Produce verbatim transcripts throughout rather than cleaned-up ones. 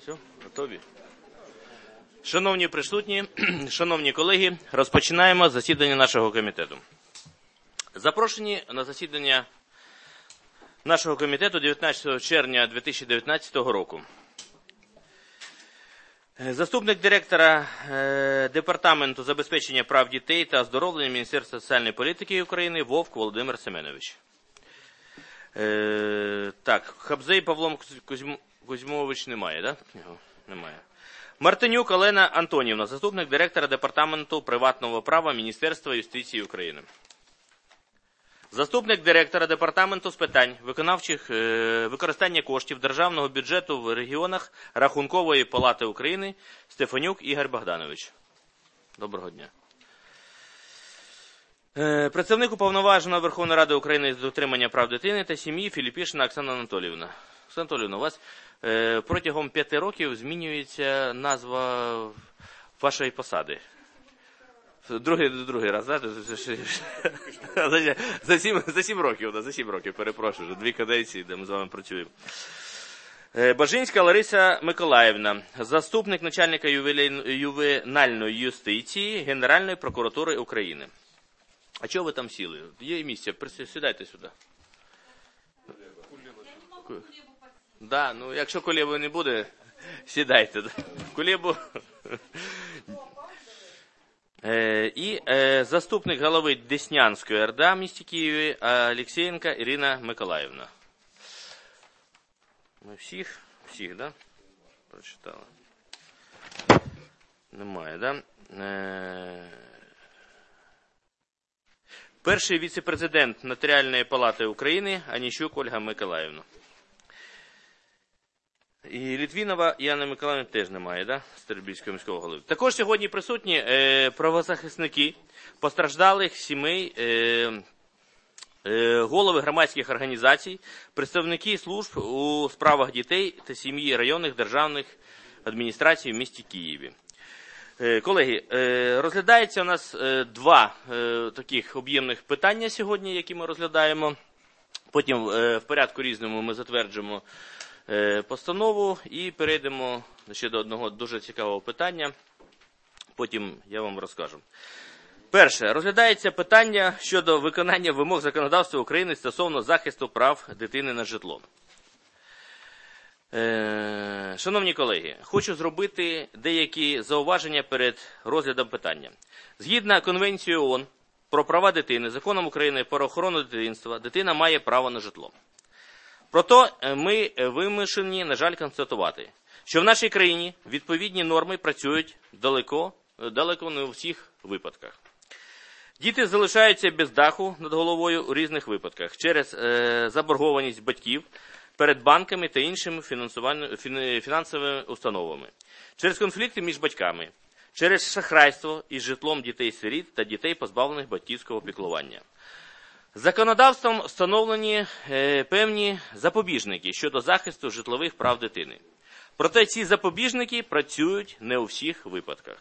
Все, готові? Шановні присутні, шановні колеги, розпочинаємо засідання нашого комітету. Запрошені на засідання нашого комітету дев'ятнадцятого червня дві тисячі дев'ятнадцятого року. Заступник директора Департаменту забезпечення прав дітей та оздоровлення Міністерства соціальної політики України Вовк Володимир Семенович. Так, Хабзей Павло Кузьмович немає, так? Да? Немає. Мартинюк Олена Антонівна, заступник директора Департаменту приватного права Міністерства юстиції України. Заступник директора Департаменту з питань виконавчих е, використання коштів державного бюджету в регіонах Рахункової палати України Стефанюк Ігор Богданович. Доброго дня. Е, представник уповноваженого Верховної Ради України з дотримання прав дитини та сім'ї Філіпішина Оксана Анатоліївна. Оксана Анатоліївна, у вас е, протягом п'яти років змінюється назва вашої посади. Другий, другий раз, да? за, сім, за сім років, да, за сім років, перепрошую, вже дві каденції, де ми з вами працюємо. Бажинська Лариса Миколаївна, заступник начальника ювенальної юстиції Генеральної прокуратури України. А чого ви там сіли? Є місце, сідайте сюди. Да, ну, якщо Кулєбу не буде, сідайте. Кулєбу... І е, заступник голови Деснянської РДА в місті Києві Олексієнка Ірина Миколаївна. Ми всіх, всіх, да? Прочитали. Немає, да? Е, перший віце-президент Нотаріальної палати України Аніщук Ольга Миколаївна. І Літвінова Яна Миколаївна теж немає, да? Стербільського міського голови. Також сьогодні присутні е, правозахисники постраждалих сімей, е, е, голови громадських організацій, представники служб у справах дітей та сім'ї районних державних адміністрацій в місті Києві. Е, колеги, е, розглядається у нас е, два е, таких об'ємних питання сьогодні, які ми розглядаємо. Потім е, в порядку різному ми затверджуємо постанову і перейдемо ще до одного дуже цікавого питання. Потім я вам розкажу. Перше. Розглядається питання щодо виконання вимог законодавства України стосовно захисту прав дитини на житло. Е, шановні колеги, хочу зробити деякі зауваження перед розглядом питання. Згідно Конвенції ООН про права дитини, Законом України про охорону дитинства, дитина має право на житло. Проте ми вимушені, на жаль, констатувати, що в нашій країні відповідні норми працюють далеко, далеко не у всіх випадках. Діти залишаються без даху над головою у різних випадках через е, заборгованість батьків перед банками та іншими фінансовими установами, через конфлікти між батьками, через шахрайство із житлом дітей-сиріт та дітей, позбавлених батьківського піклування. Законодавством встановлені е, певні запобіжники щодо захисту житлових прав дитини. Проте ці запобіжники працюють не у всіх випадках.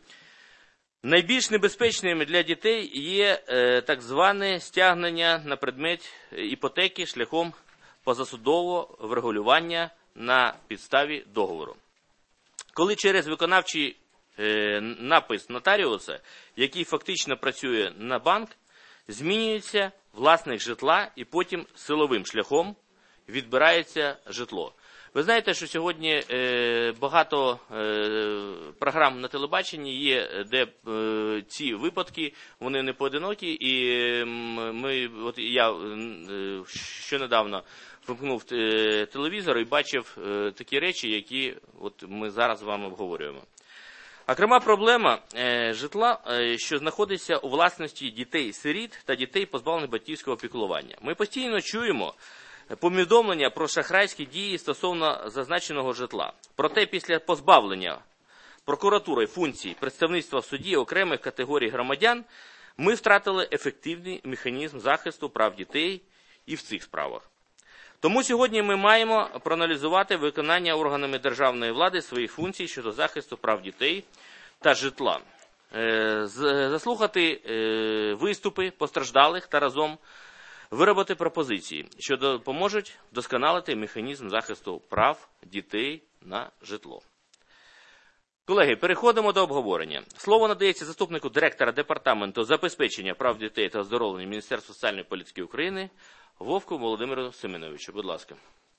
Найбільш небезпечними для дітей є е, так зване стягнення на предмет іпотеки шляхом позасудового врегулювання на підставі договору. Коли через виконавчий е, напис нотаріуса, який фактично працює на банк, змінюється власник житла і потім силовим шляхом відбирається житло. Ви знаєте, що сьогодні е, багато е, програм на телебаченні є, де е, ці випадки, вони не поодинокі, і е, ми, от я е, щонедавно вимкнув е, телевізор і бачив е, такі речі, які от ми зараз з вами обговорюємо. Окрема проблема е, житла, е, що знаходиться у власності дітей-сиріт та дітей, позбавлених батьківського піклування. Ми постійно чуємо повідомлення про шахрайські дії стосовно зазначеного житла. Проте після позбавлення прокуратури функцій представництва в суді окремих категорій громадян ми втратили ефективний механізм захисту прав дітей і в цих справах. Тому сьогодні ми маємо проаналізувати виконання органами державної влади своїх функцій щодо захисту прав дітей та житла, заслухати виступи постраждалих та разом виробити пропозиції, що допоможуть вдосконалити механізм захисту прав дітей на житло. Колеги, переходимо до обговорення. Слово надається заступнику директора Департаменту забезпечення прав дітей та оздоровлення Міністерства соціальної політики України Вовку Володимиру Семеновичу. Будь ласка.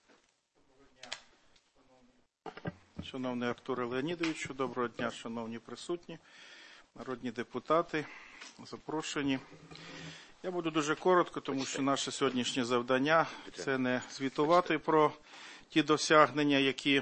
Шановний Артуре Леонідовичу, доброго дня, шановні присутні, народні депутати, запрошені. Я буду дуже коротко, тому що наше сьогоднішнє завдання – це не звітувати про ті досягнення, які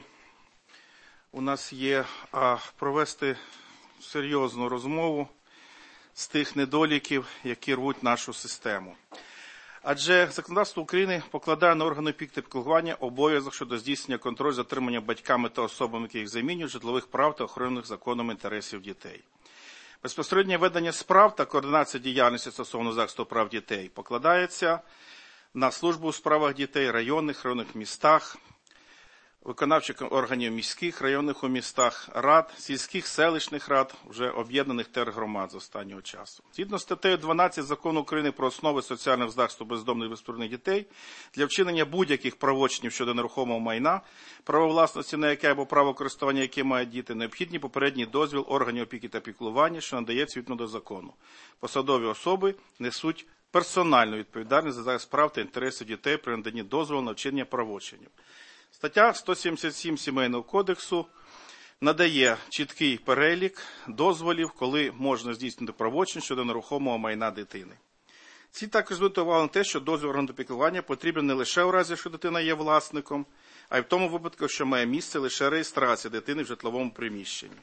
у нас є, а провести серйозну розмову з тих недоліків, які рвуть нашу систему. Адже законодавство України покладає на органи опіки та піклування обов'язок щодо здійснення контролю за отриманням батьками та особами, які їх замінюють, житлових прав та охоронних законом інтересів дітей. Безпосереднє ведення справ та координація діяльності стосовно захисту прав дітей покладається на службу у справах дітей районних, районних містах, виконавчих органів міських, районних у містах, рад, сільських, селищних рад, вже об'єднаних тергромад з останнього часу. Згідно з статтею дванадцять Закону України про основи соціального захисту бездомних і безпритульних дітей, для вчинення будь-яких правочинів щодо нерухомого майна, право власності на яке або право користування, яке мають діти, необхідні попередній дозвіл органів опіки та піклування, що надається відповідно до закону. Посадові особи несуть персональну відповідальність за захист прав та інтересів дітей при наданні дозволу на вчинення правочинів. Стаття сто сімдесят сім Сімейного кодексу надає чіткий перелік дозволів, коли можна здійснити правочин щодо нерухомого майна дитини. Ці також звертають увагу на те, що дозвіл органу піклування потрібен не лише у разі, якщо дитина є власником, а й в тому випадку, що має місце лише реєстрація дитини в житловому приміщенні.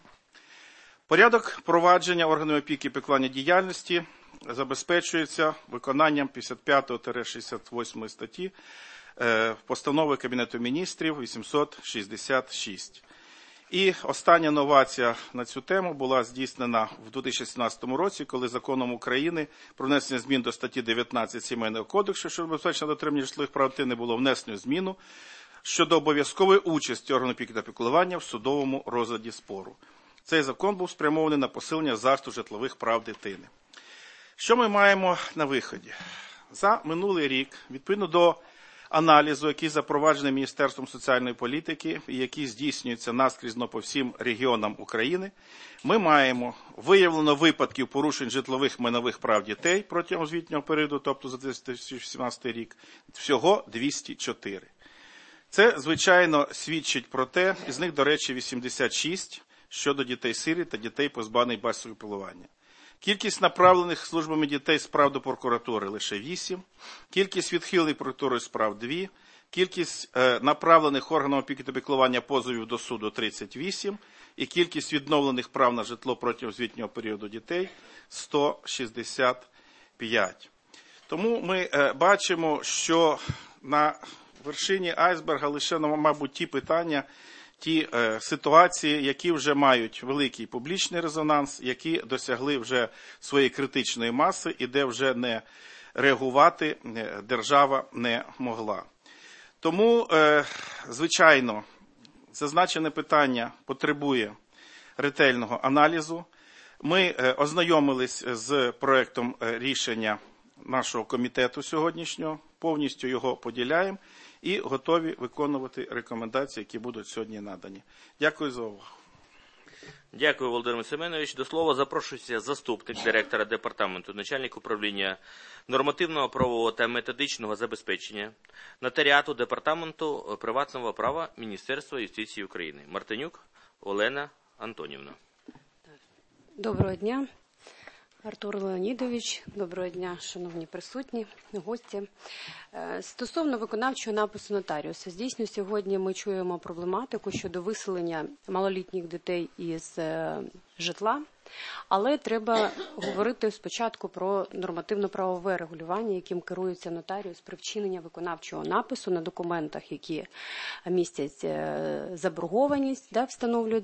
Порядок провадження органів опіки і піклування діяльності забезпечується виконанням п'ятдесят п'ятої - шістдесят восьмої статті Постанови Кабінету міністрів вісімсот шістдесят шість. І остання новація на цю тему була здійснена в дві тисячі сімнадцятому році, коли законом України про внесення змін до статті дев'ятнадцять Сімейного кодексу щодо забезпечення дотримання житлових прав дитини було внесено зміну щодо обов'язкової участі органу опіки та піклування в судовому розгляді спору. Цей закон був спрямований на посилення захисту житлових прав дитини. Що ми маємо на виході? За минулий рік, відповідно до аналізу, який запроваджений Міністерством соціальної політики і який здійснюється наскрізно по всім регіонам України, ми маємо виявлено випадків порушень житлових майнових прав дітей протягом звітнього періоду, тобто за дві тисячі сімнадцятий рік, всього двісті чотири. Це, звичайно, свідчить про те, із них, до речі, вісімдесят шість щодо дітей-сиріт та дітей, позбавлених батьківського піклування. Кількість направлених службами дітей справ до прокуратури лише вісім, кількість відхилених прокуратурою справ два, кількість е, направлених органом опіки та піклування позовів до суду тридцять вісім і кількість відновлених прав на житло протягом звітнього періоду дітей сто шістдесят п'ять. Тому ми е, бачимо, що на вершині айсберга лише, мабуть, ті питання, ті е, ситуації, які вже мають великий публічний резонанс, які досягли вже своєї критичної маси і де вже не реагувати держава не могла. Тому, е, звичайно, зазначене питання потребує ретельного аналізу. Ми е, ознайомились з проектом рішення нашого комітету сьогоднішнього, повністю його поділяємо і готові виконувати рекомендації, які будуть сьогодні надані. Дякую за увагу. Дякую, Володимир Семенович. До слова запрошується заступник директора департаменту, начальник управління нормативного, правового та методичного забезпечення нотаріату департаменту приватного права Міністерства юстиції України. Мартинюк Олена Антонівна. Доброго дня, Артур Леонідович. Доброго дня, шановні присутні, гості. Стосовно виконавчого напису нотаріуса, дійсно сьогодні ми чуємо проблематику щодо виселення малолітніх дітей із житла, але треба говорити спочатку про нормативно-правове регулювання, яким керується нотаріус при вчиненні виконавчого напису на документах, які містять заборгованість, да, встановлюють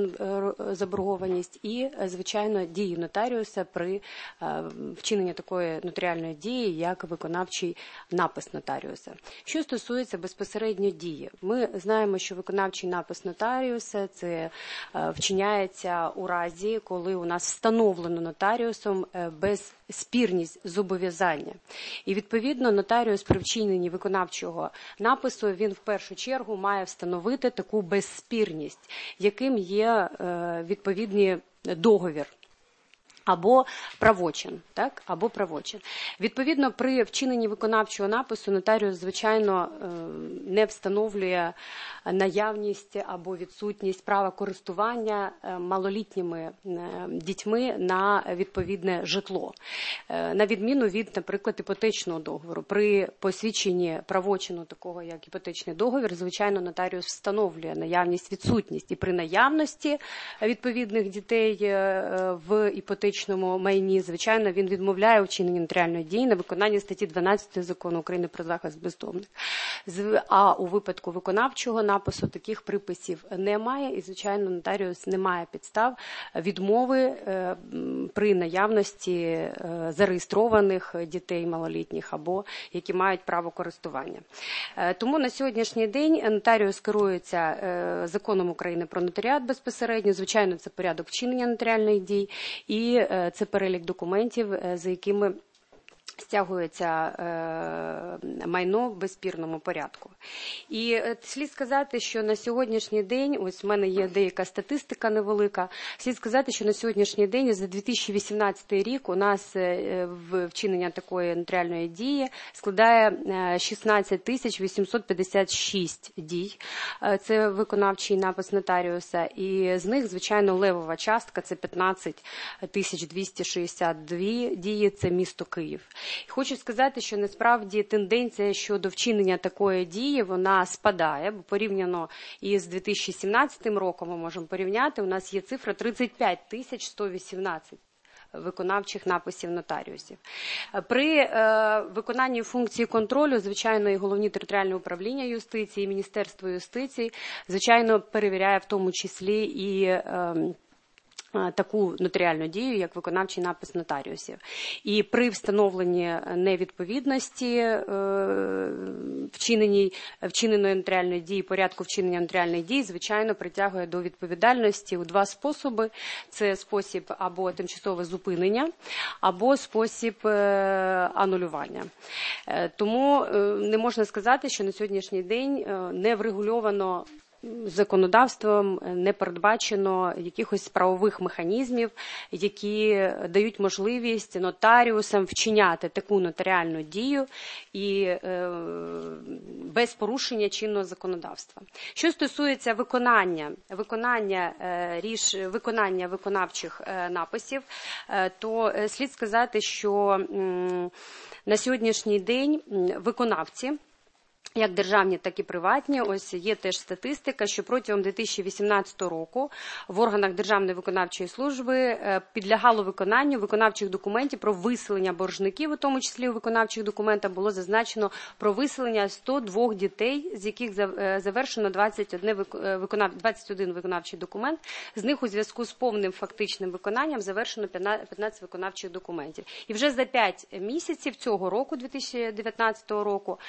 заборгованість і, звичайно, дії нотаріуса при вчиненні такої нотаріальної дії, як виконавчий напис нотаріуса. Що стосується безпосередньо дії, ми знаємо, що виконавчий напис нотаріуса – це вчиняється у разі, коли коли у нас встановлено нотаріусом безспірність зобов'язання. І, відповідно, нотаріус при вчиненні виконавчого напису, він в першу чергу має встановити таку безспірність, яким є відповідний договір. Або правочин, так? Або правочин. Відповідно, при вчиненні виконавчого напису нотаріус, звичайно, не встановлює наявність або відсутність права користування малолітніми дітьми на відповідне житло. На відміну від, наприклад, іпотечного договору. При посвідченні правочину, такого як іпотечний договір, звичайно, нотаріус встановлює наявність, відсутність. І при наявності відповідних дітей в іпотечному майні, звичайно, він відмовляє у вчиненні нотаріальної дії на виконання статті дванадцять Закону України про захист бездомних. А у випадку виконавчого напису таких приписів немає і, звичайно, нотаріус не має підстав відмови при наявності зареєстрованих дітей малолітніх або які мають право користування. Тому на сьогоднішній день нотаріус керується Законом України про нотаріат безпосередньо, звичайно, це порядок вчинення нотаріальних дій і це перелік документів, за якими стягується майно в безспірному порядку. І слід сказати, що на сьогоднішній день, ось в мене є деяка статистика невелика, слід сказати, що на сьогоднішній день за дві тисячі вісімнадцятий рік у нас в вчинення такої нотаріальної дії складає шістнадцять тисяч вісімсот п'ятдесят шість дій. Це виконавчий напис нотаріуса. І з них, звичайно, левова частка – це п'ятнадцять тисяч двісті шістдесят дві дії, це місто Київ. Хочу сказати, що насправді тенденція щодо вчинення такої дії, вона спадає, бо порівняно із дві тисячі сімнадцятим роком, ми можемо порівняти, у нас є цифра тридцять п'ять тисяч сто вісімнадцять виконавчих написів нотаріусів. При е, виконанні функції контролю, звичайно, і головні територіальні управління юстиції, і Міністерство юстиції, звичайно, перевіряє в тому числі і е, таку нотаріальну дію, як виконавчий напис нотаріусів. І при встановленні невідповідності вчиненої нотаріальної дії, порядку вчинення нотаріальної дії, звичайно, притягує до відповідальності у два способи. Це спосіб або тимчасове зупинення, або спосіб анулювання. Тому не можна сказати, що на сьогоднішній день не врегульовано законодавством, не передбачено якихось правових механізмів, які дають можливість нотаріусам вчиняти таку нотаріальну дію і е, без порушення чинного законодавства. Що стосується виконання, виконання, е, ріш, виконання виконавчих е, написів, е, то слід сказати, що м, на сьогоднішній день виконавці, як державні, так і приватні, ось є теж статистика, що протягом дві тисячі вісімнадцятого року в органах Державної виконавчої служби підлягало виконанню виконавчих документів про виселення боржників, у тому числі у виконавчих документах було зазначено про виселення сто двох дітей, з яких завершено двадцять один виконавчий документ. З них у зв'язку з повним фактичним виконанням завершено п'ятнадцять виконавчих документів. І вже за п'ять місяців цього року, дві тисячі дев'ятнадцятого року,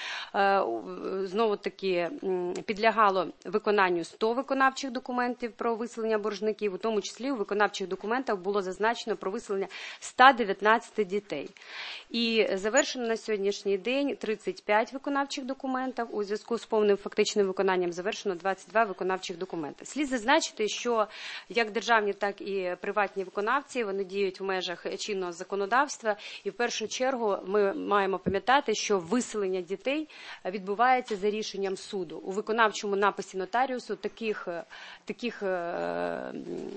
знову-таки підлягало виконанню сто виконавчих документів про виселення боржників, у тому числі у виконавчих документах було зазначено про виселення ста дев'ятнадцяти дітей. І завершено на сьогоднішній день тридцять п'ять виконавчих документів, у зв'язку з повним фактичним виконанням завершено двадцять два виконавчих документи. Слід зазначити, що як державні, так і приватні виконавці, вони діють в межах чинного законодавства, і в першу чергу ми маємо пам'ятати, що виселення дітей відбувається за рішенням суду. У виконавчому написі нотаріусу таких, таких е, е,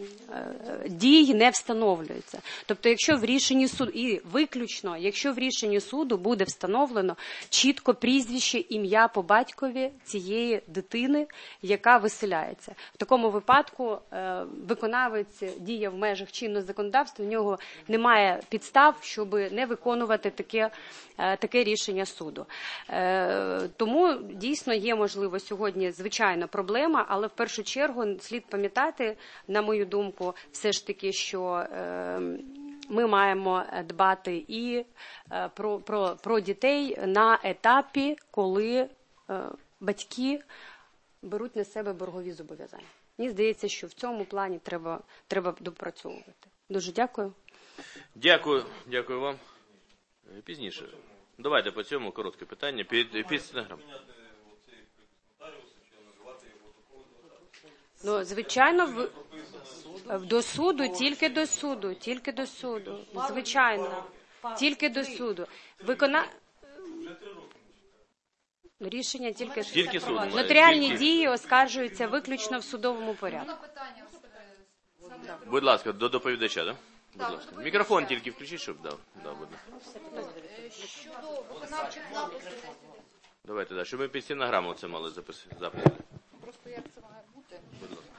дій не встановлюється. Тобто, якщо в рішенні суду, і виключно, якщо в рішенні суду буде встановлено чітко прізвище, ім'я по батькові цієї дитини, яка виселяється. В такому випадку е, виконавець діє в межах чинного законодавства, в нього немає підстав, щоб не виконувати таке, е, таке рішення суду. Е, Тому дійсно є, можливо, сьогодні звичайна проблема, але в першу чергу слід пам'ятати, на мою думку, все ж таки, що е, ми маємо дбати і е, про, про, про дітей на етапі, коли е, батьки беруть на себе боргові зобов'язання. Мені здається, що в цьому плані треба, треба допрацьовувати. Дуже дякую. Дякую, дякую вам. Пізніше. Давайте по цьому коротке питання. Під, під стенограму. Ну, звичайно, в, до суду, тільки до суду, тільки до суду. Звичайно, тільки до суду. Викона... Рішення тільки, Тільки суд. Нотаріальні Тільки- дії оскаржуються виключно в судовому порядку. Будь ласка, до доповідача, да? Будь ласка. Мікрофон тільки включіть, щоб дав. Да, будь ласка. Щодо виконавчих написів, Давайте, да, щоб ми під стенограму це мали записати. записати. просто як це має бути. Будь ласка.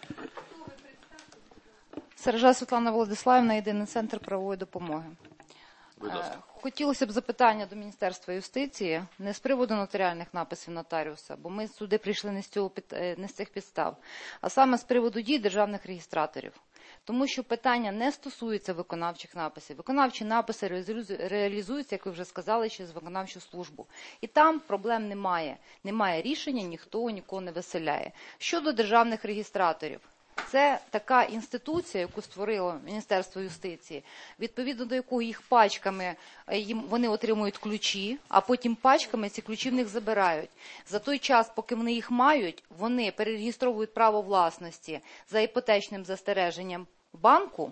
Сережа Світлана Володиславівна, Єдиний центр правової допомоги. Будь ласка. Е, Хотілося б запитання до Міністерства юстиції, не з приводу нотаріальних написів нотаріуса, бо ми сюди прийшли не з, цього, під- е, не з цих підстав, а саме з приводу дій державних реєстраторів. Тому що питання не стосується виконавчих написів. Виконавчі написи реалізу- реалізуються, як ви вже сказали, через виконавчу службу. І там проблем немає. Немає рішення, ніхто нікого не виселяє. Щодо державних реєстраторів. Це така інституція, яку створило Міністерство юстиції, відповідно до якої їх пачками е, їм вони отримують ключі, а потім пачками ці ключі в них забирають. За той час, поки вони їх мають, вони перереєстровують право власності за іпотечним застереженням в банку.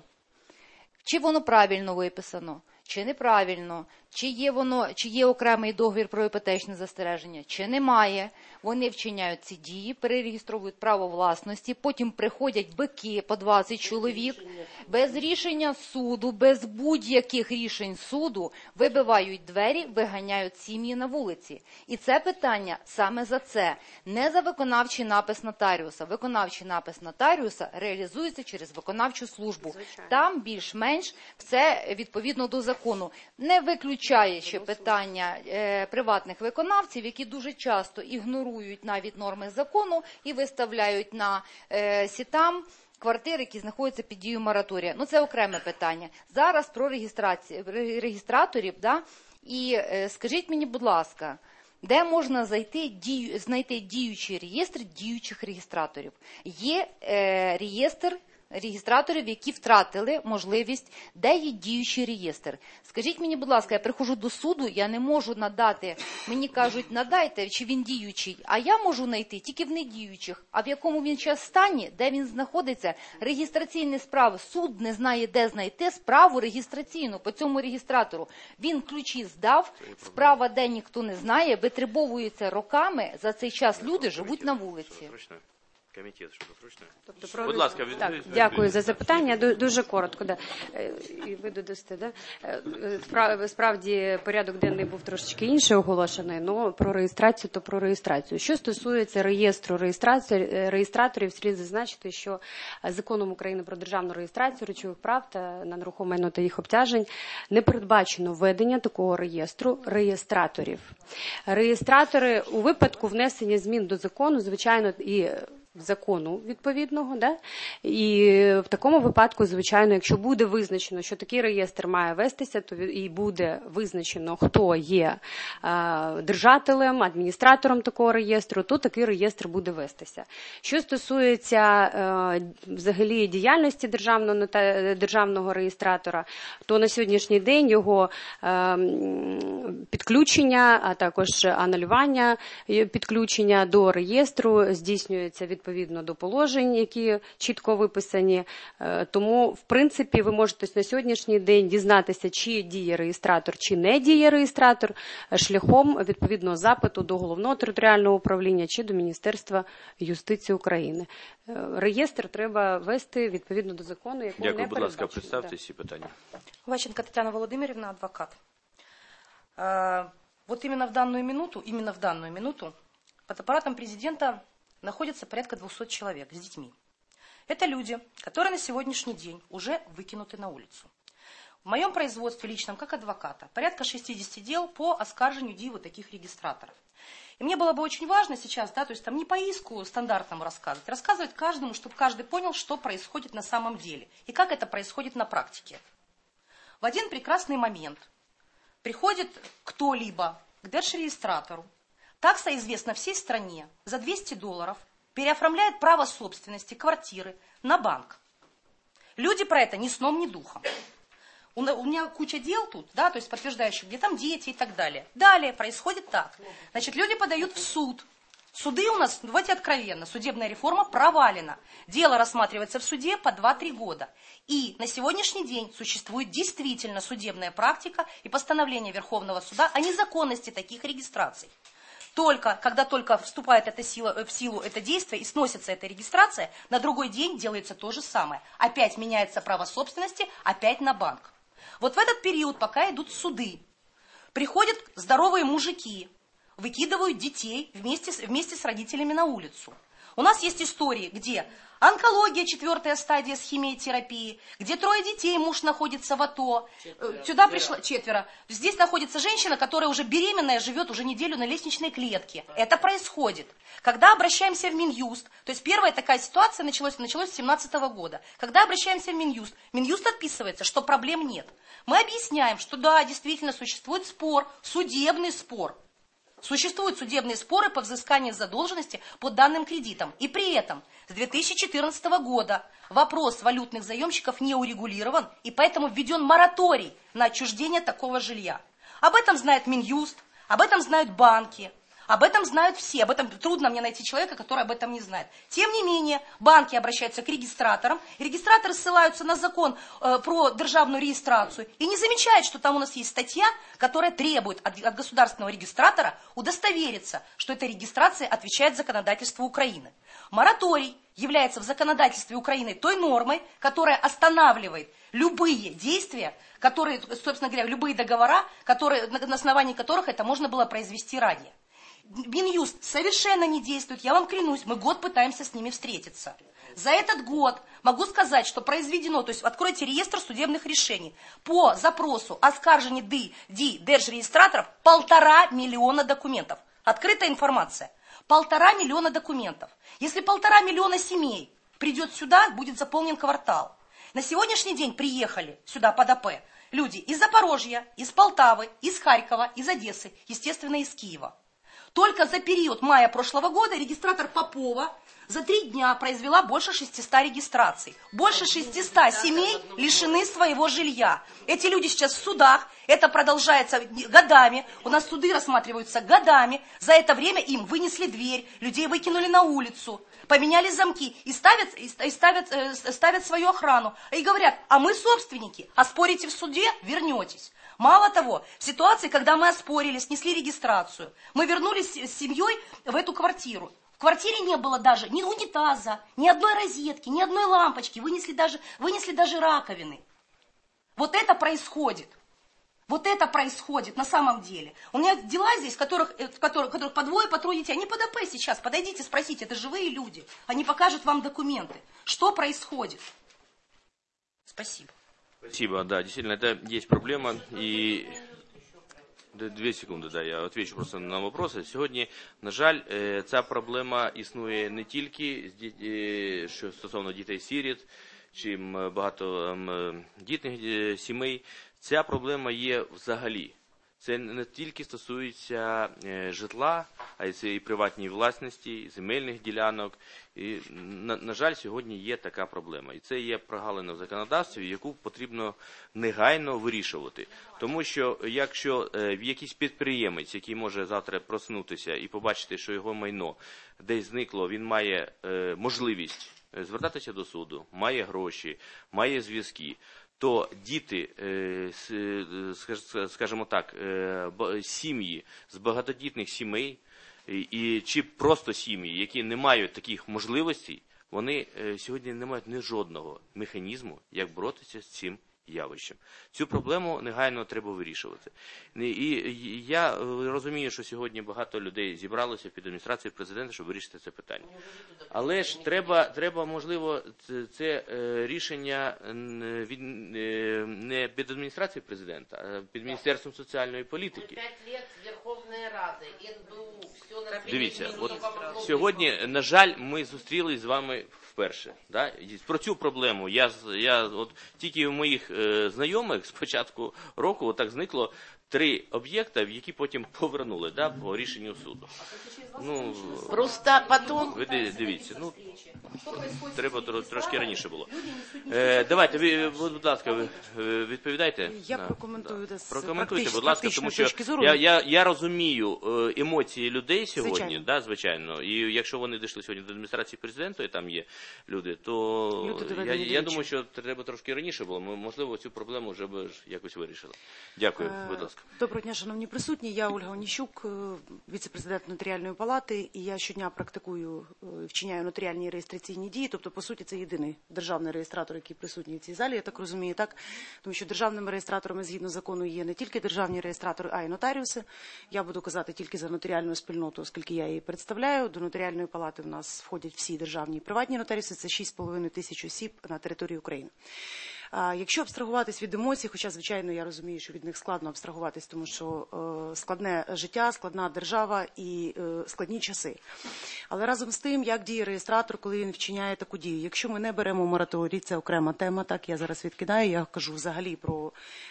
Чи воно правильно виписано, чи неправильно, чи є воно, чи є окремий договір про іпотечне застереження, чи немає. Вони вчиняють ці дії, перереєстровують право власності, потім приходять бики по двадцять чоловік, без рішення суду, без будь-яких рішень суду, вибивають двері, виганяють сім'ї на вулиці. І це питання саме за це, не за виконавчий напис нотаріуса. Виконавчий напис нотаріуса реалізується через виконавчу службу. Звичайно. Там більш-менш все відповідно до закону. Не виключає ще питання е, приватних виконавців, які дуже часто ігнорують навіть норми закону і виставляють на е, сітам квартири, які знаходяться під дією мораторія. Ну, це окреме питання. Зараз про реєстрацію ре- реєстраторів, да? І е, скажіть мені, будь ласка, де можна зайти, дію, знайти діючий реєстр діючих реєстраторів? Є е, реєстр реєстраторів, які втратили можливість, де є діючий реєстр. Скажіть мені, будь ласка, я приходжу до суду, я не можу надати, мені кажуть, надайте, чи він діючий, а я можу знайти тільки в недіючих. А в якому він час стані, де він знаходиться, реєстраційні справи, суд не знає, де знайти справу реєстраційну по цьому реєстратору. Він ключі здав, справа, де ніхто не знає, витребовується роками, за цей час люди живуть на вулиці. Комітет, що срочно. Тобто, про- Будь ласка, від- так, від- дякую за запитання. Ду- Дуже коротко. Да. Е, І ви додасте, да? Е, е, спра- Справді порядок денний був трошечки інший оголошений, але про реєстрацію, то про реєстрацію. Що стосується реєстру реєстрації, е, реєстраторів, слід зазначити, що законом України про державну реєстрацію речових прав та на нерухоме майно та їх обтяжень не передбачено введення такого реєстру реєстраторів. Реєстратори у випадку внесення змін до закону, звичайно, і закону відповідного, да? І в такому випадку, звичайно, якщо буде визначено, що такий реєстр має вестися, то і буде визначено, хто є е, держателем, адміністратором такого реєстру, то такий реєстр буде вестися. Що стосується е, взагалі діяльності державного, нота- державного реєстратора, то на сьогоднішній день його е, підключення, а також анулювання підключення до реєстру здійснюється відповідно відповідно до положень, які чітко виписані. Тому, в принципі, ви можете на сьогоднішній день дізнатися, чи діє реєстратор, чи не діє реєстратор, шляхом відповідного запиту до Головного територіального управління чи до Міністерства юстиції України. Реєстр треба вести відповідно до закону, якого не Дякую, будь ласка, передбачено. представте Да. всі питання. Ващенко Татьяна Владимировна, адвокат. Э, Вот именно в данную минуту, именно в данную минуту под аппаратом президента находится порядка двухсот человек с детьми. Это люди, которые на сегодняшний день уже выкинуты на улицу. В моем производстве личном, как адвоката, порядка шестидесяти дел по оскаржению дій вот таких регистраторов. И мне было бы очень важно сейчас, да, то есть там не по иску стандартному рассказывать, рассказывать каждому, чтобы каждый понял, что происходит на самом деле и как это происходит на практике. В один прекрасный момент приходит кто-либо к держрегистратору, такса известна всей стране, за двести долларов переоформляет право собственности квартиры на банк. Люди про это ни сном, ни духом. У меня куча дел тут, да, то есть подтверждающих, где там дети и так далее. Далее происходит так. Значит, люди подают в суд. Суды у нас, давайте откровенно, судебная реформа провалена. Дело рассматривается в суде по два-три года. И на сегодняшний день существует действительно судебная практика и постановление Верховного суда о незаконности таких регистраций. Только, когда только вступает эта сила, в силу это действие и сносится эта регистрация, на другой день делается то же самое. Опять меняется право собственности, опять на банк. Вот в этот период, пока идут суды, приходят здоровые мужики, выкидывают детей вместе с, вместе с родителями на улицу. У нас есть истории, где онкология, четвертая стадия с химиотерапией, где трое детей, муж находится в АТО, четверо. Сюда пришла четверо. Здесь находится женщина, которая уже беременная, живет уже неделю на лестничной клетке. Это происходит. Когда обращаемся в Минюст, то есть первая такая ситуация началась, началась с две тысячи семнадцатого года. Когда обращаемся в Минюст, Минюст отписывается, что проблем нет. Мы объясняем, что да, действительно существует спор, судебный спор. Существуют судебные споры по взысканию задолженности по данным кредитам. И при этом с две тысячи четырнадцатого года вопрос валютных заемщиков не урегулирован, и поэтому введен мораторий на отчуждение такого жилья. Об этом знает Минюст, об этом знают банки, об этом знают все. Об этом трудно мне найти человека, который об этом не знает. Тем не менее, банки обращаются к регистраторам, и регистраторы ссылаются на закон э, про державную регистрацию и не замечают, что там у нас есть статья, которая требует от, от государственного регистратора удостовериться, что эта регистрация отвечает законодательству Украины. Мораторий является в законодательстве Украины той нормой, которая останавливает любые действия, которые, собственно говоря, любые договора, которые, на основании которых это можно было произвести ранее. Минюст совершенно не действует, я вам клянусь, мы год пытаемся с ними встретиться. За этот год могу сказать, что произведено, то есть откройте реестр судебных решений, по запросу оскаржения ди, ди держрегистраторов полтора миллиона документов. Открытая информация. Полтора миллиона документов. Если полтора миллиона семей придет сюда, будет заполнен квартал. На сегодняшний день приехали сюда под АП люди из Запорожья, из Полтавы, из Харькова, из Одессы, естественно, из Киева. Только за период мая прошлого года регистратор Попова за три дня произвела больше шестисот регистраций. Больше шестисот семей лишены своего жилья. Эти люди сейчас в судах, это продолжается годами, у нас суды рассматриваются годами. За это время им вынесли дверь, людей выкинули на улицу, поменяли замки и ставят, и ставят, э, ставят свою охрану. И говорят, а мы собственники, оспорите в суде, вернетесь. Мало того, в ситуации, когда мы оспорили, снесли регистрацию, мы вернулись с семьей в эту квартиру. В квартире не было даже ни унитаза, ни одной розетки, ни одной лампочки, вынесли даже, вынесли даже раковины. Вот это происходит. Вот это происходит на самом деле. У меня дела здесь, в которых, в которых, в которых по двое, по трое детей. Они под АП сейчас. Подойдите, спросите, это живые люди. Они покажут вам документы. Что происходит? Спасибо. Спасибо, да, действительно, это есть проблема, и дві секунди, да, я отвечу просто на вопроси. Сьогодні, на жаль, ця проблема існує не тільки що стосовно дітей-сиріт, чи багатодітних сімей, ця проблема є взагалі. Це не тільки стосується житла, а це і приватній власності, і земельних ділянок. І, на, на жаль, сьогодні є така проблема. І це є прогалина в законодавстві, яку потрібно негайно вирішувати. Тому що якщо е, якийсь підприємець, який може завтра проснутися і побачити, що його майно десь зникло, він має е, можливість звертатися до суду, має гроші, має зв'язки, то діти, скажімо так, сім'ї з багатодітних сімей, і, чи просто сім'ї, які не мають таких можливостей, вони сьогодні не мають ні жодного механізму, як боротися з цим явищем. Цю проблему негайно треба вирішувати. І я розумію, що сьогодні багато людей зібралося під адміністрацією президента, щоб вирішити це питання. Але ж треба, треба можливо, це рішення від, не під адміністрацією президента, а під Міністерством соціальної політики. П'ять років Верховної Ради, ен бе у, все на Дивіться, от сьогодні, на жаль, ми зустрілись з вами вперше. Да? Про цю проблему я, я от, тільки у моїх е, знайомих з початку року так зникло три об'єкта, в які потім повернули, да, по рішенню суду. Ну, Просто потом... ви дивіться, ну, треба трошки раніше було. Е, давайте, ви, будь ласка, ви відповідайте. Я да, прокоментую. Да. З Прокоментуйте, будь ласка, тому що точки зору. я, я, я розумію емоції людей сьогодні, Звичайно. да, звичайно, і якщо вони дійшли сьогодні до адміністрації президента, і там є люди, то люди я, я думаю, що треба трошки раніше було, ми, можливо, цю проблему вже б якось вирішили. Дякую, будь ласка. Доброго дня, шановні присутні. Я Ольга Оніщук, віце-президент Нотаріальної палати, і я щодня практикую, вчиняю нотаріальні реєстраційні дії, тобто, по суті, це єдиний державний реєстратор, який присутній в цій залі, я так розумію, так? Тому що державними реєстраторами, згідно закону, є не тільки державні реєстратори, а й нотаріуси. Я буду казати тільки за нотаріальну спільноту, оскільки я її представляю. До Нотаріальної палати в нас входять всі державні і приватні нотаріуси, це шість з половиною тисяч осіб на території України. А якщо абстрагуватись від емоцій, хоча, звичайно, я розумію, що від них складно абстрагуватись, тому що е, складне життя, складна держава і е, складні часи. Але разом з тим, як діє реєстратор, коли він вчиняє таку дію? Якщо ми не беремо мораторій, це окрема тема, так, я зараз відкидаю, я кажу взагалі про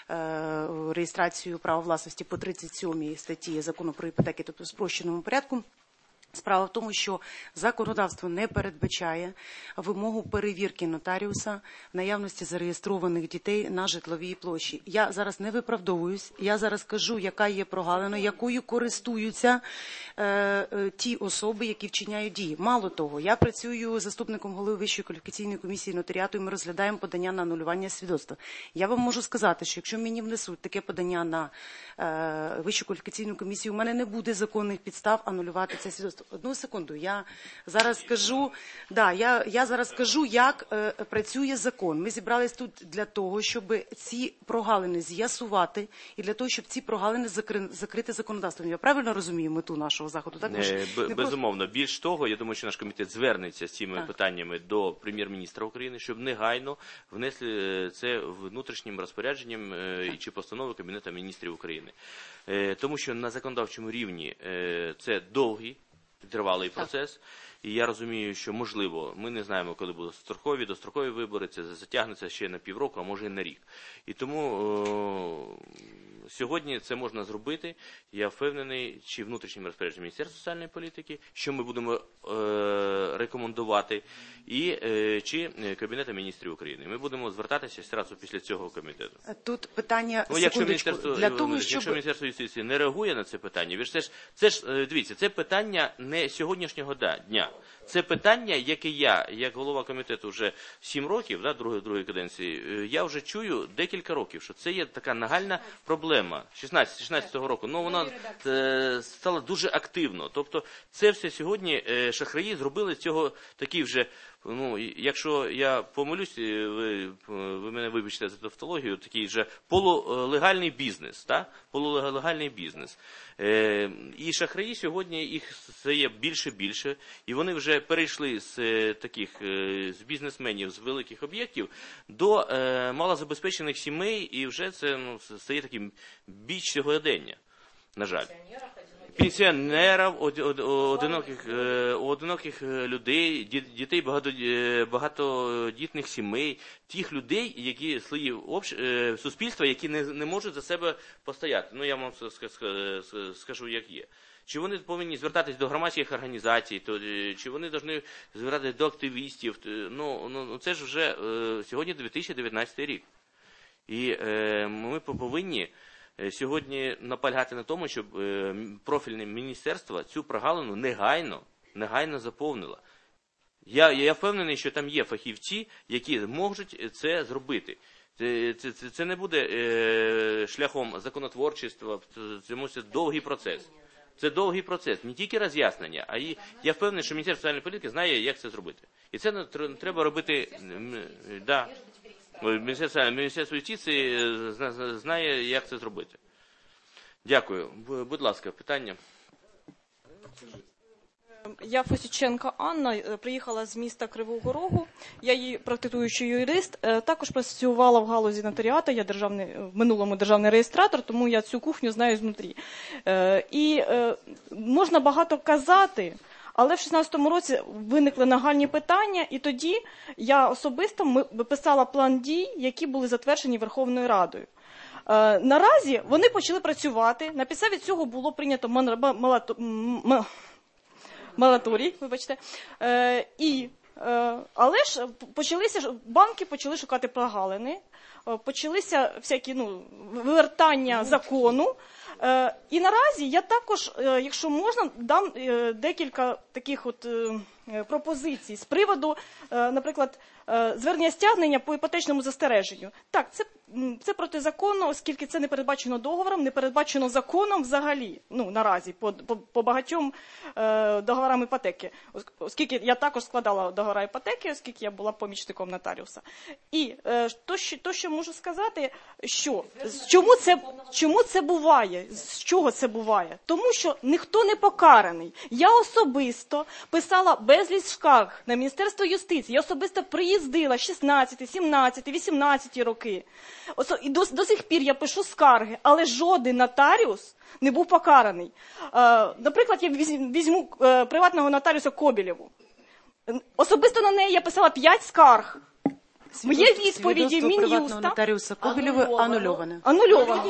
е, реєстрацію права власності по тридцять сьомій статті Закону про іпотеки, тобто в спрощеному порядку. Справа в тому, що законодавство не передбачає вимогу перевірки нотаріуса в наявності зареєстрованих дітей на житловій площі. Я зараз не виправдовуюсь, я зараз кажу, яка є прогалина, якою користуються е, е, ті особи, які вчиняють дії. Мало того, я працюю заступником голови Вищої кваліфікаційної комісії нотаріату, і ми розглядаємо подання на анулювання свідоцтва. Я вам можу сказати, що якщо мені внесуть таке подання на е, Вищу кваліфікаційну комісію, у мене не буде законних підстав анулювати це свідоцтво. Одну секунду, я зараз скажу, да, я, я зараз скажу, як е, працює закон. Ми зібрались тут для того, щоб ці прогалини з'ясувати і для того, щоб ці прогалини закри, закрити законодавством. Я правильно розумію мету нашого заходу? Так? Не, не безумовно. Просто... Більш того, я думаю, що наш комітет звернеться з цими так. питаннями до прем'єр-міністра України, щоб негайно внесли це внутрішнім розпорядженням е, чи постанови Кабінету міністрів України. Е, тому що на законодавчому рівні е, це довгий, тривалий процес, і я розумію, що, можливо, ми не знаємо, коли будуть строкові, дострокові вибори, це затягнеться ще на півроку, а може і на рік. І тому о, сьогодні це можна зробити, я впевнений, чи внутрішнім розпорядженням Міністерства соціальної політики, що ми будемо е, рекомендувати, і е, чи Кабінету міністрів України. Ми будемо звертатися одразу після цього комітету. Тут питання, ну, якщо секундочку, Міністерство, для того, щоб... якщо Міністерство юстиції не реагує на це питання, ви ж це ж, це ж, дивіться, це питання не сьогоднішнього дня. Це питання, яке я, як голова комітету вже сім років, да, другої, другої каденції, я вже чую декілька років, що це є така нагальна проблема. шістнадцятого року, ну вона е, стала дуже активно. Тобто це все сьогодні е, шахраї зробили з цього такий вже, ну, якщо я помилюсь, ви, ви мене вибачте за тавтологію, такий вже полулегальний бізнес, так? Полулегальний бізнес. Е, і шахраї сьогодні, їх стає більше-більше, і вони вже перейшли з е, таких, е, з бізнесменів, з великих об'єктів до е, малозабезпечених сімей, і вже це, ну, стає таким біч сьогодення, на жаль. Пенсіонерів, одиноких, одиноких людей, дітей багатодітних сімей, тих людей, які слої общ... суспільства, які не, не можуть за себе постояти. Ну, я вам скажу, як є. Чи вони повинні звертатись до громадських організацій, то, чи вони повинні звертатись до активістів. Ну, ну це ж вже сьогодні дві тисячі дев'ятнадцятий рік. І е, ми повинні сьогодні наполягати на тому, щоб профільне міністерство цю прогалину негайно, негайно заповнило. Я, я впевнений, що там є фахівці, які можуть це зробити. Це, це, це не буде е, шляхом законотворчества, це мусить довгий процес. Це довгий процес, не тільки роз'яснення, а і я впевнений, що Міністерство соціальної політики знає, як це зробити. І це треба робити, да. Міністерство, Міністерство юстиції знає, як це зробити. Дякую. Будь ласка, питання. Я Фосіченко Анна, приїхала з міста Кривого Рогу. Я є практикуючий юрист, також працювала в галузі нотаріату, я державний, в минулому державний реєстратор, тому я цю кухню знаю знутрі. І можна багато казати, але в шістнадцятому році виникли нагальні питання, і тоді я особисто виписала план дій, які були затверджені Верховною Радою. Е, наразі вони почали працювати. На підставі цього було прийнято мораторій, вибачте, е, і, е, але ж почалися банки почали шукати прогалини, е, почалися всякі ну, вивертання закону. Е, і наразі я також, е, якщо можна, дам е, декілька таких от е, пропозицій з приводу, е, наприклад, е, звернення стягнення по іпотечному застереженню. Так, це, це протизаконно, оскільки це не передбачено договором, не передбачено законом взагалі, ну, наразі, по, по, по багатьом е, договорам іпотеки. Оскільки я також складала договори іпотеки, оскільки я була помічником нотаріуса. І е, то, що, то, що можу сказати, що, чому це, чому це буває, з чого це буває? Тому що ніхто не покараний. Я особисто писала безліч скарг на Міністерство юстиції, я особисто приїздила шістнадцяті, сімнадцяті, вісімнадцяті роки. І до, до сих пір я пишу скарги, але жоден нотаріус не був покараний. Е, наприклад, я візьму е, приватного нотаріуса Кобілєву. Особисто на неї я писала п'ять скарг. Є відповіді приватного Мін'юста. нотаріуса Кобілєвої анульоване. Анульоване.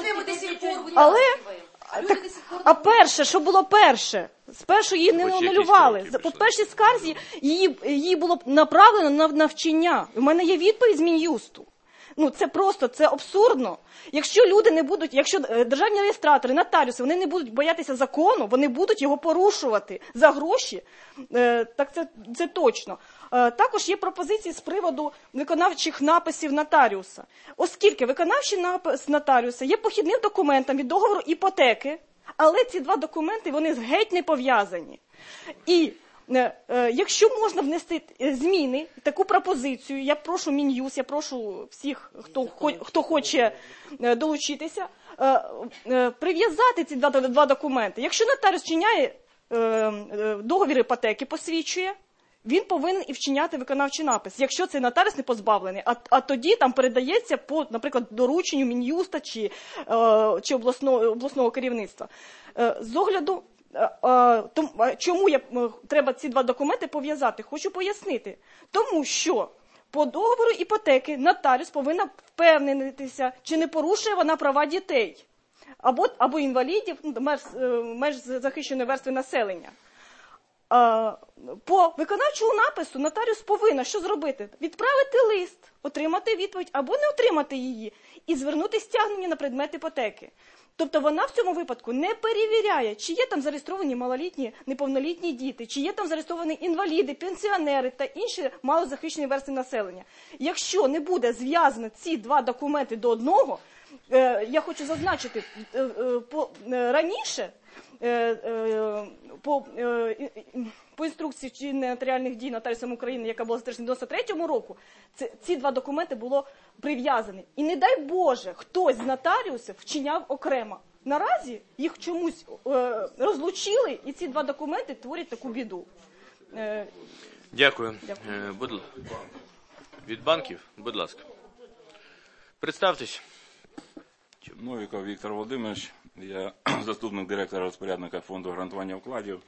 Але, так, а перше, що було перше? Спершу її не анулювали. По першій скарзі її, її було направлено на навчання. У мене є відповідь з Мін'юсту. Ну, це просто, це абсурдно. Якщо люди не будуть, якщо державні реєстратори, нотаріуси, вони не будуть боятися закону, вони будуть його порушувати за гроші, так це, це точно. Також є пропозиції з приводу виконавчих написів нотаріуса. Оскільки виконавчий напис нотаріуса є похідним документом від договору іпотеки, але ці два документи, вони геть не пов'язані. І якщо можна внести зміни, таку пропозицію, я прошу Мін'юст, я прошу всіх, хто, хто хоче долучитися, прив'язати ці два, два документи. Якщо нотаріус вчиняє договір іпотеки, посвідчує, він повинен і вчиняти виконавчий напис, якщо цей нотаріус не позбавлений. А, а тоді там передається по, наприклад, дорученню Мін'юста чи, чи обласного, обласного керівництва. З огляду чому я, треба ці два документи пов'язати? Хочу пояснити. Тому що по договору іпотеки нотаріус повинна впевнитися, чи не порушує вона права дітей або, або інвалідів, меж, меж захищеної верстви населення. По виконавчому напису нотаріус повинна що зробити? Відправити лист, отримати відповідь або не отримати її і звернути стягнення на предмет іпотеки. Тобто вона в цьому випадку не перевіряє, чи є там зареєстровані малолітні, неповнолітні діти, чи є там зареєстровані інваліди, пенсіонери та інші малозахищені верстви населення. Якщо не буде зв'язано ці два документи до одного, е, я хочу зазначити, е, е, по, е, раніше е, е, по, е, по інструкції вчинення нотаріальних дій нотаріусом України, яка була затверджена в дев'яносто третьому року, це, ці два документи було прив'язані. І не дай Боже, хтось з нотаріусів вчиняв окремо. Наразі їх чомусь е, розлучили, і ці два документи творять таку біду. Е, Дякую. Дякую. Е, будь... Від банків, будь ласка. Представтесь. Новіков Віктор Володимирович, я заступник директора розпорядника фонду гарантування вкладів.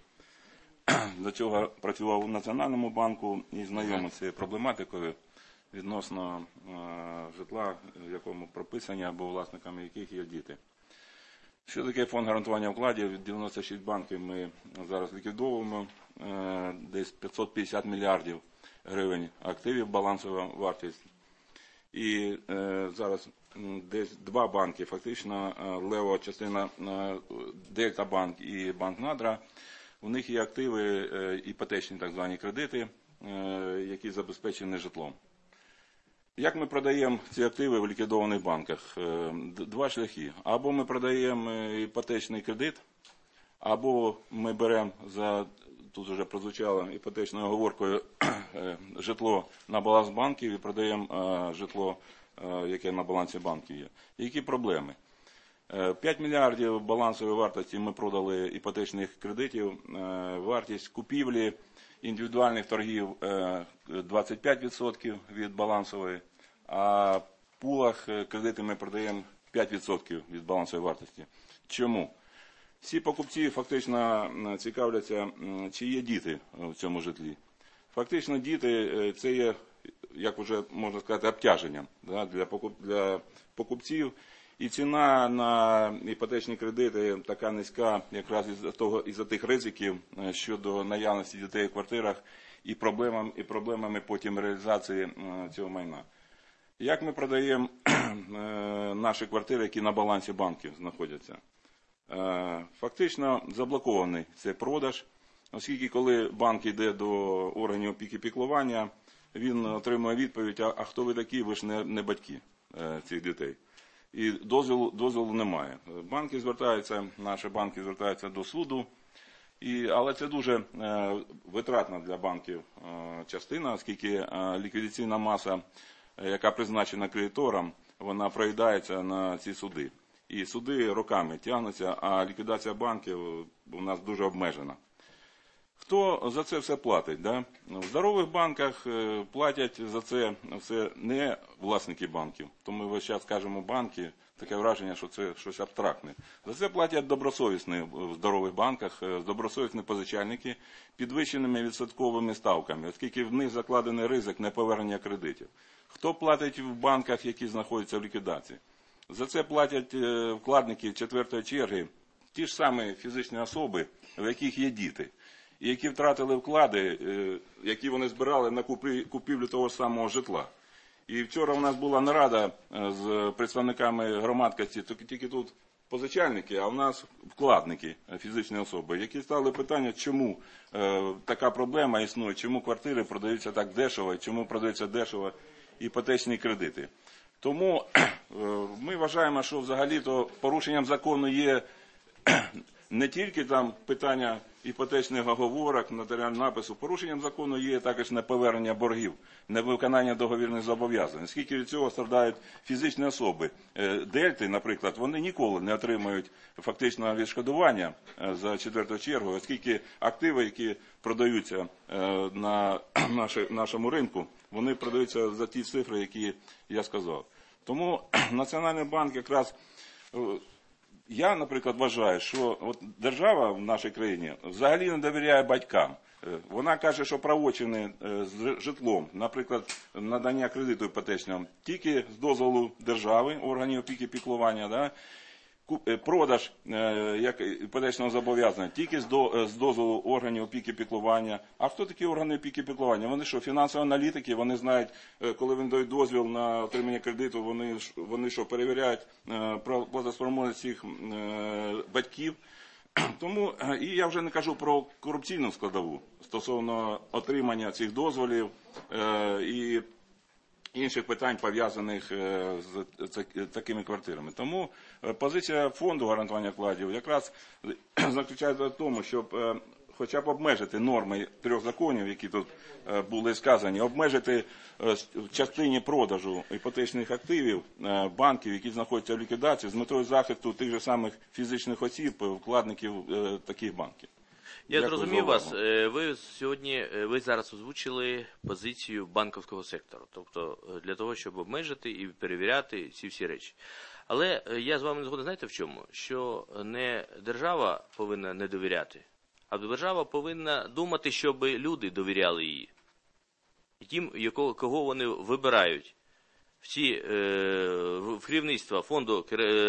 До цього працював у Національному банку і знайомий з цією проблематикою відносно е, житла, в якому прописані або власниками яких є діти. Що таке фонд гарантування вкладів? дев'яносто шість банків ми зараз ліквідовуємо, е, десь п'ятсот п'ятдесят мільярдів гривень активів, балансова вартість. І е, зараз десь два банки, фактично лева частина Дельта Банк і Банк Надра, у них є активи, е, іпотечні так звані кредити, е, які забезпечені житлом. Як ми продаємо ці активи в ліквідованих банках? Два шляхи. Або ми продаємо іпотечний кредит, або ми беремо за, тут вже прозвучало іпотечною оговоркою, житло на баланс банків і продаємо житло, яке на балансі банків є. Які проблеми? п'ять мільярдів балансової вартості ми продали іпотечних кредитів, вартість купівлі індивідуальних торгів двадцять п'ять відсотків від балансової, а в пулах кредити ми продаємо п'ять відсотків від балансової вартості. Чому? Всі покупці фактично цікавляться, чи є діти в цьому житлі. Фактично діти – це є, як вже можна сказати, обтяженням для покупців. І ціна на іпотечні кредити така низька якраз із-за того, із-за тих ризиків щодо наявності дітей в квартирах і проблемами, і проблемами потім реалізації цього майна. Як ми продаємо наші квартири, які на балансі банків знаходяться? Фактично заблокований цей продаж, оскільки коли банк йде до органів опіки піклування, він отримує відповідь, а, а хто ви такі, ви ж не, не батьки цих дітей. І дозволу, дозволу немає. Банки звертаються, наші банки звертаються до суду, і, але це дуже е, витратна для банків е, частина, оскільки е, ліквідаційна маса, е, яка призначена кредиторам, вона проїдається на ці суди. І суди роками тягнуться, а ліквідація банків у нас дуже обмежена. Хто за це все платить? Да? В здорових банках платять за це все не власники банків. Тому ми весь час кажемо банки, таке враження, що це щось абстрактне. За це платять добросовісні в здорових банках, добросовісні позичальники підвищеними відсотковими ставками, оскільки в них закладений ризик неповернення кредитів. Хто платить в банках, які знаходяться в ліквідації? За це платять вкладники четвертої черги, ті ж самі фізичні особи, в яких є діти. І які втратили вклади, які вони збирали на купівлю того ж самого житла. І вчора у нас була нарада з представниками громадськості, тільки тут позичальники, а у нас вкладники, фізичні особи, які ставили питання, чому така проблема існує, чому квартири продаються так дешево, і чому продаються дешево іпотечні кредити. Тому ми вважаємо, що взагалі-то порушенням закону є не тільки там питання іпотечних оговорок, нотаріального напису, порушенням закону є також неповернення боргів, невиконання договірних зобов'язань. Скільки від цього страждають фізичні особи. Дельти, наприклад, вони ніколи не отримають фактичного відшкодування за четверту чергу, оскільки активи, які продаються на нашому ринку, вони продаються за ті цифри, які я сказав. Тому Національний банк якраз... Я, наприклад, вважаю, що от держава в нашій країні взагалі не довіряє батькам. Вона каже, що правочини з житлом, наприклад, надання кредиту іпотечного, тільки з дозволу держави, органів опіки піклування, да? Продаж як іпотечного зобов'язання тільки з дозволу органів опіки піклування. А хто такі органи опіки піклування? Вони що, фінансові аналітики, вони знають, коли вони дають дозвіл на отримання кредиту, вони, вони що, перевіряють платоспроможність цих батьків. Тому, і я вже не кажу про корупційну складову стосовно отримання цих дозволів і інших питань, пов'язаних з такими квартирами. Тому позиція фонду гарантування вкладів якраз заключається в тому, щоб хоча б обмежити норми трьох законів, які тут були сказані, обмежити в частині продажу іпотечних активів банків, які знаходяться в ліквідації, з метою захисту тих же самих фізичних осіб, вкладників таких банків. Я зрозумів вас. Ви сьогодні, ви зараз озвучили позицію банківського сектору, тобто для того, щоб обмежити і перевіряти ці всі речі. Але я з вами не згоден, знаєте в чому? Що не держава повинна не довіряти, а держава повинна думати, щоб люди довіряли їй. Тим, якого, кого вони вибирають в, ці, в керівництво фонду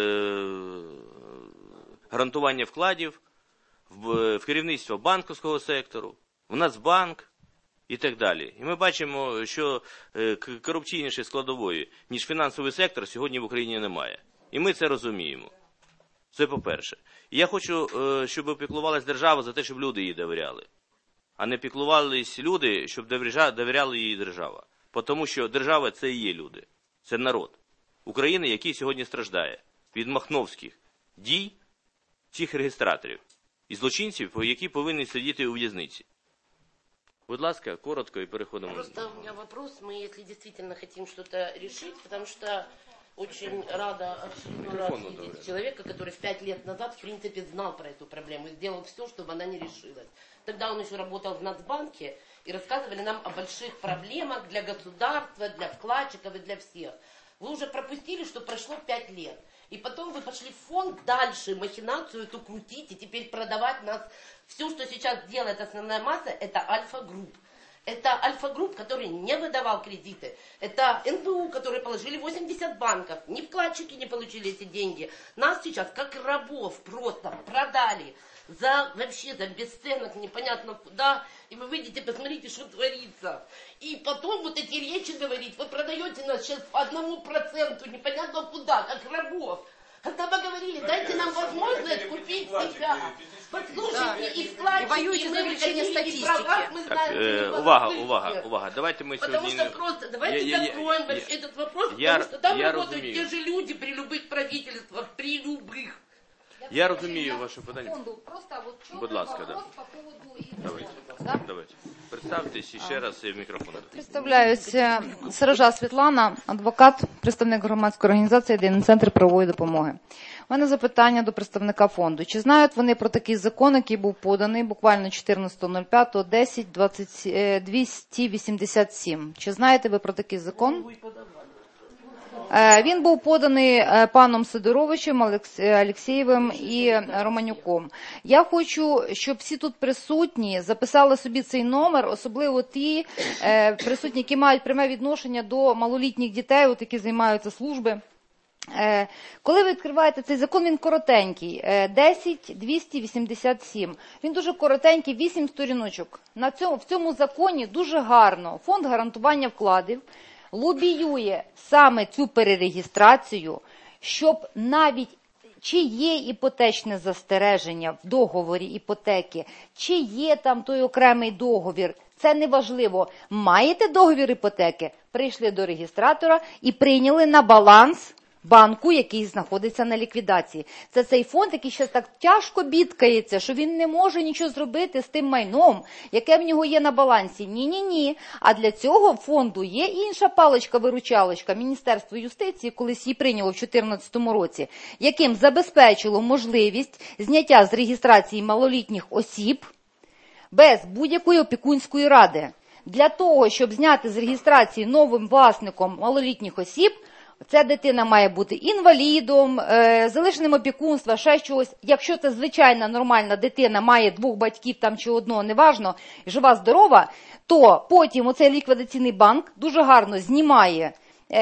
гарантування вкладів, в керівництво банківського сектору, в Нацбанк і так далі. І ми бачимо, що корупційнішої складової, ніж фінансовий сектор, сьогодні в Україні немає. І ми це розуміємо. Це по-перше. І я хочу, щоб піклувалась держава за те, щоб люди їй довіряли. А не піклувались люди, щоб довіряли їй держава. Тому що держава – це і є люди. Це народ України, який сьогодні страждає від махновських дій цих реєстраторів. І злочинців, які повинні сидіти у в'язниці. Будь ласка, коротко и переходим. Просто у меня вопрос, мы если действительно хотим что-то решить, потому что очень рада очередной раз видеть человека, который в пять лет назад в принципе знал про эту проблему и сделал все, чтобы она не решилась. Тогда он еще работал в Нацбанке и рассказывали нам о больших проблемах для государства, для вкладчиков и для всех. Вы уже пропустили, что прошло пять лет. И потом вы пошли в фонд дальше махинацию эту крутить и теперь продавать нас. Все, что сейчас делает основная масса, это Альфа-групп. Это Альфа-групп, который не выдавал кредиты. Это эн бэ у, которые положили восемьдесят банков. Ни вкладчики не получили эти деньги. Нас сейчас как рабов просто продали. За вообще за бесценок непонятно куда. И вы выйдете, посмотрите, что творится. И потом вот эти речи говорить. Вы продаете нас сейчас по одному проценту непонятно куда, как рабов. Когда вы говорили, дайте нам возможность купить себя. Послушайте, и вкладчики, и мы выходили, и права, мы Так, знаем, е, что увага, вы увага, увага. Давайте ми Потому сьогодні... что просто, давайте Я- я- закроем я- вообще этот вопрос, я- потому что там я работают разумею. те же люди при любых правительствах, при любых. Я розумію ваше питання. Фонду. Просто вот чёрный Будь ласка, вопрос да. по поводу... Давайте, Да? давайте. Представтесь і ще раз і в мікрофон. Представляюся, Сиража Світлана, адвокат, представник громадської організації «Єдиний центр правової допомоги». У мене запитання до представника фонду. Чи знають вони про такий закон, який був поданий буквально чотирнадцятого п'ятого десять двісті вісімдесят сім? Чи знаєте ви про такий закон? Він був поданий паном Сидоровичем, Олексєєвим і Романюком. Я хочу, щоб всі тут присутні записали собі цей номер, особливо ті присутні, які мають пряме відношення до малолітніх дітей, от які займаються служби. Коли ви відкриваєте цей закон, він коротенький, десять двісті вісімдесят сім. Він дуже коротенький, вісім сторіночок. На цьому, в цьому законі дуже гарно Фонд гарантування вкладів лобіює саме цю перерегістрацію, щоб навіть чи є іпотечне застереження в договорі іпотеки, чи є там той окремий договір, це не важливо. Маєте договір іпотеки, прийшли до реєстратора і прийняли на баланс банку, який знаходиться на ліквідації. Це цей фонд, який ще так тяжко бідкається, що він не може нічого зробити з тим майном, яке в нього є на балансі. Ні-ні-ні. А для цього фонду є інша паличка-виручалочка. Міністерство юстиції колись її прийняло в дві тисячі чотирнадцятому році, яким забезпечило можливість зняття з реєстрації малолітніх осіб без будь-якої опікунської ради. Для того, щоб зняти з реєстрації новим власником малолітніх осіб, ця дитина має бути інвалідом, залишеним опікунства, ще чогось. Якщо це звичайна нормальна дитина, має двох батьків там чи одного, неважно, жива, здорова, то потім оцей ліквідаційний банк дуже гарно знімає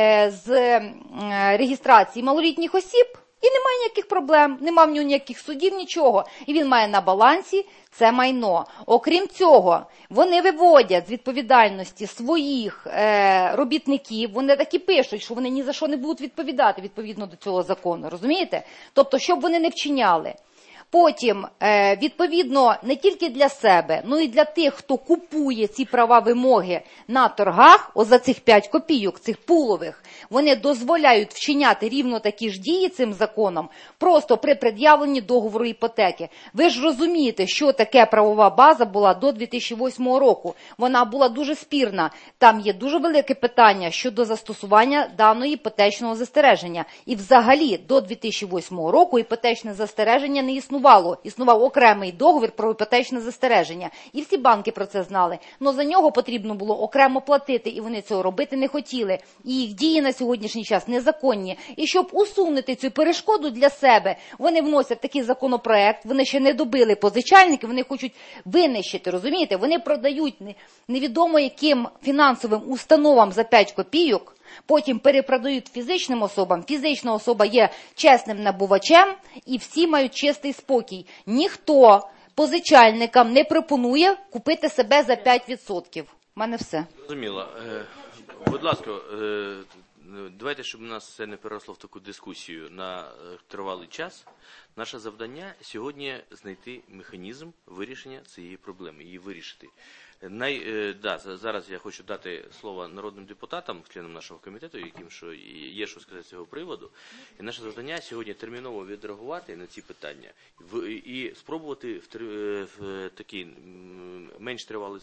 з реєстрації малолітніх осіб, і немає ніяких проблем, немає в нього ніяких судів, нічого. І він має на балансі це майно. Окрім цього, вони виводять з відповідальності своїх е, робітників, вони так і пишуть, що вони ні за що не будуть відповідати відповідно до цього закону, розумієте? Тобто, щоб вони не вчиняли. Потім, е, відповідно, не тільки для себе, но і для тих, хто купує ці права вимоги на торгах, ось за цих п'ять копійок, цих пулових, вони дозволяють вчиняти рівно такі ж дії цим законом, просто при пред'явленні договору іпотеки. Ви ж розумієте, що таке правова база була до дві тисячі восьмого року. Вона була дуже спірна. Там є дуже велике питання щодо застосування даної іпотечного застереження. І взагалі до дві тисячі восьмого року іпотечне застереження не існувало. Існував окремий договір про іпотечне застереження. І всі банки про це знали. Но за нього потрібно було окремо платити, і вони цього робити не хотіли. І їх дії на сьогоднішній час незаконні. І щоб усунути цю перешкоду для себе, вони вносять такий законопроект, вони ще не добили позичальники, вони хочуть винищити, розумієте? Вони продають невідомо яким фінансовим установам за п'ять копійок, потім перепродають фізичним особам. Фізична особа є чесним набувачем, і всі мають чистий спокій. Ніхто позичальникам не пропонує купити себе за п'ять відсотків. У мене все. Зрозуміло. Е, будь ласка, е, давайте, щоб у нас це не переросло в таку дискусію на тривалий час. Наше завдання сьогодні знайти механізм вирішення цієї проблеми, її вирішити. Най, е, да, зараз я хочу дати слово народним депутатам, членам нашого комітету, яким що є що сказати з цього приводу. І наше завдання сьогодні терміново відреагувати на ці питання в, і спробувати в, в такий менш тривалий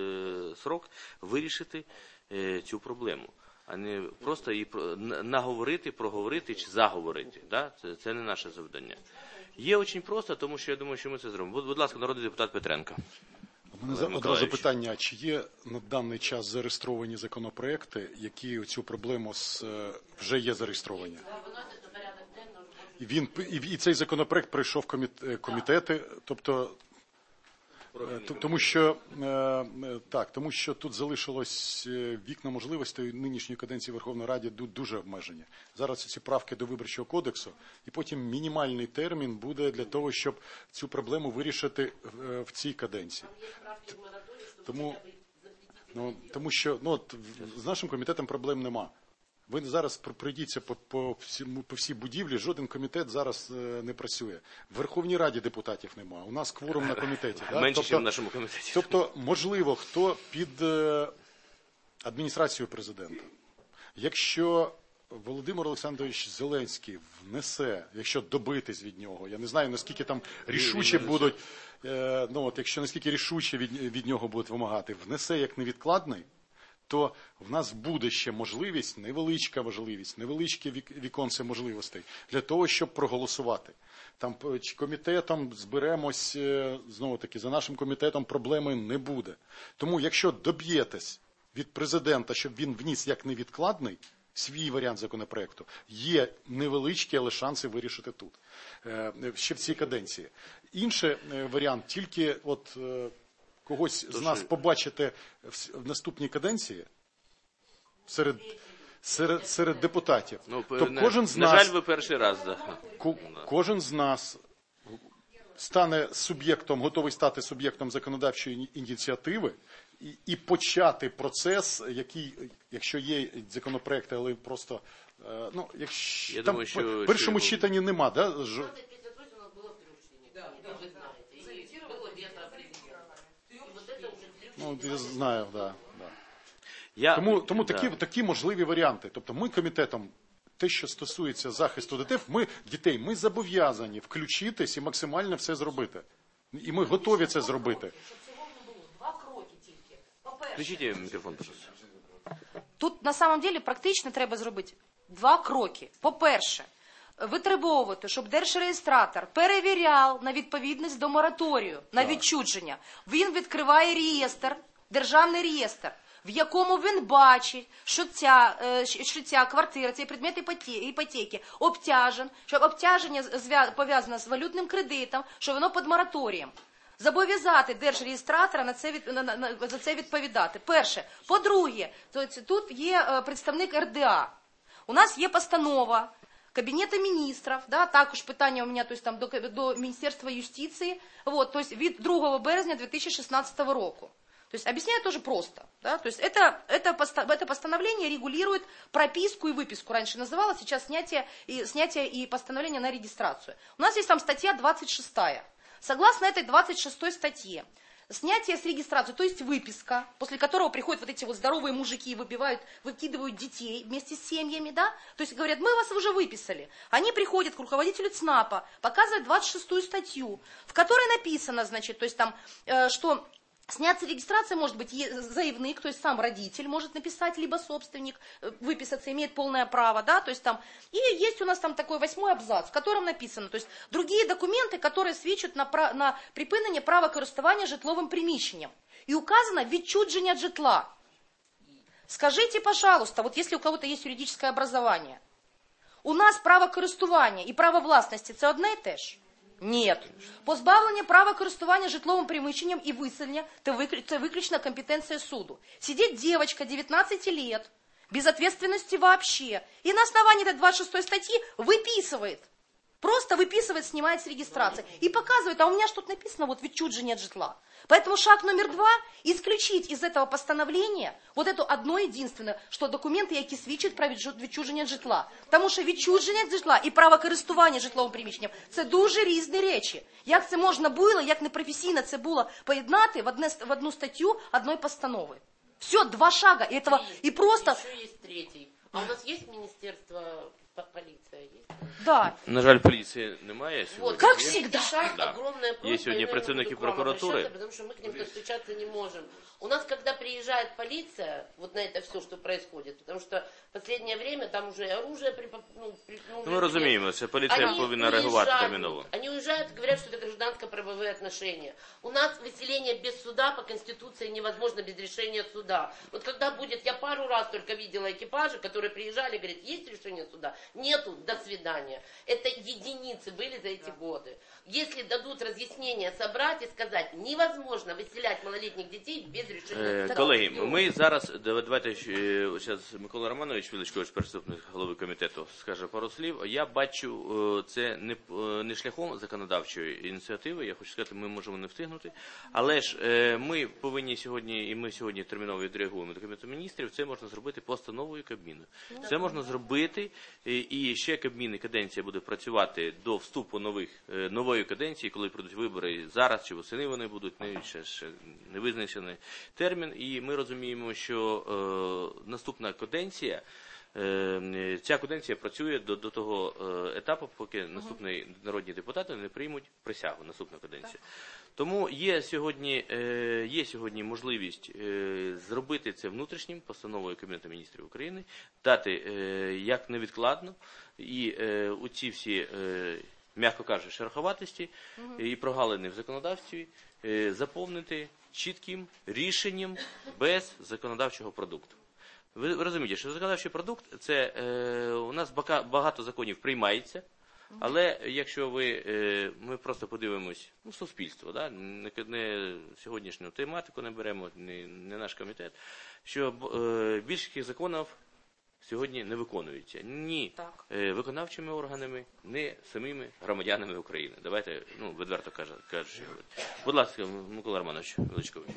срок вирішити е, цю проблему. А не просто її наговорити, проговорити чи заговорити. Да? Це, це не наше завдання. Є дуже просто, тому що я думаю, що ми це зробимо. Будь, будь ласка, народний депутат Петренко. У мене одразу питання, чи є на даний час зареєстровані законопроекти, які цю проблему з, вже є зареєстровані? І, він, і, і цей законопроект пройшов комітети, тобто Тому що, так, тому що тут залишилось вікна можливостей нинішньої каденції Верховної Ради дуже обмежені. Зараз ці правки до Виборчого кодексу, і потім мінімальний термін буде для того, щоб цю проблему вирішити в цій каденції. Тому, ну, тому що ну, от, з нашим комітетом проблем нема. Ви зараз пройдіться по, по, всі, по всій будівлі, жоден комітет зараз е, не працює. В Верховній Раді депутатів немає, у нас кворум на комітеті. Да? Менше, тобто, ніж в нашому комітеті. Тобто, можливо, хто під е, адміністрацією президента. Якщо Володимир Олександрович Зеленський внесе, якщо добитись від нього, я не знаю, наскільки там рішуче будуть, е, ну от, якщо наскільки рішуче від, від нього будуть вимагати, внесе як невідкладний, то в нас буде ще можливість, невеличка можливість, невеличке віконце можливостей для того, щоб проголосувати. Там комітетом зберемось, знову таки, за нашим комітетом проблеми не буде. Тому, якщо доб'єтесь від президента, щоб він вніс як невідкладний свій варіант законопроекту, є невеличкі, але шанси вирішити тут, ще в цій каденції. Інший варіант, тільки от когось з нас побачите в наступній каденції серед, серед, серед депутатів. Ну, то не, кожен з на нас, жаль, ви перший раз. Да. Ко, кожен з нас стане суб'єктом, готовий стати суб'єктом законодавчої ініціативи і, і почати процес, який, якщо є законопроекти, але просто, ну, якщо Я там думаю, що, в першому що... читанні нема, да? Ну, я знаю, да, да. Я... Тому, тому да. такі, такі можливі варіанти. Тобто ми комітетом, те, що стосується захисту дітей, ми, дітей, ми зобов'язані включитись і максимально все зробити. І ми готові це зробити. Включіть мікрофон, пожалуйста. Тут на самом деле практично треба зробити два кроки. По-перше, витребовувати, щоб держреєстратор перевіряв на відповідність до мораторію, на відчудження. Він відкриває реєстр, державний реєстр, в якому він бачить, що ця, що ця квартира, цей предмет іпотеки обтяжен, що обтяження пов'язане з валютним кредитом, що воно під мораторієм. Зобов'язати держреєстратора на це, на, на, за це відповідати. Перше. По-друге, тут є представник ер де а. У нас є постанова Кабінету міністрів, да, також питання у мене то есть, там, до, до Міністерства юстиції, вот, то есть, від другого березня дві тисячі шістнадцятого року. То есть, объясняю тоже просто. Да? То есть, это, это, это постановление регулирует прописку и выписку. Раньше называлось, сейчас снятие и, снятие и постановление на регистрацию. У нас есть там статья двадцать шестая. Согласно этой двадцать шестой статье, снятие с регистрации, то есть выписка, после которого приходят вот эти вот здоровые мужики и выбивают, выкидывают детей вместе с семьями, да, то есть говорят, мы вас уже выписали. Они приходят к руководителю ЦНАПа, показывают двадцать шестую статью, в которой написано, значит, то есть там, э, что сняться регистрация может быть заявник, то есть сам родитель может написать, либо собственник, выписаться, имеет полное право, да, то есть там, и есть у нас там такой восьмой абзац, в котором написано, то есть другие документы, которые свідчать на, на припинення права користування житловим приміщенням. И указано відчудження житла. Скажите, пожалуйста, вот если у кого-то есть юридическое образование, у нас право користування и право власності це одне і те ж? Нет. Позбавлення права користування житловим приміщенням і виселення – це виключна компетенція суду. Сидит девочка девятнадцати лет, без ответственности вообще, и на основании этой двадцать шестой статьи выписывает. Просто выписывает, снимает с регистрации. И показывает, а у меня что тут написано, вот відчудження житла. Поэтому шаг номер два – исключить из этого постановления вот это одно единственное, что документы, які свідчать про відчуження житла. Тому що відчуження житла і право користування житловим приміщенням – це дуже різні речі. Як це можна було, як непрофесійно це було поєднати в, одне, в одну статтю одної постанови. Все, два шага. И, этого, и просто... Еще есть третий. А у нас есть министерство, полиция есть? Да. На жаль, поліції немає сьогодні. Вот, как всегда. Шаг, Да. огромная просьба, Є сьогодні я, наверное, працівники буду к вам прокуратури. обращаться, потому что мы к ним достучаться не можем. У нас, когда приезжает полиция, вот на это все, что происходит, потому что в последнее время там уже оружие... При, ну, при, ну, Ну, ми розуміємо, що поліція повинна реагувати терміново. Они уезжают, говорят, что это гражданско-правовые отношения. У нас выселение без суда по Конституции невозможно без решения суда. Вот когда будет, я пару раз только видела экипажи, которые приезжали, говорят, есть решение суда? Нету, до свидания. Это единицы были за эти годы. Если дадут разъяснение собрать и сказать, невозможно выселять малолетних детей без решения суда. Колеги, ми зараз, давайте, зараз Микола Романович Величкович, переступник голови комітету, скаже пару слів. Я бачу, це не, не шляхом законодавчої ініціативи, я хочу сказати, ми можемо не встигнути, але ж ми повинні сьогодні, і ми сьогодні терміново відреагуємо до Кабінету міністрів, це можна зробити постановою Кабміну. Це можна зробити, і ще Кабмін і каденція буде працювати до вступу нових, нової каденції, коли прийдуть вибори зараз чи восени вони будуть, не, ще, ще не визначений термін, і ми розуміємо, що е, наступна каденція, е, ця каденція працює до, до того е, етапу, поки наступні народні депутати не приймуть присягу, наступну каденцію. Тому є сьогодні, е, є сьогодні можливість е, зробити це внутрішнім постановою Кабінету міністрів України, дати е, як невідкладно, і е, у ці всі, е, м'яко кажучи, шероховатості і прогалини в законодавстві е, заповнити чітким рішенням без законодавчого продукту. Ви, ви розумієте, що законодавчий продукт, це е, у нас багато законів приймається, але якщо ви, е, ми просто подивимось, ну, суспільство, да, не, не сьогоднішню тематику не беремо, не, не наш комітет, що е, більшість законів сьогодні не виконуються ні е, виконавчими органами, ні самими громадянами України. Давайте, ну, відверто кажучи. Будь ласка, Микола Романович Величковий.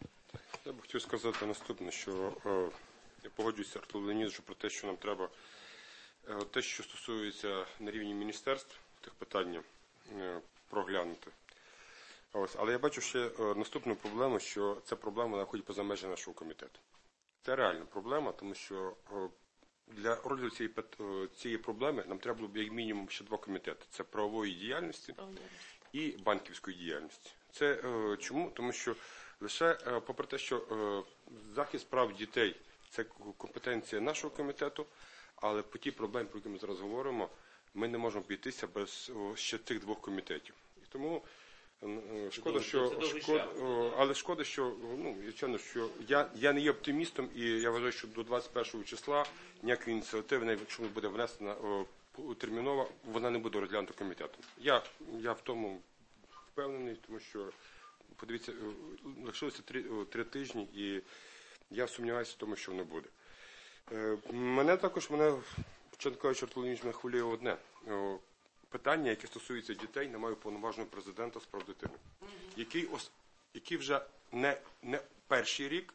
Я б хотів сказати наступне, що е, я погоджуюся з Артуром Леонідовичем про те, що нам треба е, те, що стосується на рівні міністерств, тих питань е, проглянути. Ось, але я бачу ще е, наступну проблему, що ця проблема виходить поза межі нашого комітету. Це реальна проблема, тому що е, для розгляду цієї, цієї проблеми нам треба було б як мінімум ще два комітети. Це правової діяльності і банківської діяльності. Це е, чому? Тому що лише, е, попри те, що е, захист прав дітей – це компетенція нашого комітету, але по тій проблемі, про які ми зараз говоримо, ми не можемо обійтися без о, ще тих двох комітетів. І тому шкода, що, шкода, але шкода, що, ну, звичайно, що я, я не є оптимістом, і я вважаю, що до двадцять першого числа ніякої ініціативи, навіть якщо буде внесена о, термінова, вона не буде розглянута комітетом. Я, я в тому впевнений, тому що, подивіться, лишилося три, три тижні, і я сумніваюся в тому, що воно буде. Е, мене також, мене, чесно кажучи, Артур Леонідович, мене хвилює одне. О, питання, яке стосується дітей, немає уповноваженого президента з прав дитини, який, який вже не, не перший рік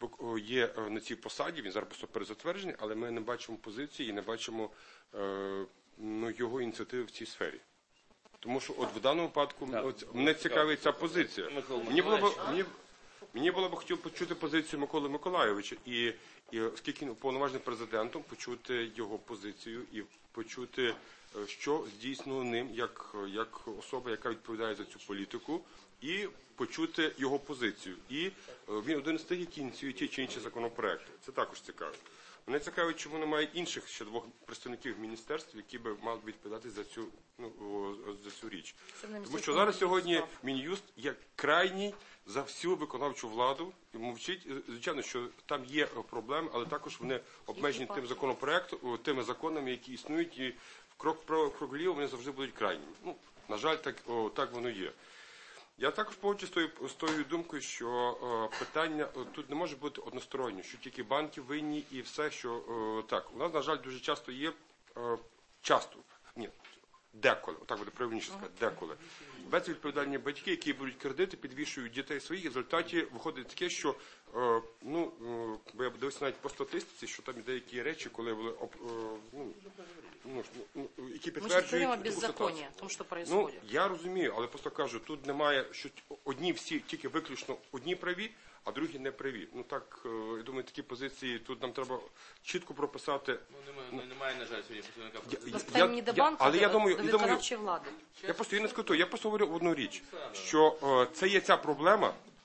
є на цій посаді, він зараз просто перезатверджений, але ми не бачимо позиції і не бачимо е, ну, його ініціативи в цій сфері. Тому що от в даному випадку от, мене цікавить ця позиція. Мені було б, мені, мені було б хотів почути позицію Миколи Миколайовича і, і оскільки він уповноважений президентом, почути його позицію і почути, що здійснено ним як, як особа, яка відповідає за цю політику, і почути його позицію. І він один з тих, які ініціює ті чи інші законопроекти. Це також цікаво. Мене цікавить, чому немає інших ще двох представників міністерств, які б мали відповідати за цю, ну, за цю річ. Тому що зараз сьогодні Мін'юст є крайній за всю виконавчу владу і мовчить. Звичайно, що там є проблеми, але також вони обмежені тим законопроектом, тими законами, які існують, і в крок вправо, крок вліво вони завжди будуть крайніми. Ну, на жаль, так, о, так воно є. Я також погоджуюсь з тою, з тою думкою, що о, питання о, тут не може бути одностороннє, що тільки банки винні і все, що о, так. У нас, на жаль, дуже часто є, о, часто, ні, деколи, отак буде правильніше сказати, деколи. Безвідповідальні батьки, які беруть кредити, підвішують дітей своїх, і в результаті виходить таке, що, о, ну, о, бо я дивився навіть по статистиці, що там деякі речі, коли вони, ну, ну, ну, які підтверджують таку ситуацію. Тому, що відбувається. Ну, я розумію, але просто кажу, тут немає, що одні всі, тільки виключно одні праві, а другі не праві. Ну так, я думаю, такі позиції, тут нам треба чітко прописати. Ну, немає, немає, на жаль, сьогодні представника президента. Я, я, я, але я думаю, до виконавчої влади. Я просто, я не скажу, я просто говорю одну річ, що о, це є ця проблема,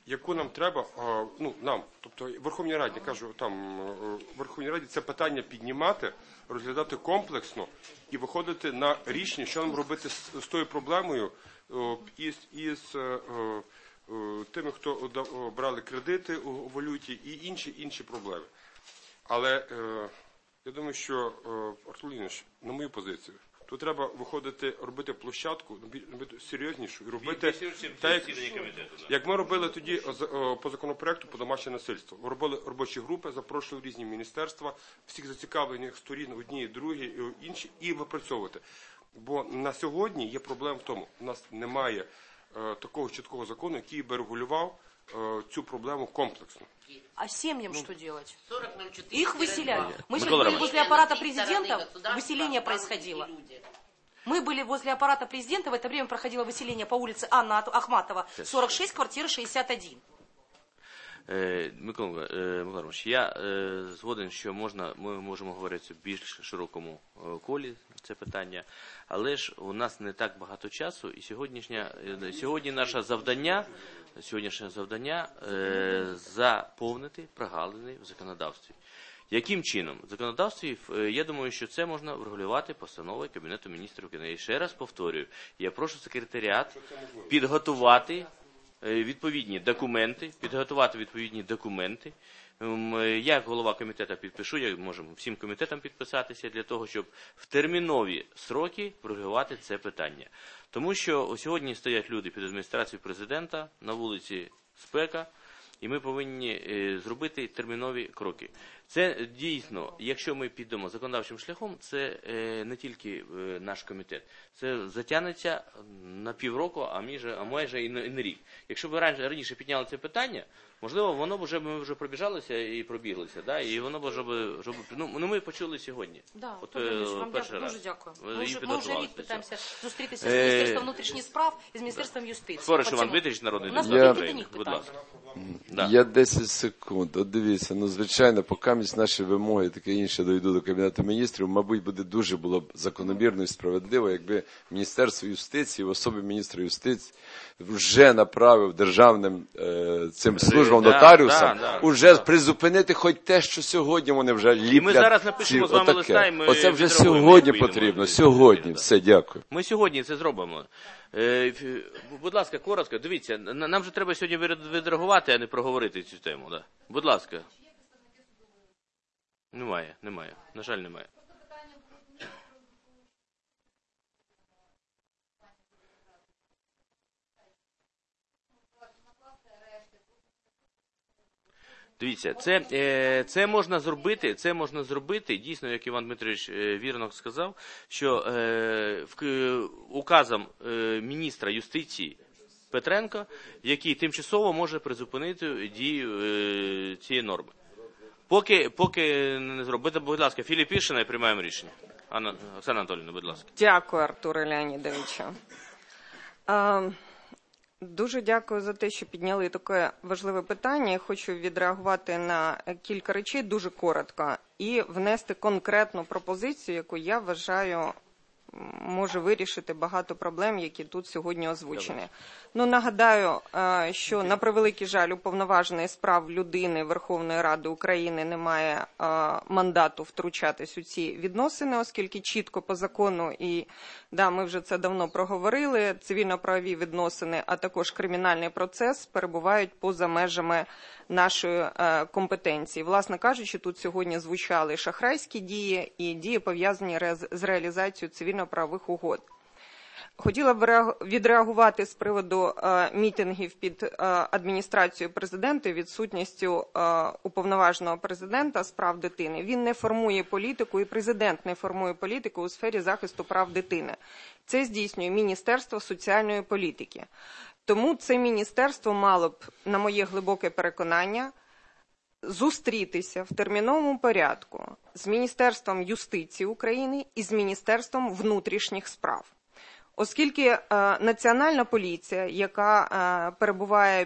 яку нам треба, ну, нам, тобто Верховній Раді, я кажу, там, Верховній Раді це питання піднімати, розглядати комплексно і виходити на рішення, що нам робити з, з тою проблемою, із, із тими, хто брали кредити у валюті і інші, інші проблеми. Але я думаю, що, Артур Леонідович, на мою позицію, тут треба виходити, робити площадку, робити серйознішу і робити так, як, як ми робили тоді по законопроекту по домашнє насильство. Ми робили робочі групи, запрошували різні міністерства, всіх зацікавлених сторін, одні, другі, інші, і випрацьовувати. Бо на сьогодні є проблема в тому, у нас немає е, такого чіткого закону, який би регулював е, цю проблему комплексно. А семьям ну, что делать? сорок ноль четыре Их выселяли. Мы же Микола были возле аппарата президента, выселение происходило. Мы были возле аппарата президента, в это время проходило выселение по улице Анна Ахматова, сорок шесть, квартира шестьдесят один. Микола Миколаївич, я е, згоден, що можна, ми можемо говорити в більш широкому е, колі це питання, але ж у нас не так багато часу, і сьогоднішня, е, сьогодні наше завдання, сьогоднішнє завдання е, заповнити прогалини в законодавстві. Яким чином? В законодавстві, я думаю, що це можна врегулювати постановою Кабінету міністрів України. І ще раз повторюю, я прошу секретаріат підготувати відповідні документи, підготувати відповідні документи. Я, як голова комітету, підпишу, я можу всім комітетам підписатися для того, щоб в термінові сроки врегулювати це питання. Тому що сьогодні стоять люди під адміністрацією президента, на вулиці спека, і ми повинні зробити термінові кроки. Це дійсно, якщо ми підемо законодавчим шляхом, це не тільки наш комітет. Це затягнеться на півроку, а майже, а майже і на рік. Якщо б раніше підняли це питання, можливо, воно б вже, ми вже пробіжалися і пробіглися, да? І воно б вже, вже ну, ми почули сьогодні. Да, От, вам перший дуже раз. дякую. Ми Ми вже, ми вже рік питаємося зустрітися з Е, Міністерством внутрішніх справ і з Міністерством юстиції. Спориш По Іван цьому. Дмитрич, народний У нас депутат тільки України. до них Будь питання. ласка. Да. Я десять секунд. От дивіться, ну, звичайно, поки наші вимоги і таке інше дойдуть до Кабінету міністрів, мабуть, буде дуже було б закономірно і справедливо, якби Міністерство юстиції, в особі міністра юстиції, вже направив державним е, цим службам, Да, нотаріусам, да, да, уже да. призупинити хоч те, що сьогодні вони вже ліплять. І ми зараз напишемо ці, з вами отаке. листа, і ми Оце вже відреагуємо, сьогодні і поїдемо. потрібно, сьогодні. Все, дякую. Ми сьогодні це зробимо. Е, будь ласка, коротко, дивіться, нам же треба сьогодні відреагувати, а не проговорити цю тему. Да. Будь ласка. Немає, немає. На жаль, немає. Дивіться, це, е, це можна зробити, це можна зробити, дійсно, як Іван Дмитрович е, вірно сказав, що е, в, е, указом е, міністра юстиції Петренка, який тимчасово може призупинити дію е, цієї норми. Поки, поки не зробити, будь ласка, Філіпішина і приймаємо рішення. Анна, Оксана Анатоліївна, будь ласка. Дякую, Артуре Леонідовичу. А, дуже дякую за те, що підняли таке важливе питання. Я хочу відреагувати на кілька речей дуже коротко і внести конкретну пропозицію, яку я вважаю може вирішити багато проблем, які тут сьогодні озвучені. Ну, нагадаю, що на превеликий жаль уповноважений з прав людини Верховної Ради України немає мандату втручатись у ці відносини, оскільки чітко по закону, і да, ми вже це давно проговорили, цивільно-правові відносини, а також кримінальний процес перебувають поза межами нашої компетенції. Власне кажучи, тут сьогодні звучали шахрайські дії і дії, пов'язані з реалізацією цивільно-правових угод. Хотіла б відреагувати з приводу е, мітингів під е, адміністрацією президента і відсутністю е, уповноваженого президента з прав дитини. Він не формує політику, і президент не формує політику у сфері захисту прав дитини. Це здійснює Міністерство соціальної політики. Тому це міністерство мало б, на моє глибоке переконання, зустрітися в терміновому порядку з Міністерством юстиції України і з Міністерством внутрішніх справ. Оскільки е, Національна поліція, яка е, перебуває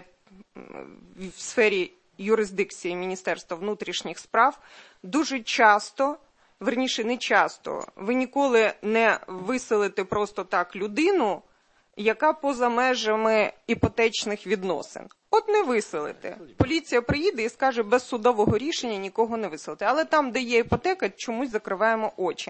в сфері юрисдикції Міністерства внутрішніх справ, дуже часто, верніше не часто, ви ніколи не виселите просто так людину, яка поза межами іпотечних відносин. от не виселити. Поліція приїде і скаже, без судового рішення нікого не виселити. Але там, де є іпотека, чомусь закриваємо очі.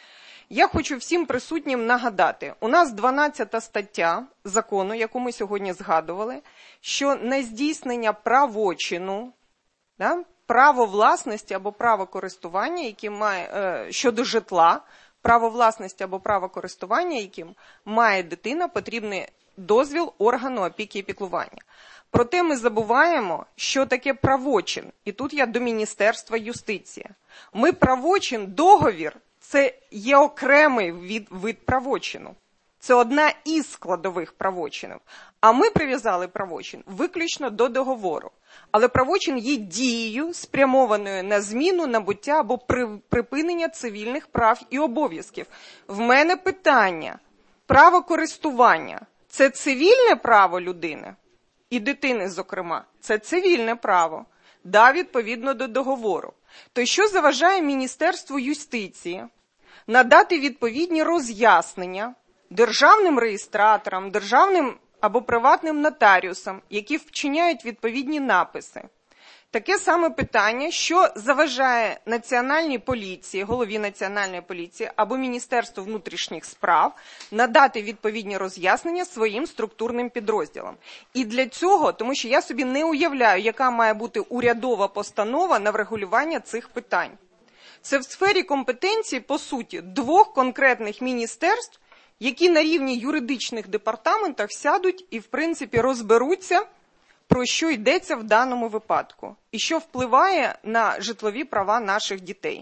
Я хочу всім присутнім нагадати, у нас дванадцята стаття закону, яку ми сьогодні згадували, що на здійснення правочину, да, право власності або право користування, яким має, е, щодо житла, право власності або право користування, яким має дитина, потрібний дозвіл органу опіки і піклування. Проте ми забуваємо, що таке правочин. І тут я до Міністерства юстиції. Ми правочин, договір, це є окремий від, вид правочину. Це одна із складових правочинів. А ми прив'язали правочин виключно до договору. Але правочин є дією, спрямованою на зміну, набуття або припинення цивільних прав і обов'язків. В мене питання. Право користування – це цивільне право людини? І дитини, зокрема. Це цивільне право. Да, відповідно до договору. То що заважає Міністерству юстиції надати відповідні роз'яснення державним реєстраторам, державним або приватним нотаріусам, які вчиняють відповідні написи? Таке саме питання, що заважає Національній поліції, голові Національної поліції або Міністерству внутрішніх справ надати відповідні роз'яснення своїм структурним підрозділам. І для цього, тому що я собі не уявляю, яка має бути урядова постанова на врегулювання цих питань. Це в сфері компетенції, по суті, двох конкретних міністерств, які на рівні юридичних департаментах сядуть і, в принципі, розберуться, про що йдеться в даному випадку і що впливає на житлові права наших дітей.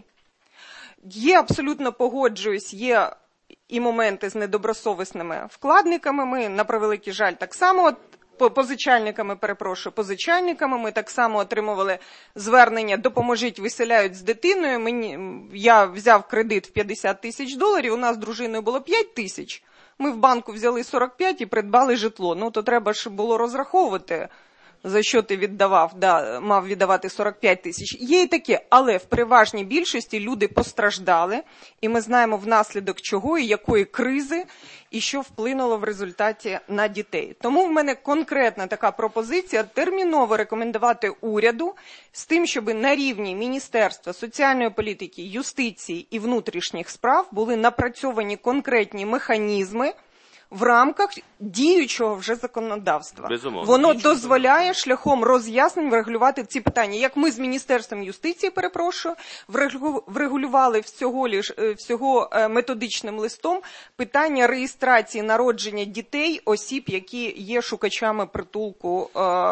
Є, абсолютно погоджуюсь, є і моменти з недобросовісними вкладниками. Ми, на превеликий жаль, так само, позичальниками, перепрошую, позичальниками, ми так само отримували звернення «допоможіть, виселяють з дитиною». Мені, я взяв кредит в п'ятдесят тисяч доларів, у нас з дружиною було п'ять тисяч. Ми в банку взяли сорок п'ять і придбали житло. Ну, то треба ж було розраховувати, за що ти віддавав, да, мав віддавати сорок п'ять тисяч. Є і таке, але в переважній більшості люди постраждали, і ми знаємо внаслідок чого і якої кризи, і що вплинуло в результаті на дітей. Тому в мене конкретна така пропозиція терміново рекомендувати уряду з тим, щоб на рівні Міністерства соціальної політики, юстиції і внутрішніх справ були напрацьовані конкретні механізми, в рамках діючого вже законодавства. Безумовно. Воно дозволяє шляхом роз'яснень врегулювати ці питання. Як ми з Міністерством юстиції, перепрошую, врегулювали всього, лиш, всього методичним листом питання реєстрації народження дітей, осіб, які є шукачами притулку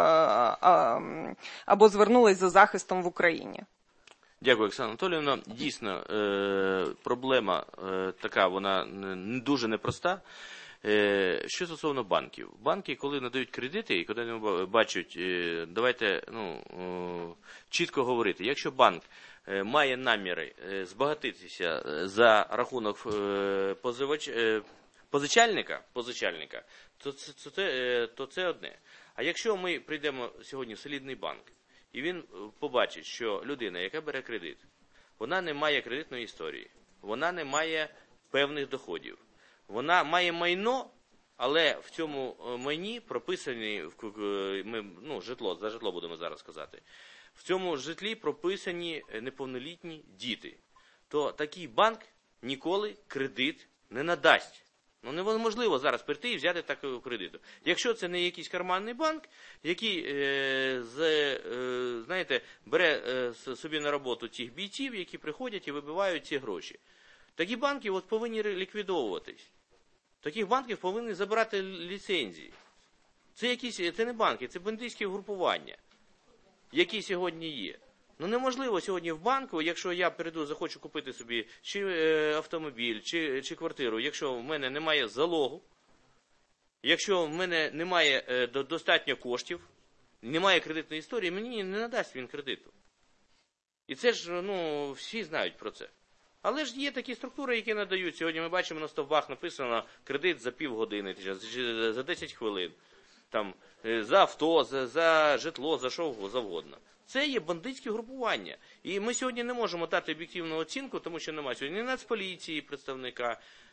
або звернулись за захистом в Україні. Дякую, Оксана Анатоліївна. Дійсно, проблема така, вона дуже непроста. Що стосовно банків. Банки, коли надають кредити, і коли вони бачать, давайте ну, чітко говорити, якщо банк має наміри збагатитися за рахунок позивач, позичальника, позичальника, то це, це, то це одне. А якщо ми прийдемо сьогодні в солідний банк, і він побачить, що людина, яка бере кредит, вона не має кредитної історії, вона не має певних доходів, вона має майно, але в цьому майні прописані, ми, ну, житло, за житло будемо зараз казати, в цьому житлі прописані неповнолітні діти, то такий банк ніколи кредит не надасть. Ну, неможливо зараз прийти і взяти такого кредиту. Якщо це не якийсь карманний банк, який, е, з, е, знаєте, бере е, собі на роботу тих бійців, які приходять і вибивають ці гроші. Такі банки от повинні ліквідовуватись. Таких банків повинні забирати ліцензії. Це якісь, це не банки, це бандитські групування, які сьогодні є. Ну, неможливо сьогодні в банку, якщо я перейду, захочу купити собі чи е, автомобіль, чи, чи квартиру, якщо в мене немає залогу, якщо в мене немає е, до, достатньо коштів, немає кредитної історії, мені не надасть він кредиту. І це ж, ну, всі знають про це. Але ж є такі структури, які надають. Сьогодні ми бачимо, на стовбах написано кредит за півгодини, за десять хвилин, там, за авто, за, за житло, за що завгодно. Це є бандитські групування. І ми сьогодні не можемо дати об'єктивну оцінку, тому що немає сьогодні ні Нацполіції представника,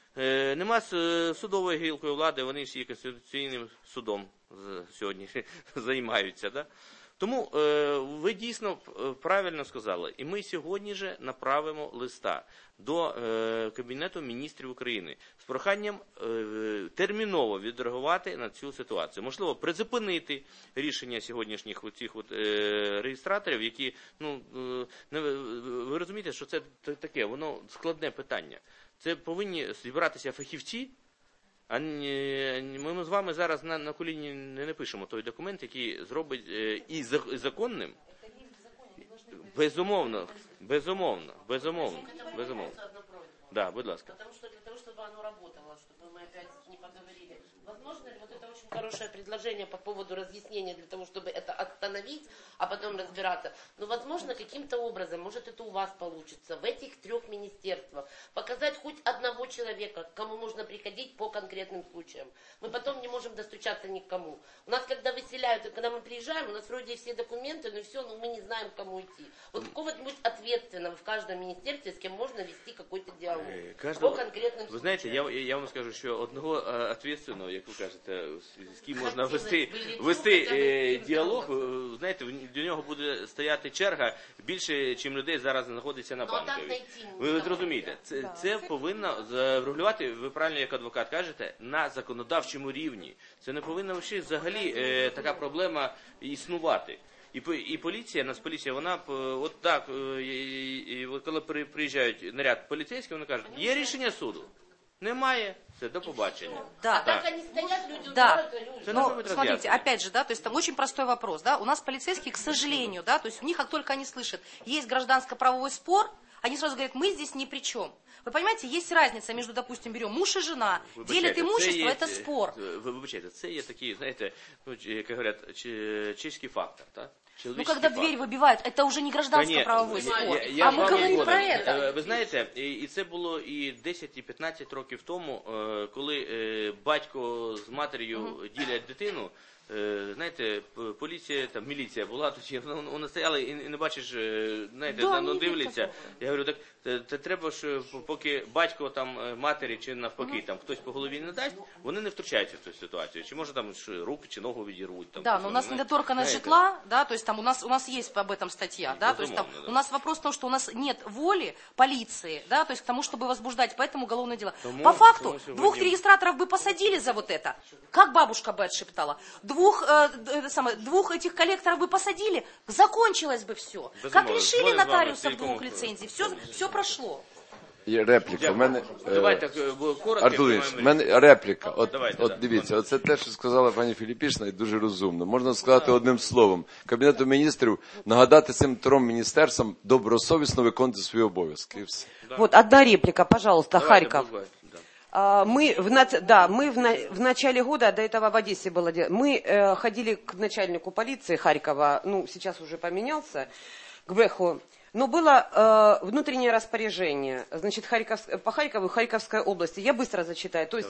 Е, нема с- судової гілкою влади, вони всі Конституційним судом з- сьогодні займаються. Да? Тому е, ви дійсно е, правильно сказали. І ми сьогодні же направимо листа до е, Кабінету міністрів України з проханням е, терміново відреагувати на цю ситуацію. Можливо, призупинити рішення сьогоднішніх цих от, е, реєстраторів, які, ну, е, не, ви розумієте, що це таке, воно складне питання. Це повинні зібратися фахівці, а не- ми, ми з вами зараз на, на коліні не напишемо той документ, який зробить е, і зак- законним. Безумовно, безумовно, безумовно, безумовно. Да, будь ласка. Потому что для того, чтобы оно работало, чтобы мы опять не поговорили. Возможно ли вот это очень хорошее предложение по поводу разъяснения для того, чтобы это остановить, а потом разбираться? Но, возможно, каким-то образом, может, это у вас получится, в этих трех министерствах показать хоть одного человека, к кому можно приходить по конкретным случаям. Мы потом не можем достучаться ни к кому. У нас, когда выселяют, и когда мы приезжаем, у нас вроде все документы, но все, но мы не знаем, к кому идти. Вот какого-нибудь ответственного в каждом министерстве, с кем можно вести какой-то диалог. Е, По Кожного, конкретным ви знаєте, я, я вам скажу, що одного е, відповідального, як ви кажете, з- з ким можна вести, вести е, діалог, е, знаєте, в- до нього буде стояти черга більше, чим людей зараз знаходиться на Ну, а так Банковій. знайти Ви можна. зрозумієте, це, це повинно врегулювати, ви правильно як адвокат кажете, на законодавчому рівні. Це не повинна взагалі, взагалі е, така проблема існувати. І, по- і поліція, Нацполіція, вона п- от так, е, і, і, от коли при- приїжджають наряд поліцейський, вони кажуть, є рішення суду. Немає, все, до побачення. Да. А так они стоят, люди Да. убирают, а люди- Це не Но, будет смотрите, развязано. опять же, да, то есть там очень простой вопрос, да, у нас полицейские, к сожалению, да, то есть у них, как только они слышат, есть гражданско-правовой спор, они сразу говорят, мы здесь ни при чем. Вы понимаете, есть разница между, допустим, берем муж и жена, Вибачайте, делят це имущество, є, это спор. е, Ви вибачайте, це є такий, знаєте, ну, чи- як говорять, чи- чеський фактор, так? Ну, Чоловічний когда фактор. дверь выбивают, это уже не гражданско-правовой Конечно, спор. я- я А з мы вами говорим про згоден. это. Е, Ви знаєте, і і це було і десять, і п'ятнадцять років тому, е, коли е, батько з матер'ю ділять дитину. Е, Знаєте, п- поліція, там, міліція була тоді, вона, вона стояла і, і не бачиш, е, знаєте, Да, да, ну, ні, дивляться. такого. Я говорю, так те- те треба ж, поки батько там е, матері чи навпаки там хтось по голові не дасть, вони не втручаються в цю ситуацію. Чи може там що, руки чи ногу відірвуть. Там, Да, щось, но у нас ну, недоторканность знаєте. житла, да, то есть там у нас, у нас есть об этом статья, да, то есть там Безумовно, да. у нас вопрос в том, что у нас нет воли полиции, да, то есть к тому, чтобы возбуждать, поэтому уголовное дело. Тому- По факту, тому сьогодні- двух регистраторов бы посадили за вот это, как бабушка бы отшептала, двух, э, д- э, самое, двух этих коллекторов бы посадили, закончилось бы все. Как Безумовно, лишили згоден з вами, нотариусов цілком. двух лицензий, все, все прошло. Є репліка. В мене, е, Давайте так, бо коротко. Артур Ильич, в приймаємо мене репліка. От, Давайте, от да. дивіться, оце те, що сказала пані Філіпішна, і дуже розумно. Можна сказати одним словом. Кабінету міністрів нагадати цим трьом міністерствам добросовісно виконувати свої обов'язки. І все. Вот одна реплика, пожалуйста, Давайте, Харьков. будь ласка, да. А, Мы в, нац- да, мы в, на- в начале года, до этого в Одессе было дело, мы э, ходили к начальнику полиции Харькова, ну, сейчас уже поменялся, к Бэху, но было э, внутреннее распоряжение, значит, Харьков, по Харькову, Харьковской области. Я быстро зачитаю. То есть,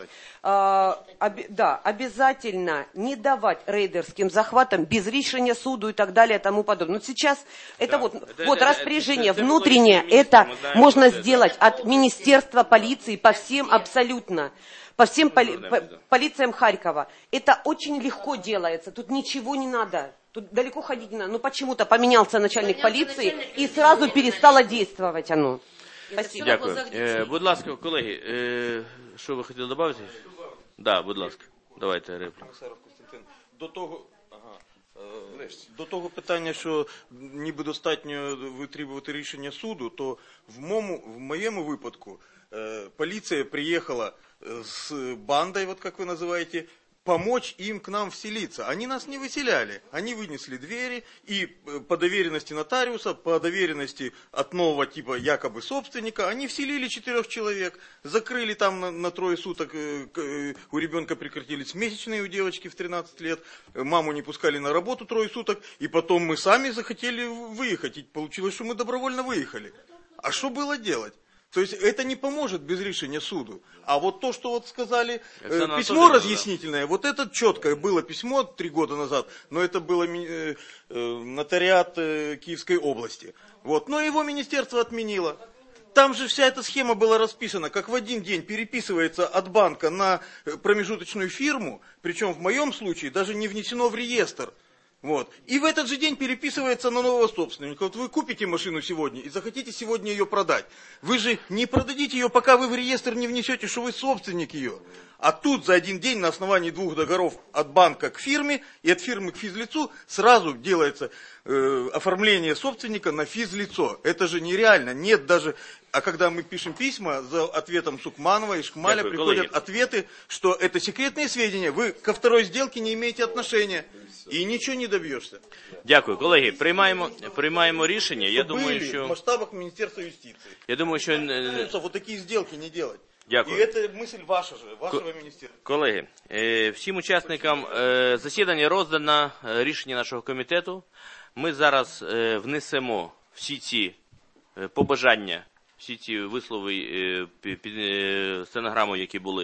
э, оби- да, обязательно не давать рейдерским захватам без решения суду и так далее и тому подобное. Но сейчас это вот, это- вот это- распоряжение это- это внутреннее, было еще это министром, мы знаем, можно что это- сделать от Министерства полиции по всем абсолютно, по всем поли- по- полициям Харькова. Это очень легко делается, тут ничего не надо. Тут далеко ходить не надо. Но почему-то поменялся начальник полиции и сразу перестало действовать оно. Спасибо. Дякую. Е, будь ласка, колеги, е, що ви хотіли додати? Да, будь ласка. Давайте репліку. Костянтин, до того, ага, е, до того питання, що ніби достатньо витребувати рішення суду, то в моєму, в моєму випадку е, поліція приїхала е, з бандой, вот как вы называете, помочь им к нам вселиться. Они нас не выселяли. Они вынесли двери и э, по доверенности нотариуса, по доверенности от нового типа якобы собственника, они вселили четырех человек, закрыли там на, на трое суток, э, к- э, у ребенка прекратились месячные у девочки в тринадцать лет, э, маму не пускали на работу трое суток, и потом мы сами захотели выехать, и получилось, что мы добровольно выехали. А что было делать? То есть это не поможет без решения суду. А вот то, что вот сказали, э, Оксана письмо Анатольевна, разъяснительное, вот это четкое было письмо три года назад, но это было ми- э, э, нотариат э, Киевской области. Вот, но его министерство отменило. там же вся эта схема была расписана, как в один день переписывается от банка на промежуточную фирму, причем в моем случае даже не внесено в реестр. Вот. И в этот же день переписывается на нового собственника. Вот вы купите машину сегодня и захотите сегодня ее продать. Вы же не продадите ее, пока вы в реестр не внесете, что вы собственник ее. А тут за один день на основании двух договоров от банка к фирме и от фирмы к физлицу сразу делается э, оформление собственника на физлицо. Это же нереально. Нет даже... А когда мы пишем письма, за ответом Сукманова и Шкмаля Дякую, приходят колеги. ответы, что это секретные сведения, вы ко второй сделке не имеете отношения. І нічого не доб'єшся. Дякую, колеги. Приймаємо, приймаємо рішення. Я думаю, Были в що... масштабах Министерства юстиции. Я думаю, що... Вот такие сделки не делать. Дякую. И это мысль ваша же, вашего министерства. Колеги, е, всім учасникам е, засідання роздано е, рішення нашого комітету. Ми зараз е, внесемо всі ці е, побажання, всі ці вислови е, під е, стенограму, які були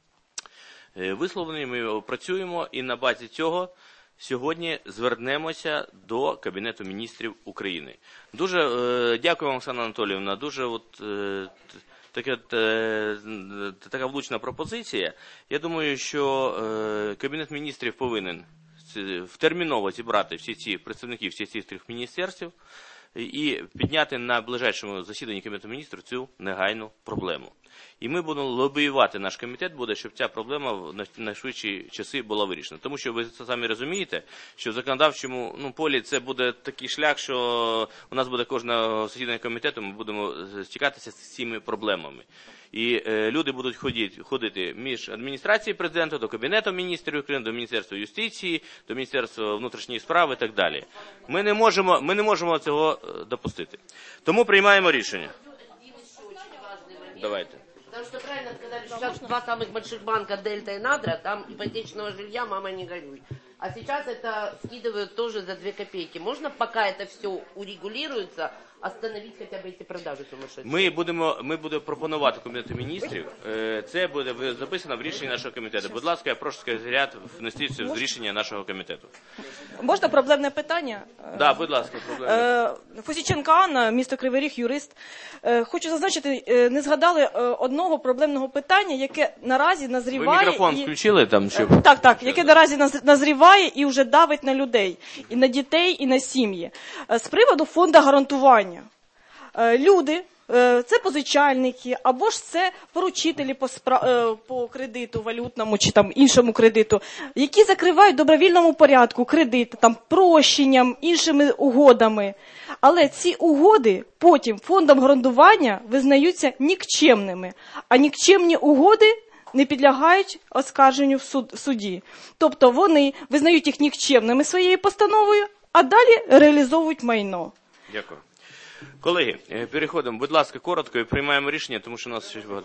е, висловлені, ми опрацюємо і на базі цього сьогодні звернемося до Кабінету міністрів України. Дуже е, дякую вам, Оксана Анатоліївна, дуже от, е, така, е, така влучна пропозиція. Я думаю, що е, Кабінет міністрів повинен втерміново зібрати всі ці представників всіх цих трьох міністерств і підняти на ближайшому засіданні Кабінету міністрів цю негайну проблему. І ми будемо лобіювати, наш комітет буде, щоб ця проблема в найшвидші часи була вирішена. Тому що ви самі розумієте, що в законодавчому ну, полі це буде такий шлях, що у нас буде кожного засідання комітету, ми будемо стикатися з цими проблемами. І е, люди будуть ходити, ходити між адміністрацією президента до Кабінету міністрів України, до Міністерства юстиції, до Міністерства внутрішніх справ і так далі. Ми не можемо, ми не можемо цього допустити. Тому приймаємо рішення. Давайте. Потому что правильно сказали, что сейчас два самых больших банка, Дельта и Надра, там ипотечного жилья, мама не горюй. А сейчас это скидывают тоже за две копейки. Можно, пока это все урегулируется, остановить хотя бы эти продажи сумасшедшие? Ми будемо, ми будемо пропонувати Кабінету міністрів. Це буде записано в рішенні нашого комітету. Будь ласка, я прошу секретаріат внести це в рішення нашого комітету. Можна проблемне питання? Так, да, будь ласка, проблемне. Фосіченко Анна, місто Кривий Ріг, юрист. Хочу зазначити, не згадали одного проблемного питання, яке наразі назріває... Ви мікрофон і... включили там? Щоб... Так, так, яке наразі назріває і вже давить на людей, і на дітей, і на сім'ї. З приводу фонду гарантування. Люди, це позичальники, або ж це поручителі по, спра... по кредиту валютному чи там іншому кредиту, які закривають в добровільному порядку кредити, там прощенням, іншими угодами. Але ці угоди потім фондом гарантування визнаються нікчемними, а нікчемні угоди не підлягають оскарженню в, суд, в суді. Тобто вони визнають їх нікчемними своєю постановою, а далі реалізовують майно. Дякую. Колеги, переходимо, будь ласка, коротко і приймаємо рішення, тому що у нас ще багато.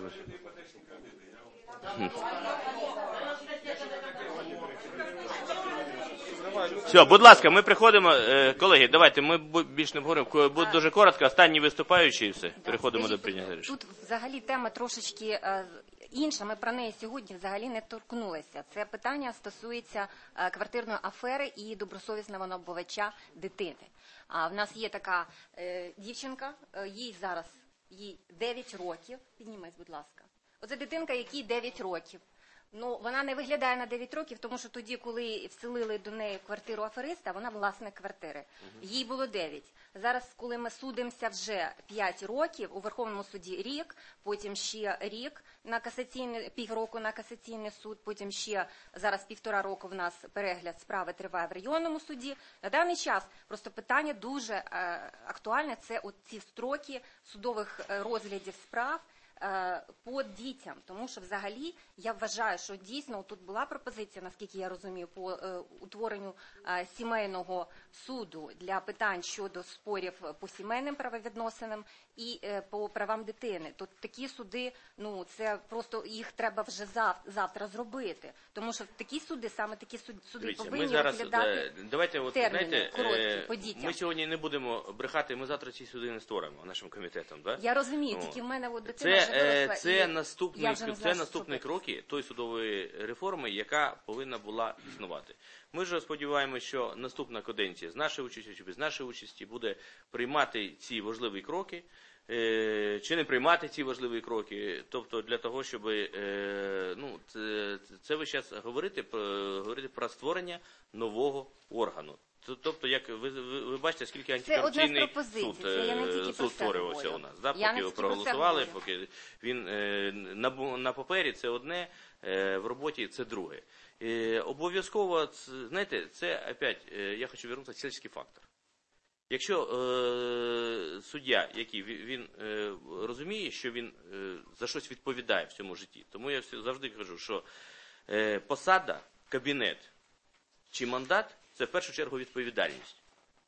Все, будь ласка, ми приходимо, колеги, давайте, ми більш не говоримо, буде дуже коротко, останні виступаючі і все, переходимо до прийняття рішення. Тут взагалі тема трошечки інша, ми про неї сьогодні взагалі не торкнулися. Це питання стосується квартирної афери і добросовісного набувача дитини. А в нас є така е, дівчинка, е, їй зараз їй дев'ять років. Піднімись, будь ласка. Оце дитинка, якій дев'ять років. Ну, вона не виглядає на дев'ять років, тому що тоді, коли вселили до неї квартиру афериста, вона власник квартири. Їй було дев'ять. Зараз, коли ми судимося вже п'ять років, у Верховному суді рік, потім ще рік на касаційний, півроку на касаційний суд, потім ще зараз півтора року в нас перегляд справи триває в районному суді. На даний час просто питання дуже е, актуальне, це от ці строки судових розглядів справ по дітям, тому що взагалі я вважаю, що дійсно тут була пропозиція, наскільки я розумію, по е, утворенню е, сімейного суду для питань щодо спорів по сімейним правовідносинам і е, по правам дитини. Тут такі суди, ну це просто їх треба вже зав, завтра зробити, тому що такі суди, саме такі суди, суди Дивіться, повинні ми зараз, розглядати давайте, от, терміни знаєте, короткі по дітям. Ми сьогодні не будемо брехати, ми завтра ці суди не створимо нашим комітетом. Да? Я розумію, ну, тільки в мене от дитина це, вже виросла. Це, і наступний, я вже не знаю, це наступні кроки тої судової реформи, яка повинна була існувати. Ми вже сподіваємося, що наступна каденція з нашої участі чи без нашої участі буде приймати ці важливі кроки. е, чи не приймати ці важливі кроки. Тобто для того, щоб е, ну, це, це ви зараз говорите, говорите про створення нового органу. Тобто, як ви, ви, ви бачите, скільки антикорупційний суд, е, суд створювався у нас. Да? Поки ви проголосували, поки він е, на, на папері це одне, е, в роботі це друге. Е, обов'язково, знаєте, це опять, е, я хочу повернутися, сільський фактор. Якщо е, суддя, який він е, розуміє, що він е, за щось відповідає в цьому житті, тому я завжди кажу, що е, посада, кабінет чи мандат – це в першу чергу відповідальність,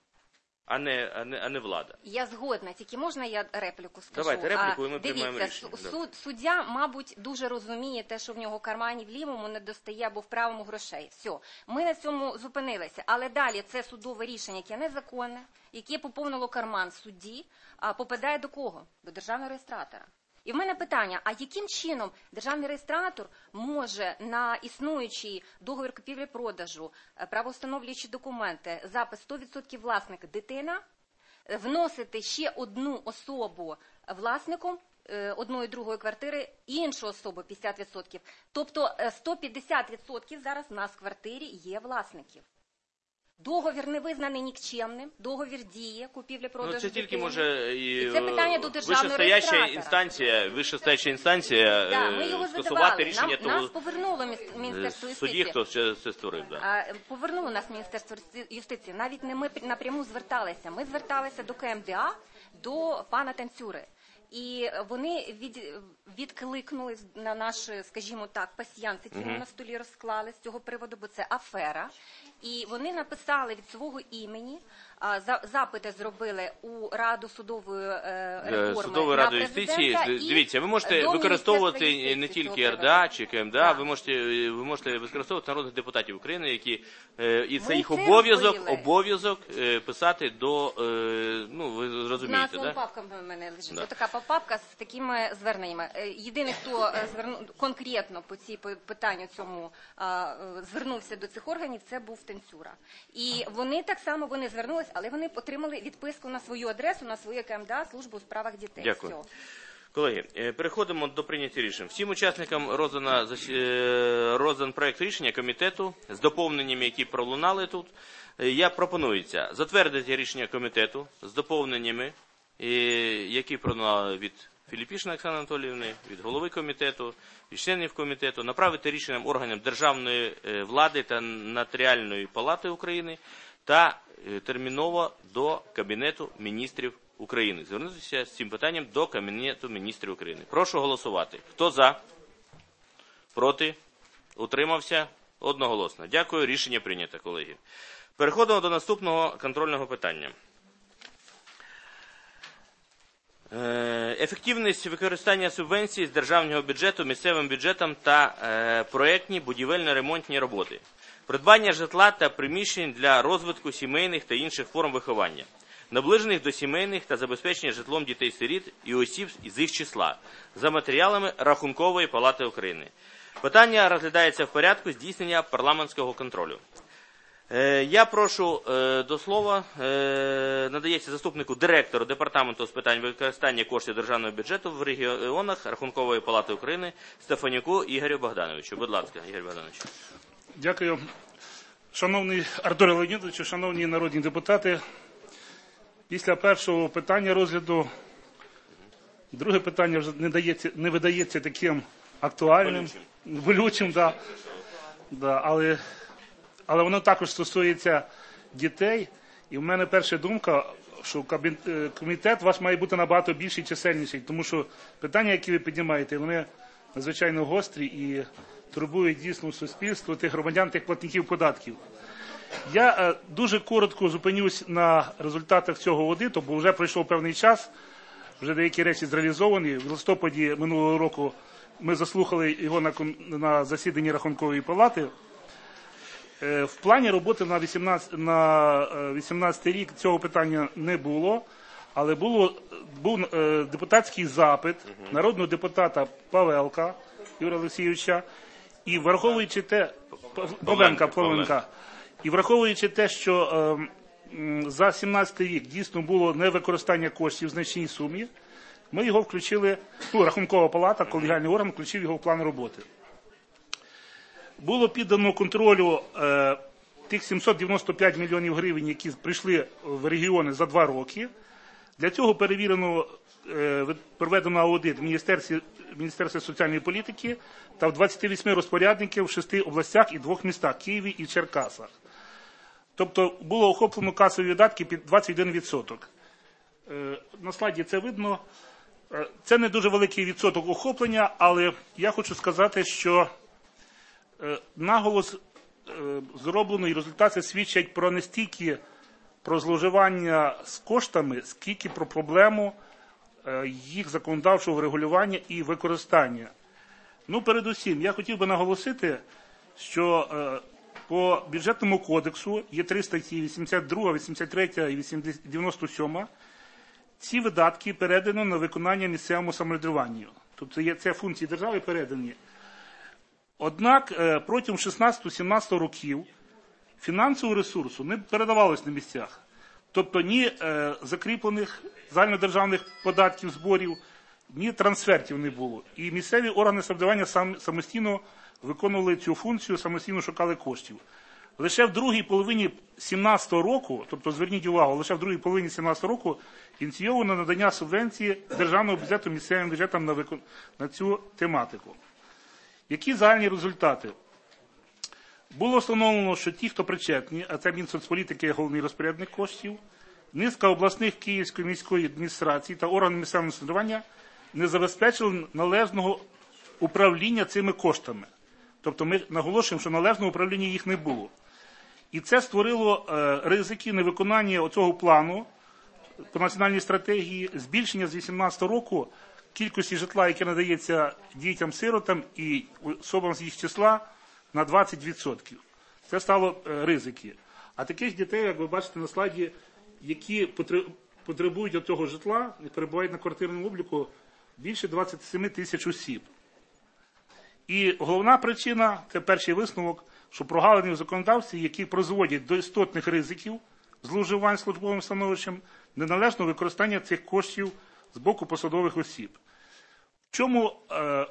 а не, а не, а не влада. Я згодна, тільки можна я репліку скажу? Давайте репліку, і ми Дивіться, приймаємо рішення. Суд, суддя, мабуть, дуже розуміє те, що в нього в кармані в лівому не достає або в правому грошей. Все, ми на цьому зупинилися. Але далі це судове рішення, яке незаконне, яке поповнило карман судді, а попадає до кого? До державного реєстратора. І в мене питання, а яким чином державний реєстратор може на існуючий договір купівлі-продажу, правовстановлюючі документи, запис сто відсотків власник дитина, вносити ще одну особу власником одної другої квартири, іншу особу п'ятдесят відсотків. Тобто сто п'ятдесят відсотків зараз в нас в квартирі є власників. Договір не визнаний нікчемним, договір діє, купівля-продажу. Ну, це тільки може і, і це питання до державного реєстратора. інстанція, вищестояча інстанція да, ми його скасувати рішення нам, того нас повернуло Міністерство судді, юстиції. хто це створив. Да. Повернуло нас Міністерство юстиції. Навіть не ми напряму зверталися. Ми зверталися до ка ем де а, до пана Танцюри. І вони від, відкликнули на наш, скажімо так, пасьянс, який ми Мгм. на столі розклали з цього приводу, бо це афера. І вони написали від свого імені, а, за- запити зробили у Раду судової е, реформи Судової на ради юстиції. президента і Дивіться, ви можете до використовувати Міністерства не юстиції тільки цього ер де а приводу. чи ка ем де а, ви можете, ви можете використовувати народних депутатів України, які, е, і це Ми їх це обов'язок, робили. обов'язок е, писати до, е, ну, ви На розумієте, своєму да? папка в мене лежить. Да. Ось така папка з такими зверненнями. Е, Єдиний, хто е, зверну конкретно по цій по- питанню цьому а, е, звернувся до цих органів, це був Танцюра. І вони так само вони звернулись, але вони отримали відписку на свою адресу, на свою ка ем де а, службу у справах дітей. Дякую. Все. Колеги, е, переходимо до прийняття рішень. Всім учасникам роздана зас- е, роздан проект рішення комітету з доповненнями, які пролунали тут. Е, Я пропонується затвердити рішення комітету з доповненнями, е, які пролунали від Філіпішина Оксани Анатоліївни, від голови комітету, від членів комітету, направити рішенням органам державної е, влади та Нотаріальної палати України та е, терміново до Кабінету міністрів України. Звернутися з цим питанням до Кабінету міністрів України. Прошу голосувати. Хто за? Проти? Утримався? Одноголосно. Дякую. Рішення прийнято, колеги. Переходимо до наступного контрольного питання. Е, Ефективність використання субвенцій з державного бюджету місцевим бюджетом та е, проєктні будівельно-ремонтні роботи. Придбання житла та приміщень для розвитку сімейних та інших форм виховання, наближених до сімейних та забезпечення житлом дітей-сиріт і осіб з їх числа, за матеріалами Рахункової палати України. Питання розглядається в порядку здійснення парламентського контролю. Е, Я прошу е, до слова, е, надається заступнику директору Департаменту з питань використання коштів державного бюджету в регіонах Рахункової палати України Стефанюку Ігорю Богдановичу. Будь ласка, Ігор Богданович. Дякую. Шановний Артуре Леонідовичу, шановні народні депутати, після першого питання розгляду, друге питання вже не, дається, не видається таким актуальним, болючим, да, да, але, але воно також стосується дітей. І в мене перша думка, що кабін- комітет ваш має бути набагато більший і чисельніший, тому що питання, які ви піднімаєте, вони надзвичайно гострі і турбують дійсно суспільство, тих громадян, тих платників податків. Я е, дуже коротко зупинюсь на результатах цього аудиту, бо вже пройшов певний час, вже деякі речі зреалізовані. В листопаді минулого року ми заслухали його на, ком- на засіданні Рахункової палати. Е, в плані роботи на вісімнадцятий, на е, вісімнадцятий рік цього питання не було, але було, був е, депутатський запит народного депутата Павелка Юрія Олексійовича, і враховуючи те, Павленка, Павленка, і враховуючи те, що е, м, за сімнадцятий рік дійсно було невикористання коштів в значній сумі, Ми його включили, ну, Рахункова палата, колегіальний орган, включив його в план роботи. Було піддано контролю е, тих сімсот дев'яносто п'ять мільйонів гривень, які прийшли в регіони за два роки. Для цього перевірено, е, проведено аудит в Міністерстві, Міністерстві соціальної політики та в двадцяти восьми розпорядників в шести областях і двох містах – Києві і Черкасах. Тобто було охоплено касові видатки під двадцять один відсоток. Е, на слайді це видно. Е, це не дуже великий відсоток охоплення, але я хочу сказати, що е, наголос е, зроблено і результати свідчать про не стільки про зловживання з коштами, скільки про проблему е, їх законодавчого врегулювання і використання. Ну, передусім, я хотів би наголосити, що е, по бюджетному кодексу є три статті, вісімдесят друга, вісімдесят третя і дев'яносто сьома. Ці видатки передані на виконання місцевому самоврядуванню. Тобто є, це функції держави передані. Однак е, протягом шістнадцятого-сімнадцятого років фінансового ресурсу не передавалось на місцях. Тобто ні е, закріплених загальнодержавних податків, зборів, ні трансфертів не було. І місцеві органи самоврядування сам, самостійно виконували цю функцію, самостійно шукали коштів. Лише в другій половині сімнадцятого року, тобто зверніть увагу, лише в другій половині сімнадцятого року ініційовано надання субвенції державного бюджету місцевим бюджетам на, викон... на цю тематику. Які загальні результати? Було встановлено, що ті, хто причетні, а це Мінсоцполітики, головний розпорядник коштів, низка обласних Київської міської адміністрації та органів місцевого самоврядування не забезпечили належного управління цими коштами. Тобто ми наголошуємо, що належного управління їх не було. І це створило е, ризики невиконання оцього плану по національній стратегії, збільшення з дві тисячі вісімнадцятого року кількості житла, яке надається дітям-сиротам і особам з їх числа, на двадцять відсотків. Це стало е, ризики. А таких дітей, як ви бачите на слайді, які потребують цього житла і перебувають на квартирному обліку, більше двадцять сім тисяч осіб. І головна причина – це перший висновок, що прогалини в законодавстві, які призводять до істотних ризиків зловживань службовим становищем, неналежного використання цих коштів з боку посадових осіб. В чому е,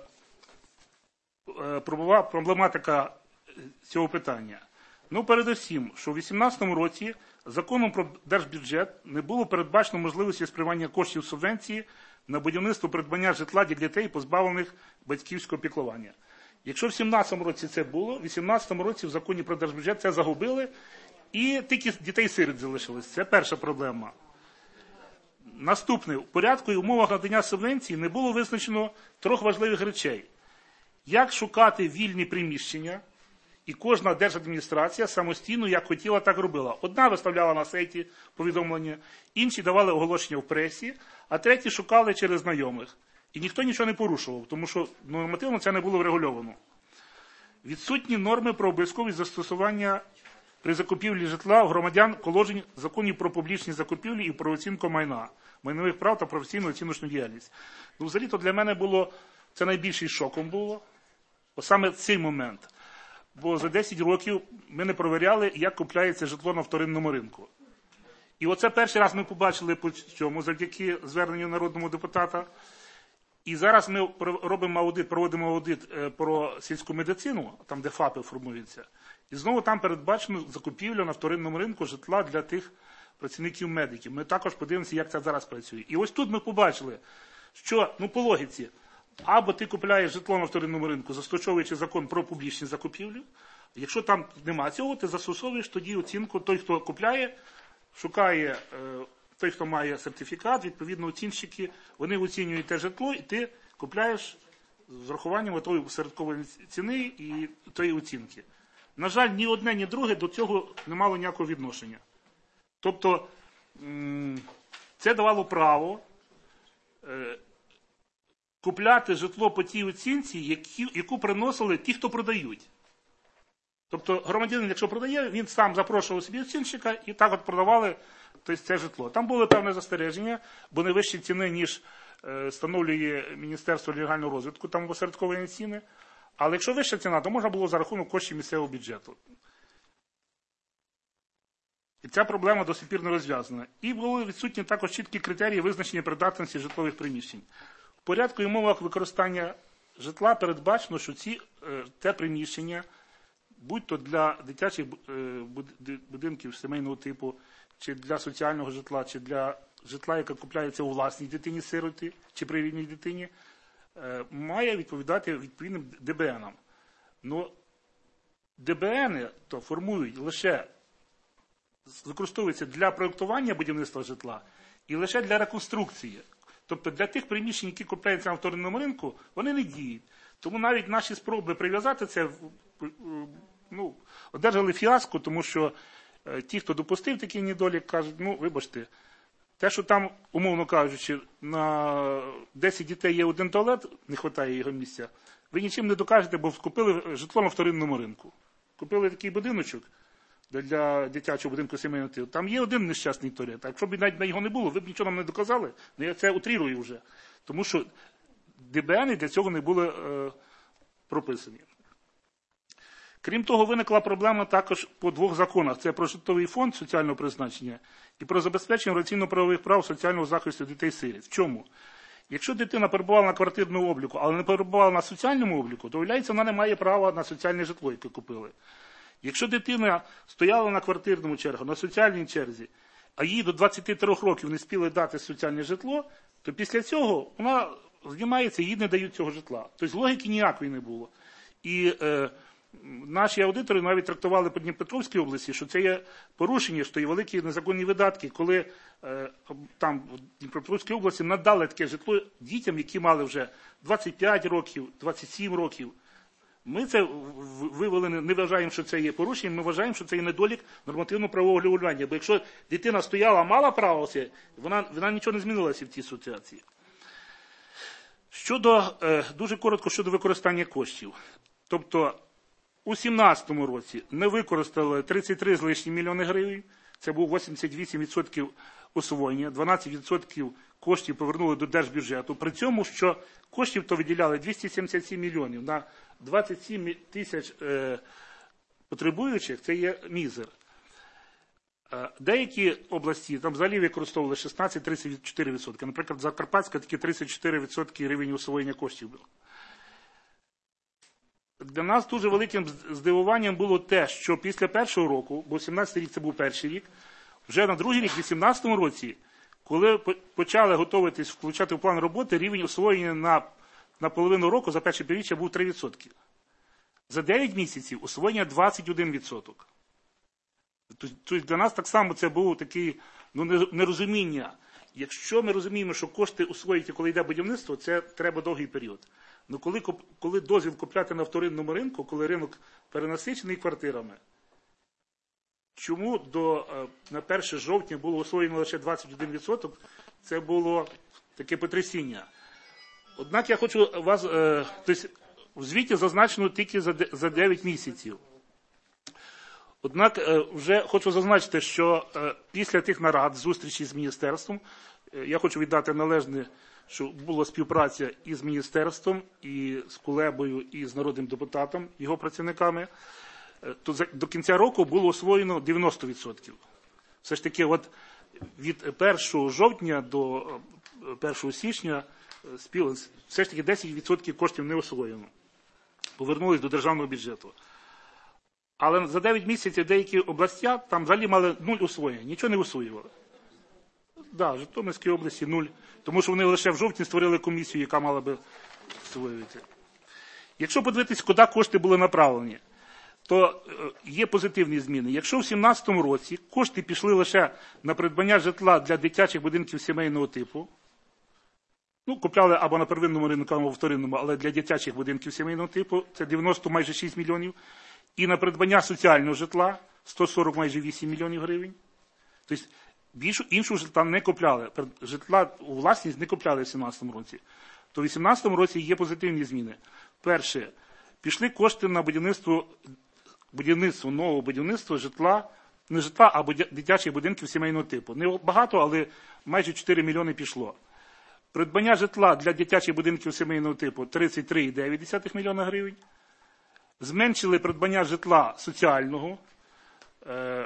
е, проблематика цього питання? Ну, передусім, що у дві тисячі вісімнадцятому році законом про держбюджет не було передбачено можливості спрямування коштів субвенції на будівництво придбання житла для дітей, позбавлених батьківського піклування. Якщо в сімнадцятому році це було, в дві тисячі вісімнадцятому році в законі про держбюджет це загубили, і тільки дітей-сиріт залишилось. Це перша проблема. Наступне. В порядку і умовах надання субвенції не було визначено трьох важливих речей. Як шукати вільні приміщення, і кожна держадміністрація самостійно, як хотіла, так робила. Одна виставляла на сайті повідомлення, інші давали оголошення в пресі, а треті шукали через знайомих. І ніхто нічого не порушував, тому що нормативно це не було врегульовано. Відсутні норми про обов'язковість застосування при закупівлі житла у громадян положень законів про публічні закупівлі і про оцінку майна, майнових прав та професійну оціночну діяльність. Ну, взагалі-то для мене було, це найбільший шоком було, саме цей момент. Бо за десять років ми не провіряли, як купляється житло на вторинному ринку. І оце перший раз ми побачили по цьому, завдяки зверненню народного депутата. І зараз ми робимо аудит, проводимо аудит про сільську медицину, там де ФАПи формуються. І знову там передбачено закупівля на вторинному ринку житла для тих працівників-медиків. Ми також подивимося, як це зараз працює. І ось тут ми побачили, що, ну, по логіці, або ти купляєш житло на вторинному ринку, застосовуючи закон про публічні закупівлі. Якщо там нема цього, ти застосовуєш тоді оцінку. Той, хто купляє, шукає, той, хто має сертифікат, відповідно оцінщики, вони оцінюють те житло, і ти купляєш з врахуванням тої середкової ціни і тої оцінки. На жаль, ні одне, ні друге до цього не мало ніякого відношення. Тобто, це давало право купляти житло по тій оцінці, які, яку приносили ті, хто продають. Тобто громадянин, якщо продає, він сам запрошував собі оцінщика і так от продавали тобто, це житло. Там були певне застереження, бо не вищі ціни, ніж е, встановлює Міністерство легального розвитку, там посередкові ціни. Але якщо вища ціна, то можна було за рахунок коштів місцевого бюджету. І ця проблема до сих пір не розв'язана. І були відсутні також чіткі критерії визначення придатності житлових приміщень. В порядку і умовах використання житла передбачено, що ці, те приміщення, будь-то для дитячих будинків сімейного типу, чи для соціального житла, чи для житла, яке купляється у власній дитині-сироті, чи при рідній дитині, має відповідати відповідним ді бе енам. Но ді бе ени то формують лише, використовуються для проєктування будівництва житла і лише для реконструкції. Тобто для тих приміщень, які купляються на вторинному ринку, вони не діють. Тому навіть наші спроби прив'язати це, ну, одержали фіаско, тому що ті, хто допустив такий недолік, кажуть, ну, вибачте, те, що там, умовно кажучи, на десять дітей є один туалет, не вистачає його місця, ви нічим не докажете, бо купили житло на вторинному ринку. Купили такий будиночок для дитячого будинку сімейного типу. Там є один нещасний туалет. А якщо б навіть на його не було, ви б нічого нам не доказали. Я це утрірую вже. Тому що ді бе ени для цього не були е, прописані. Крім того, виникла проблема також по двох законах. Це про житловий фонд соціального призначення і про забезпечення організаційно-правових прав соціального захисту дітей-сиріт. В чому? Якщо дитина перебувала на квартирному обліку, але не перебувала на соціальному обліку, то, виявляється, вона не має права на соціальне житло, яке купили. Якщо дитина стояла на квартирному черзі, на соціальній черзі, а їй до двадцяти трьох років не спіли дати соціальне житло, то після цього вона знімається, їй не дають цього житла. Тобто логіки ніякої не було. І е, наші аудитори навіть трактували по Дніпропетровській області, що це є порушення, що є великі незаконні видатки, коли е, там в Дніпропетровській області надали таке житло дітям, які мали вже двадцять п'ять років, двадцять сім років. Ми це вивели, не вважаємо, що це є порушення, ми вважаємо, що це є недолік нормативно-правового регулювання. Бо якщо дитина стояла, мала право, вона, вона нічого не змінилася в цій ситуації. Щодо, дуже коротко, щодо використання коштів. Тобто, у дві тисячі сімнадцятому році не використали тридцять три з лишнім мільйони гривень, це був вісімдесят вісім відсотків освоєння, дванадцять відсотків коштів повернули до держбюджету. При цьому, що коштів то виділяли двісті сімдесят сім мільйонів на двадцять сім тисяч е, потребуючих, це є мізер. Е, деякі області там взагалі використовували шістнадцять - тридцять чотири відсотки. Наприклад, Закарпатська такі тридцять чотири відсотки рівень освоєння коштів було. Для нас дуже великим здивуванням було те, що після першого року, бо сімнадцятий рік це був перший рік, вже на другий рік, в вісімнадцятому році, коли почали готуватись, включати в план роботи, рівень освоєння на, на половину року за перше півріччя був три відсотки. За дев'ять місяців освоєння двадцять один відсоток. Тобто для нас так само це було таке ну, нерозуміння. Якщо ми розуміємо, що кошти освоїти, коли йде будівництво, це треба довгий період. Ну, коли, коли дозвіл купляти на вторинному ринку, коли ринок перенасичений квартирами, чому до, на перше жовтня було освоєно лише двадцять один відсоток, це було таке потрясіння. Однак я хочу вас, тобто в звіті зазначено тільки за дев'ять місяців. Однак вже хочу зазначити, що після тих нарад, зустрічі з міністерством, я хочу віддати належне, що була співпраця і з міністерством, і з Кулебою, і з народним депутатом, його працівниками, то до кінця року було освоєно дев'яносто відсотків. Все ж таки, от від першого жовтня до першого січня все ж таки десять відсотків коштів не освоєно. Повернулись до державного бюджету. Але за дев'ять місяців деякі області там взагалі мали нуль освоєння, нічого не освоювали. Так, да, в Житомирській області нуль, тому що вони лише в жовтні створили комісію, яка мала би освоювати. Якщо подивитись, куди кошти були направлені, то є позитивні зміни. Якщо в дві тисячі сімнадцятому році кошти пішли лише на придбання житла для дитячих будинків сімейного типу, ну, купляли або на первинному ринку, або на вторинному, але для дитячих будинків сімейного типу, це дев'яносто майже шість мільйонів, і на придбання соціального житла сто сорок майже вісім мільйонів гривень. Тобто, більшу, іншого житла не купляли. Житла у власність не купляли в дві тисячі сімнадцятому році. То в дві тисячі вісімнадцятому році є позитивні зміни. Перше, пішли кошти на будівництво, будівництво нового будівництва житла, не житла, а дитячих будинків сімейного типу. Не багато, але майже чотири мільйони пішло. Придбання житла для дитячих будинків сімейного типу тридцять три цілих дев'ять десятих мільйона гривень. Зменшили придбання житла соціального.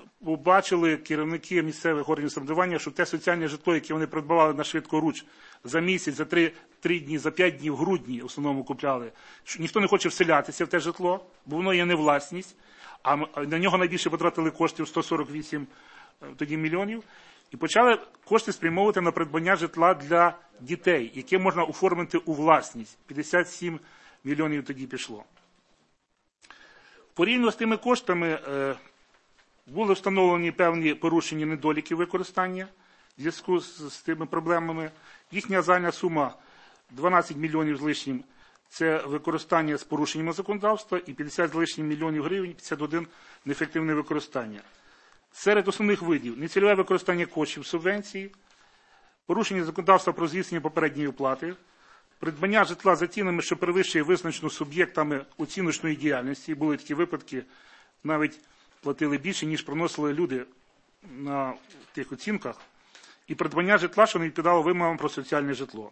побачили керівники місцевих органів самоврядування, що те соціальне житло, яке вони придбавали на швидкоруч за місяць, за три, три дні, за п'ять днів, в грудні в основному купляли, що ніхто не хоче вселятися в те житло, бо воно є не власність, а на нього найбільше потратили коштів сто сорок вісім тоді мільйонів, і почали кошти спрямовувати на придбання житла для дітей, яке можна оформити у власність. п'ятдесят сім мільйонів тоді пішло. Порівняно з тими коштами були встановлені певні порушення недоліки використання в зв'язку з, з тими проблемами. Їхня загальна сума дванадцять мільйонів з лишнім – це використання з порушенням законодавства, і п'ятдесят з лишнім мільйонів гривень, п'ятдесят один – неефективне використання. Серед основних видів – нецільове використання коштів субвенції, порушення законодавства про здійснення попередньої оплати, придбання житла за цінами, що перевищує визначену суб'єктами оціночної діяльності. Були такі випадки, навіть платили більше, ніж приносили люди на тих оцінках, і придбання житла, що не відповідало вимогам про соціальне житло.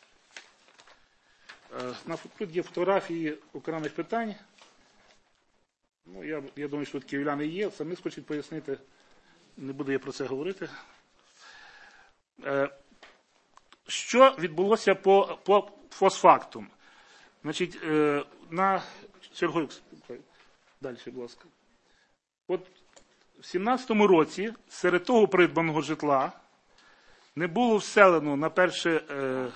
Тут є фотографії окремих питань. Ну, я, я думаю, що тут київляни є, самі хочуть пояснити, не буду я про це говорити. Що відбулося по, по фосфактум? Значить, на Сергій, далі, будь ласка. От в сімнадцятому році серед того придбаного житла не було вселено на перше е,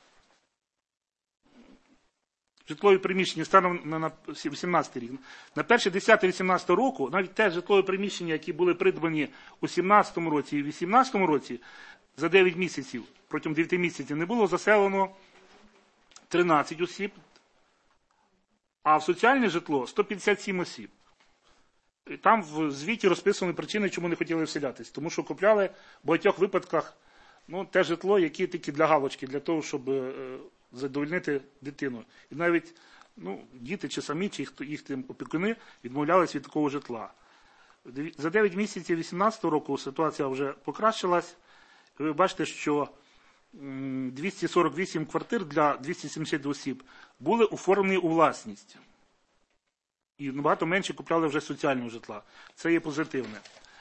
житлові приміщення станом на, на сімнадцятий рік. На перше десяте вісімнадцятого року, навіть те житлові приміщення, які були придбані у сімнадцятому році і вісімнадцятому році, за дев'ять місяців, протягом дев'яти місяців, не було заселено тринадцять осіб, а в соціальне житло сто п'ятдесят сім осіб. І там в звіті розписані причини, чому не хотіли вселятись. Тому що купляли в багатьох випадках ну, те житло, яке тільки для галочки, для того, щоб е, задовольнити дитину. І навіть ну, діти чи самі, чи їх, їх тим опікуни відмовлялись від такого житла. За дев'ять місяців вісімнадцятого року ситуація вже покращилась. Ви бачите, що двісті сорок вісім квартир для двісті сімдесят осіб були оформлені у власність. І набагато менше купляли вже соціального житла. Це є позитивне.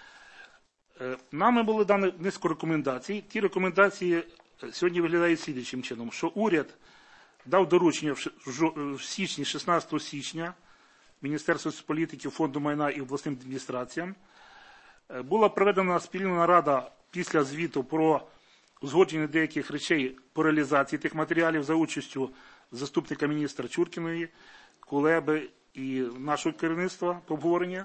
Нами були дані низку рекомендацій. Ті рекомендації сьогодні виглядають слідчим чином, що уряд дав доручення в січні, шістнадцятого січня, Міністерству соцполітики, Фонду майна і обласним адміністраціям. Була проведена спільна нарада після звіту про узгодження деяких речей по реалізації тих матеріалів за участю заступника міністра Чуркіної, Кулеби і нашого керівництва по обговорення.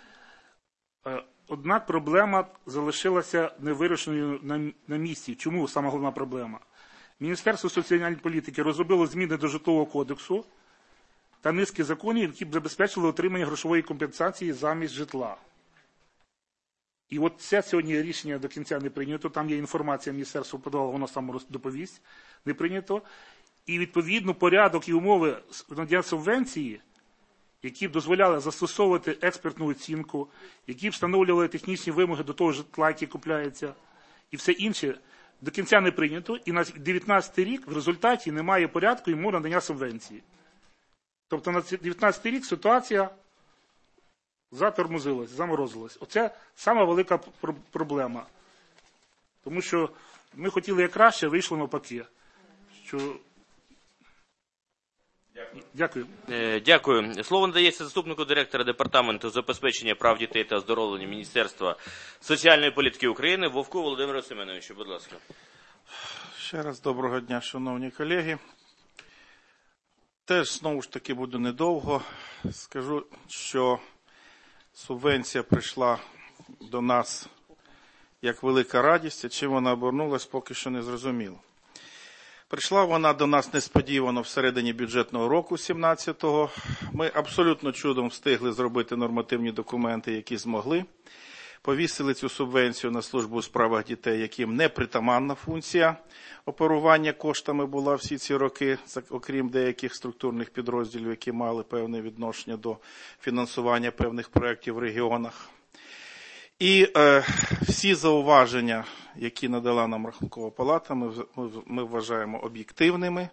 Однак проблема залишилася невирішеною на, на місці. Чому сама головна проблема? Міністерство соціальної політики розробило зміни до Житлового кодексу та низки законів, які б забезпечили отримання грошової компенсації замість житла. І от це сьогодні рішення до кінця не прийнято. Там є інформація, міністерство подало, воно саме доповість, не прийнято. І відповідно порядок і умови надання субвенції, які б дозволяли застосовувати експертну оцінку, які б встановлювали технічні вимоги до того житла, яке купляється, і все інше, до кінця не прийнято. І на дев'ятнадцятий рік в результаті немає порядку і умов надання субвенції. Тобто на дев'ятнадцятий рік ситуація затормозилась, заморозилась. Оце сама велика проблема. Тому що ми хотіли як краще, вийшло навпаки. Що... Дякую. Дякую. Слово надається заступнику директора Департаменту забезпечення прав дітей та оздоровлення Міністерства соціальної політики України Вовку Володимиру Семеновичу. Будь ласка. Ще раз доброго дня, шановні колеги. Теж, знову ж таки, буду недовго. Скажу, що субвенція прийшла до нас як велика радість, а чим вона обернулась, поки що не зрозуміло. Прийшла вона до нас несподівано всередині бюджетного року сімнадцятого. Ми абсолютно чудом встигли зробити нормативні документи, які змогли. Повісили цю субвенцію на службу у справах дітей, яким не притаманна функція оперування коштами була всі ці роки, окрім деяких структурних підрозділів, які мали певне відношення до фінансування певних проєктів в регіонах. І е, всі зауваження, які надала нам Рахункова палата, ми, ми, ми вважаємо об'єктивними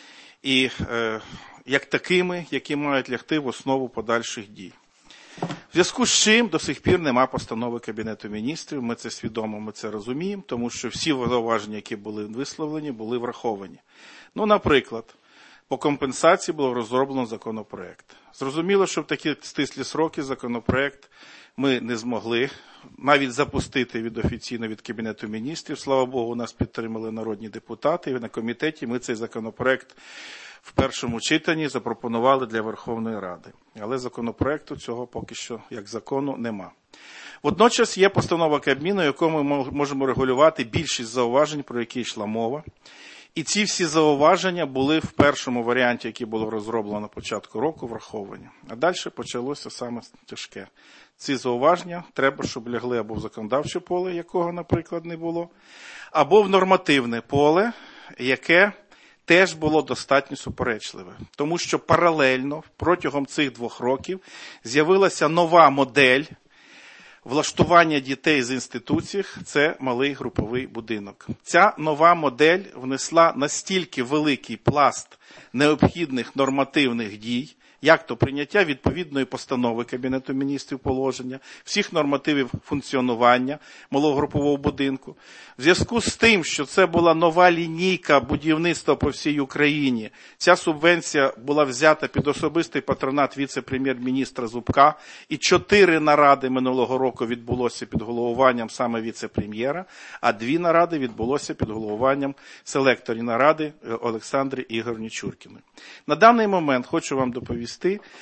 і е, як такими, які мають лягти в основу подальших дій. зв'язку з чим до сих пір нема постанови Кабінету міністрів, ми це свідомо, ми це розуміємо, тому що всі зауваження, які були висловлені, були враховані. Ну, наприклад, по компенсації було розроблено законопроект. Зрозуміло, що в такі стислі сроки законопроект ми не змогли навіть запустити від офіційно від Кабінету міністрів. Слава Богу, нас підтримали народні депутати, і на комітеті ми цей законопроект в першому читанні запропонували для Верховної Ради. Але законопроекту цього поки що, як закону, нема. Водночас є постанова Кабміну, якою ми можемо регулювати більшість зауважень, про які йшла мова. І ці всі зауваження були в першому варіанті, який було розроблено на початку року, враховані. А далі почалося саме тяжке. Ці зауваження треба, щоб лягли або в законодавче поле, якого, наприклад, не було, або в нормативне поле, яке теж було достатньо суперечливе. Тому що паралельно протягом цих двох років з'явилася нова модель влаштування дітей з інституціях – це малий груповий будинок. Ця нова модель внесла настільки великий пласт необхідних нормативних дій, як то прийняття відповідної постанови Кабінету міністрів положення, всіх нормативів функціонування малого групового будинку. В зв'язку з тим, що це була нова лінійка будівництва по всій Україні, ця субвенція була взята під особистий патронат віце-прем'єр-міністра Зубка, і чотири наради минулого року відбулося під головуванням саме віце-прем'єра, а дві наради відбулося під головуванням селекторі наради Олександри Ігорівни Чуркіної. На даний момент хочу вам доповісти,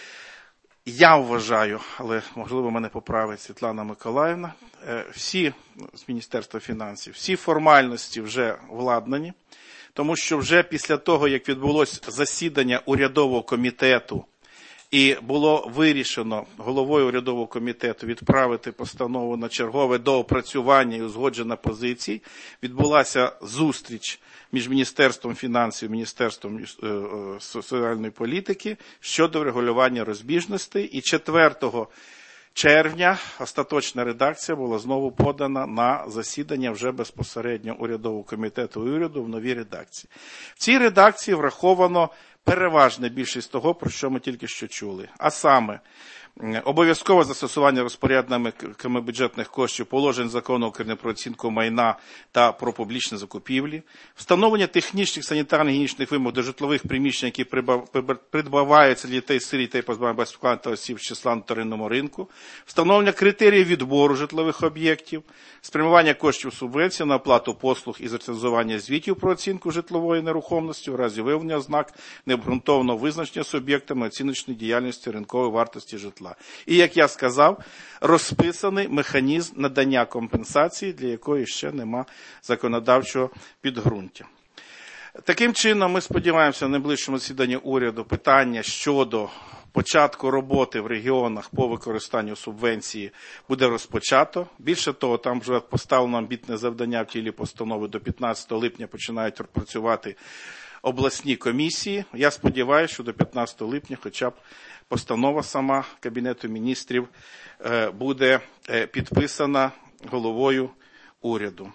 я вважаю, але, можливо, мене поправить Світлана Миколаївна, всі з Міністерства фінансів, всі формальності вже владнані, тому що вже після того, як відбулося засідання урядового комітету і було вирішено головою урядового комітету відправити постанову на чергове доопрацювання і узгодження позицій, відбулася зустріч між Міністерством фінансів і Міністерством соціальної політики щодо врегулювання розбіжностей. І четвертого червня остаточна редакція була знову подана на засідання вже безпосередньо урядового комітету і уряду в новій редакції. В цій редакції враховано переважна більшість того, про що ми тільки що чули. А саме, обов'язкове застосування розпорядниками бюджетних коштів положень Закону України про оцінку майна та про публічні закупівлі, встановлення технічних санітарно-гігієнічних вимог до житлових приміщень, які придбаваються для дітей-сиріт та позбавлених батьківського та осіб з числа на вторинному ринку, встановлення критеріїв відбору житлових об'єктів, спрямування коштів субвенцій на оплату послуг і зацензування звітів про оцінку житлової нерухомості у разі виявлення ознак необґрунтованого визначення суб'єктами оціночної діяльності ринкової вартості житла. І, як я сказав, розписаний механізм надання компенсації, для якої ще нема законодавчого підґрунтя. Таким чином, ми сподіваємося, на найближчому засіданні уряду питання щодо початку роботи в регіонах по використанню субвенції буде розпочато. Більше того, там вже поставлено амбітне завдання в тілі постанови, до п'ятнадцятого липня починають працювати обласні комісії. Я сподіваюся, що до п'ятнадцятого липня хоча б постанова сама Кабінету міністрів буде підписана головою уряду.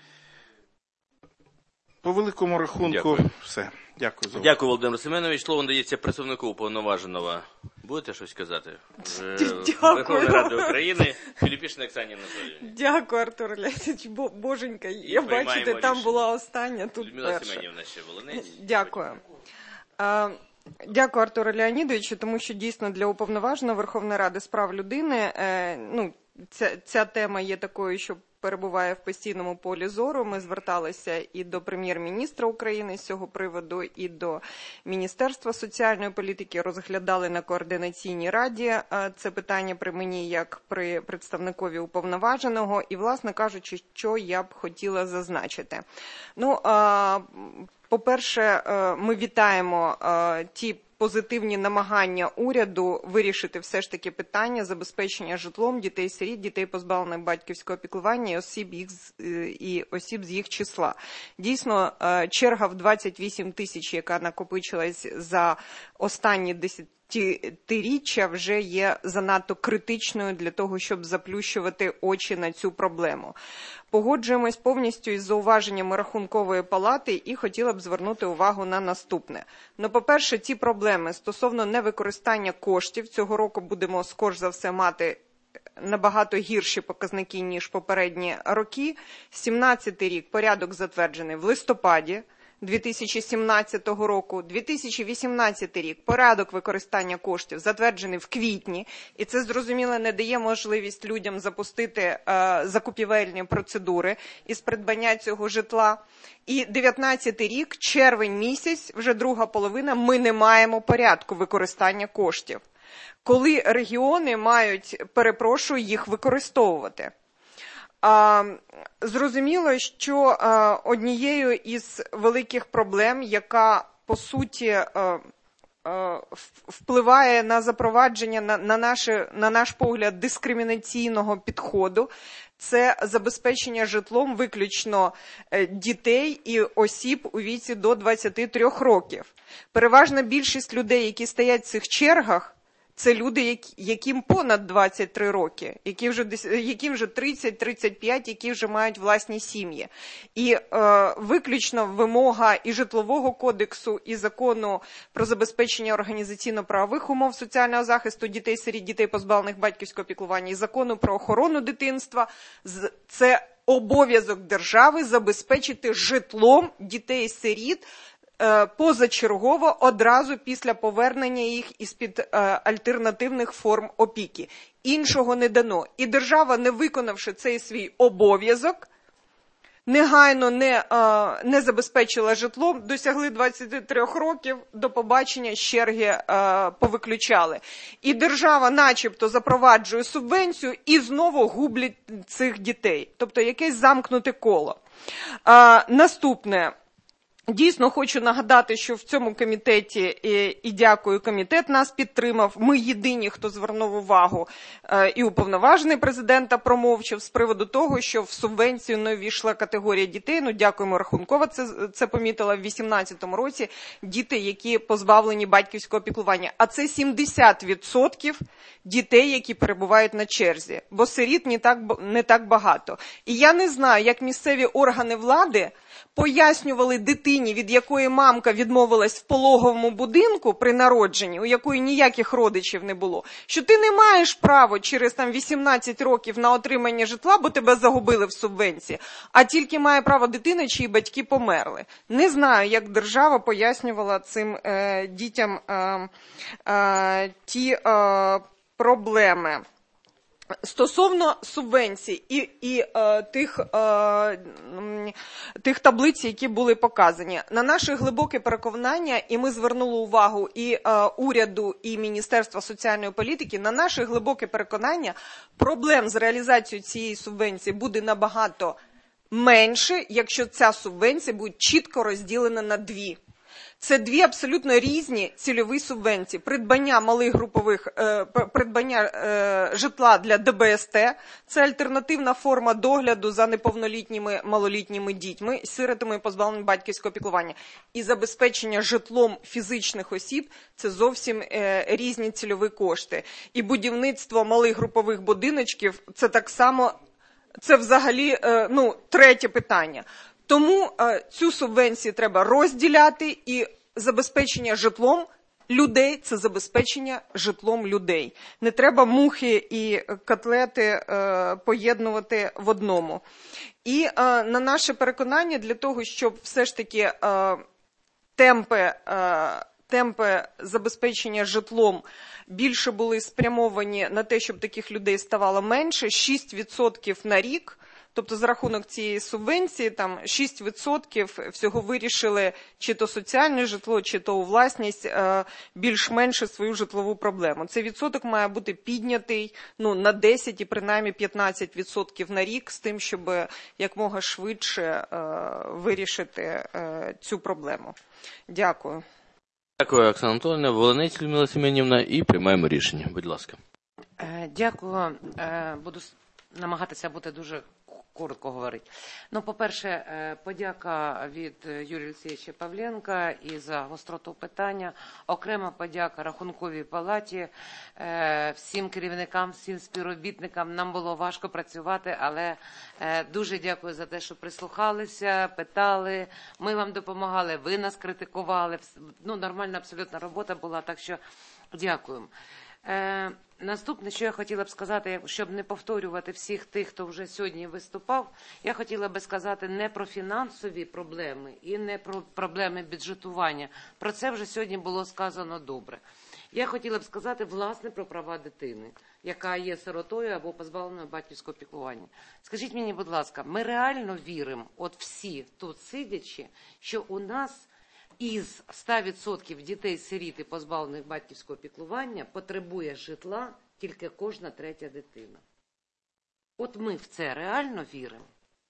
По великому рахунку, Дякую. все. Дякую за увагу. Дякую, Володимир Семенович. Слово надається представнику уповноваженого. Будете щось казати? Дякую. Верховної Ради України Філіпішина Оксані Анатоліївні. Дякую, Артур Леонідович. Бо, боженька, я бачите, там була остання, тут Людмила перша. Семенівна ще Волинець. Дякую. А, Дякую, Артуре Леонідовичу, тому що дійсно для уповноваженого Верховної Ради з прав людини е, ну, ця, ця тема є такою, що перебуває в постійному полі зору. Ми зверталися і до прем'єр-міністра України з цього приводу, і до Міністерства соціальної політики, розглядали на координаційній раді це питання при мені як при представникові уповноваженого. І, власне кажучи, що я б хотіла зазначити. Ну, по-перше, ми вітаємо ті позитивні намагання уряду вирішити все ж таки питання забезпечення житлом дітей-сиріт, дітей позбавлених батьківського піклування і осіб, їх, і осіб з їх числа. Дійсно, черга в двадцять вісім тисяч, яка накопичилась за останні десятиріччя вже є занадто критичною для того, щоб заплющувати очі на цю проблему. Погоджуємось повністю із зауваженнями Рахункової палати і хотіла б звернути увагу на наступне. Ну, по-перше, ті проблеми стосовно невикористання коштів. Цього року будемо, скоріш за все, мати набагато гірші показники, ніж попередні роки. сімнадцятий рік порядок затверджений в листопаді дві тисячі сімнадцятого року, дві тисячі вісімнадцятий рік порядок використання коштів затверджений в квітні, і це, зрозуміло, не дає можливість людям запустити е, закупівельні процедури із придбання цього житла. І дев'ятнадцятий рік, червень місяць, вже друга половина, ми не маємо порядку використання коштів. Коли регіони мають, перепрошую, їх використовувати. А, зрозуміло, що а, однією із великих проблем, яка, по суті, а, а, впливає на запровадження, на, на, наше, на наш погляд, дискримінаційного підходу, це забезпечення житлом виключно дітей і осіб у віці до двадцяти трьох років. Переважна більшість людей, які стоять в цих чергах, це люди, яким понад двадцять три роки, які вже, яким вже тридцять тридцять п'ять, які вже мають власні сім'ї. І е, виключно вимога і Житлового кодексу, і закону про забезпечення організаційно-правових умов соціального захисту дітей-сиріт, дітей, позбавлених батьківського піклування, і закону про охорону дитинства – це обов'язок держави забезпечити житлом дітей-сиріт позачергово одразу після повернення їх із-під альтернативних форм опіки. Іншого не дано. І держава, не виконавши цей свій обов'язок, негайно не, не забезпечила житлом, досягли двадцяти трьох років, до побачення, з черги повиключали. І держава начебто запроваджує субвенцію і знову гублять цих дітей. Тобто якесь замкнуте коло. Наступне. Дійсно, хочу нагадати, що в цьому комітеті, і, і дякую, комітет нас підтримав, ми єдині, хто звернув увагу, і уповноважений президента промовчав з приводу того, що в субвенцію не ввійшла категорія дітей, ну дякуємо, Рахункова це, це помітила в вісімнадцятому році, діти, які позбавлені батьківського піклування. А це сімдесят відсотків дітей, які перебувають на черзі, бо сиріт не так, не так багато. І я не знаю, як місцеві органи влади пояснювали дитині, від якої мамка відмовилась в пологовому будинку при народженні, у якої ніяких родичів не було, що ти не маєш права через там вісімнадцять років на отримання житла, бо тебе загубили в субвенції, а тільки має право дитина, чиї батьки померли. Не знаю, як держава пояснювала цим е, дітям е, е, ті е, проблеми. Стосовно субвенцій і, і е, тих, е, тих таблиць, які були показані, на наше глибоке переконання, і ми звернули увагу і е, уряду, і Міністерства соціальної політики, на наше глибоке переконання, проблем з реалізацією цієї субвенції буде набагато менше, якщо ця субвенція буде чітко розділена на дві. Це дві абсолютно різні цільові субвенції. Придбання малих групових, е, придбання е, житла для Д Б С Т – це альтернативна форма догляду за неповнолітніми, малолітніми дітьми, сиротами і позбавленими батьківського піклування. І забезпечення житлом фізичних осіб – це зовсім е, різні цільові кошти. І будівництво малих групових будиночків – це так само, це взагалі, е, ну, третє питання. Тому е, цю субвенцію треба розділяти, і забезпечення житлом людей – це забезпечення житлом людей. Не треба мухи і котлети е, поєднувати в одному. І е, на наше переконання, для того, щоб все ж таки е, темпи, е, темпи забезпечення житлом більше були спрямовані на те, щоб таких людей ставало менше, шість відсотків на рік, тобто за рахунок цієї субвенції там шість відсотків всього вирішили чи то соціальне житло, чи то у власність більш-менше свою житлову проблему. Цей відсоток має бути піднятий ну, на десять і принаймні п'ятнадцять відсотків на рік з тим, щоб якмога швидше вирішити цю проблему. Дякую. Дякую, Оксана Анатоліївна. Волинець Людмила Семенівна, і приймаємо рішення. Будь ласка. Дякую. Буду намагатися бути дуже коротко говорити. Ну, по-перше, подяка від Юрія Олексійовича Павленка і за гостроту питання. Окрема подяка Рахунковій палаті, всім керівникам, всім співробітникам. Нам було важко працювати, але дуже дякую за те, що прислухалися, питали. Ми вам допомагали, ви нас критикували. Ну, нормальна абсолютно робота була, так що дякуємо. Е, наступне, що я хотіла б сказати, щоб не повторювати всіх тих, хто вже сьогодні виступав, я хотіла би сказати не про фінансові проблеми і не про проблеми бюджетування. Про це вже сьогодні було сказано добре. Я хотіла б сказати, власне, про права дитини, яка є сиротою або позбавленою батьківського піклування. Скажіть мені, будь ласка, ми реально віримо, от всі тут сидячи, що у нас із ста відсотків дітей-сиріт і позбавлених батьківського піклування потребує житла тільки кожна третя дитина. От ми в це реально віримо?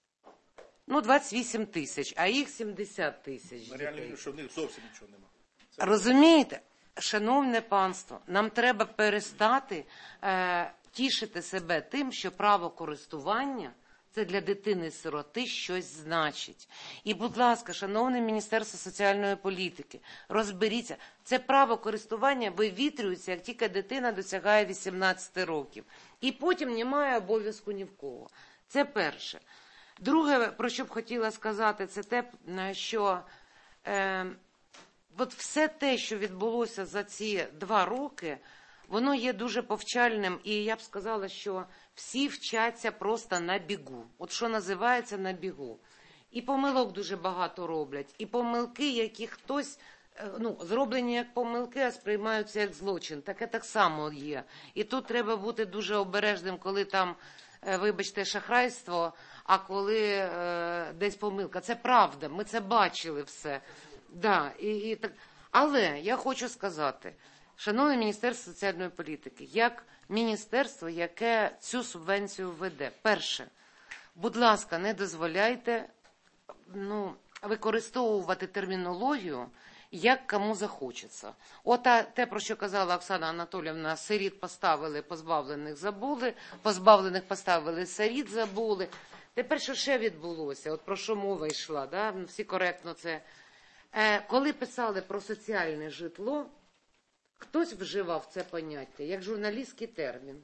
Ну, двадцять вісім тисяч, а їх сімдесят тисяч. Ми реально віримо, що в них зовсім нічого немає. Розумієте? Шановне панство, нам треба перестати е, тішити себе тим, що право користування – це для дитини-сироти щось значить. І, будь ласка, шановне Міністерство соціальної політики, розберіться. Це право користування вивітрюється, як тільки дитина досягає вісімнадцяти років. І потім немає обов'язку ні в кого. Це перше. Друге, про що б хотіла сказати, це те, що е, от все те, що відбулося за ці два роки, воно є дуже повчальним, і я б сказала, що всі вчаться просто на бігу. От що називається на бігу. І помилок дуже багато роблять. І помилки, які хтось, ну, зроблені як помилки, а сприймаються як злочин. Таке так само є. І тут треба бути дуже обережним, коли там, вибачте, шахрайство, а коли е, десь помилка. Це правда, ми це бачили все. Да, і, і так. Але я хочу сказати, шановне Міністерство соціальної політики, як міністерство, яке цю субвенцію веде. Перше, будь ласка, не дозволяйте ну, використовувати термінологію, як кому захочеться. От те, про що казала Оксана Анатоліївна, сиріт поставили, позбавлених забули, позбавлених поставили, сиріт забули. Тепер що ще відбулося? От про що мова йшла, да? Всі коректно це. Е, коли писали про соціальне житло, хтось вживав це поняття як журналістський термін,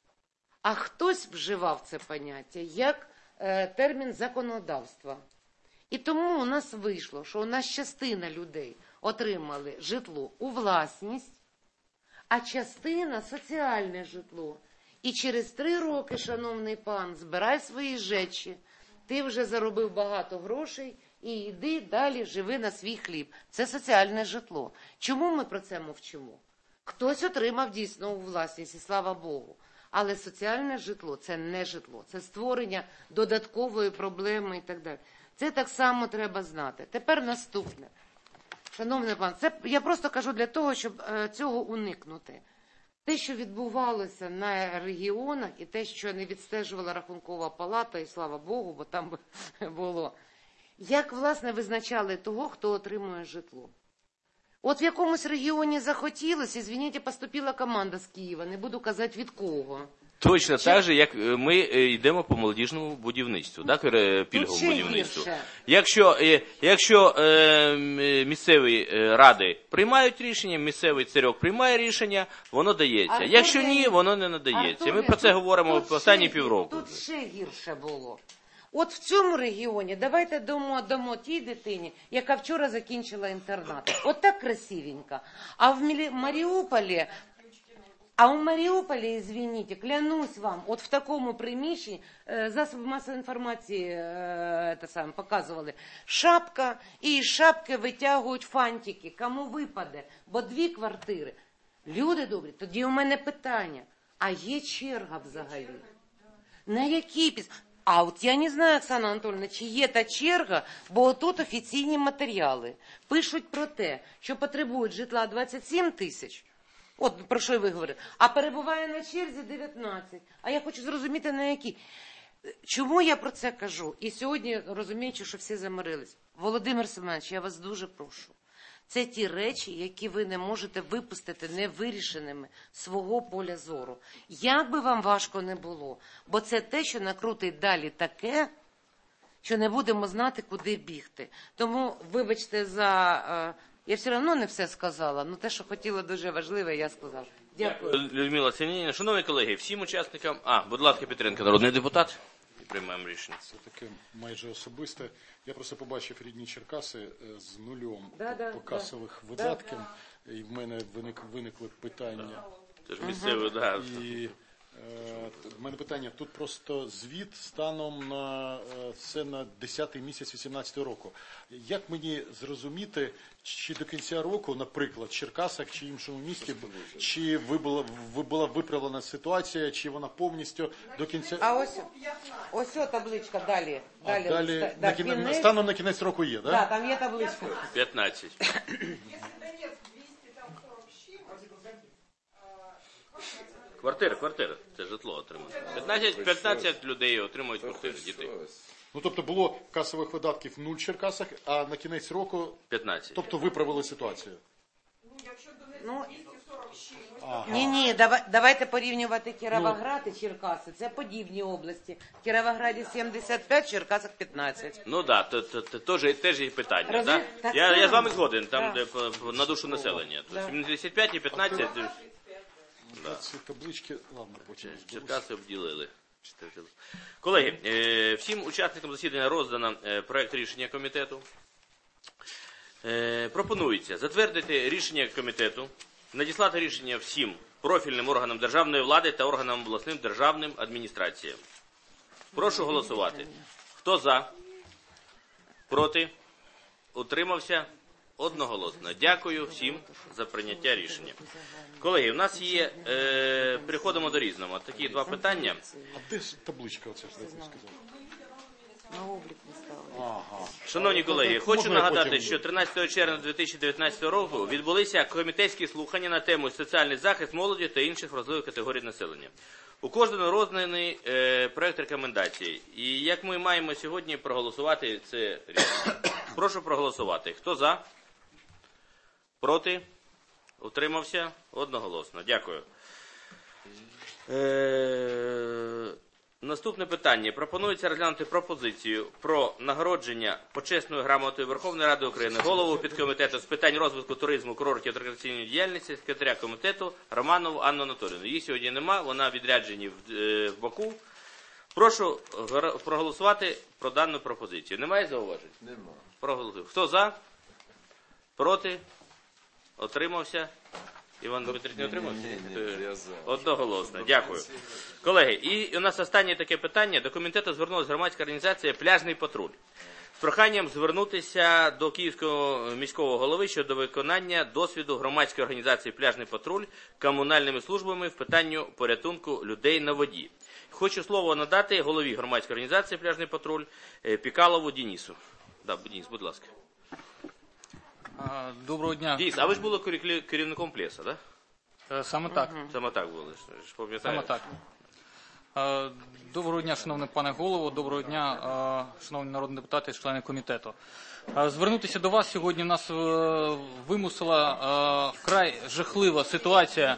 а хтось вживав це поняття як е, термін законодавства. І тому у нас вийшло, що у нас частина людей отримали житло у власність, а частина соціальне житло. І через три роки, шановний пан, збирай свої жечі, ти вже заробив багато грошей, і йди далі, живи на свій хліб. Це соціальне житло. Чому ми про це мовчимо? Хтось отримав дійсно у власність, і слава Богу. Але соціальне житло – це не житло. Це створення додаткової проблеми і так далі. Це так само треба знати. Тепер наступне. Шановний пан, це я просто кажу для того, щоб е, цього уникнути. Те, що відбувалося на регіонах, і те, що не відстежувала Рахункова палата, і слава Богу, бо там було. Як, власне, визначали того, хто отримує житло? От в якомусь регіоні захотілося, извините, поступила команда з Києва, не буду казати від кого. Точно Чи... так же, як ми йдемо по молодіжному будівництву, так, пільговому будівництву. Гірше. Якщо, якщо е, місцеві ради приймають рішення, місцевий царьок приймає рішення, воно дається. Артур Якщо ні, воно не надається. Артур, ми про це тут, говоримо тут останні ще, півроку. Тут ще гірше було. От в цьому регіоні давайте дамо, дамо тій дитині, яка вчора закінчила інтернат. От так красивенько. А в Маріуполі, а у Маріуполі, извините, клянусь вам, от в такому приміщенні, засоби масової інформації це саме, показували, шапка, і із шапки витягують фантики, кому випаде, бо дві квартири. Люди добрі, тоді у мене питання, а є черга взагалі? На якій підставі? А от я не знаю, Оксана Анатольевна, чи є та черга, бо тут офіційні матеріали пишуть про те, що потребують житла двадцять сім тисяч, от про що ви говорите, а перебуває на черзі дев'ятнадцять. А я хочу зрозуміти, на які. Чому я про це кажу? І сьогодні, розуміючи, що всі замирились. Володимир Семенович, я вас дуже прошу. Це ті речі, які ви не можете випустити невирішеними з свого поля зору. Як би вам важко не було, бо це те, що накрутить далі таке, що не будемо знати, куди бігти. Тому, вибачте за... Я все одно не все сказала, але те, що хотіла дуже важливе, я сказала. Дякую. Людмила Сергіївна. Шановні колеги, всім учасникам... А, будь ласка, Петренко, народний депутат. І приймаємо рішення. Це таке майже особисте. Я просто побачив рідні Черкаси е, з нульом Да, да, по да. касових Да. видатків, і в мене виник, виникли питання. Це ж місцеве, да. І е, в мене питання, тут просто звіт станом на е, це на десятий місяць вісімнадцятого року. Як мені зрозуміти, чи до кінця року, наприклад, в Черкасах чи іншому місті, чи ви була, ви була виправлена ситуація, чи вона повністю до кінця... А ось, ось о табличка далі. А Далі, далі листа- на да, кіне- кінець. станом на кінець року є, так? Да, там є табличка. п'ятнадцять. Квартира, квартира. Це житло отримано. п'ятнадцять, п'ятнадцять людей отримують квартири, дітей. Ну, тобто було касових видатків нуль в Черкасах, а на кінець року... п'ятнадцять. Тобто виправили ситуацію. Ну, Ага. ні, ні, давай, давайте порівнювати Кіровоград і Черкаси. Це подібні області. В Кіровограді сімдесят п'ять, в Черкасах п'ятнадцять. Ну так, да, то, то, то, теж, теж є питання. Разве- Да? так Я, я з само. вами згоден, там Да. де по- по- на душу населення. То Да. сімдесят п'ять і п'ятнадцять. Да. Ці таблички, ладно, потім розберусь. Черкаси обділили. Колеги, е, всім учасникам засідання роздано е, проект рішення комітету. Е, Пропонується затвердити рішення комітету, надіслати рішення всім профільним органам державної влади та органам обласним державним адміністраціям. Прошу голосувати. Хто за? Проти? Утримався? Одноголосно. Дякую всім за прийняття рішення. Колеги, у нас є, е, переходимо до різного. Такі два питання. А де ж табличка оця, що ти сказав? На облік не ставили. Ага. Шановні колеги, хочу Можна я нагадати, потім? що тринадцятого червня дві тисячі дев'ятнадцятого року відбулися комітетські слухання на тему «Соціальний захист молоді та інших вразливих категорій населення». У кожному розданий е, проект рекомендацій. І як ми маємо сьогодні проголосувати це рішення? Прошу проголосувати. Хто за? Проти? Утримався? Одноголосно. Дякую. Е, Наступне питання. Пропонується розглянути пропозицію про нагородження почесною грамотою Верховної Ради України голову підкомітету з питань розвитку туризму, курортів та рекреаційної діяльності, секретаря комітету Романову Анну Анатоліївну. Її сьогодні нема, вона відряджені в, е, в Баку. Прошу гра- проголосувати про дану пропозицію. Немає зауважень? Нема. Проголосуємо. Хто за? Проти? Отримався? Іван Дмитрич не отримався? Ні, ні, ні, я за. Одноголосно. Дякую. Колеги, і у нас останнє таке питання. До комітету звернулася громадська організація «Пляжний патруль» з проханням звернутися до Київського міського голови щодо виконання досвіду громадської організації «Пляжний патруль» комунальними службами в питанні порятунку людей на воді. Хочу слово надати голові громадської організації «Пляжний патруль» е, Пікалову Денису. Да, Денис, будь ласка. А, Доброго дня. Денис, а ви ж були керів- керівником Плеса, так? Е, Саме так. Саме так були, ж пам'ятаю. Саме так. Е, Доброго дня, шановний пане голово, доброго дня, е, шановні народні депутати, члени комітету. Е, Звернутися до вас сьогодні нас е, вимусила е, вкрай жахлива ситуація.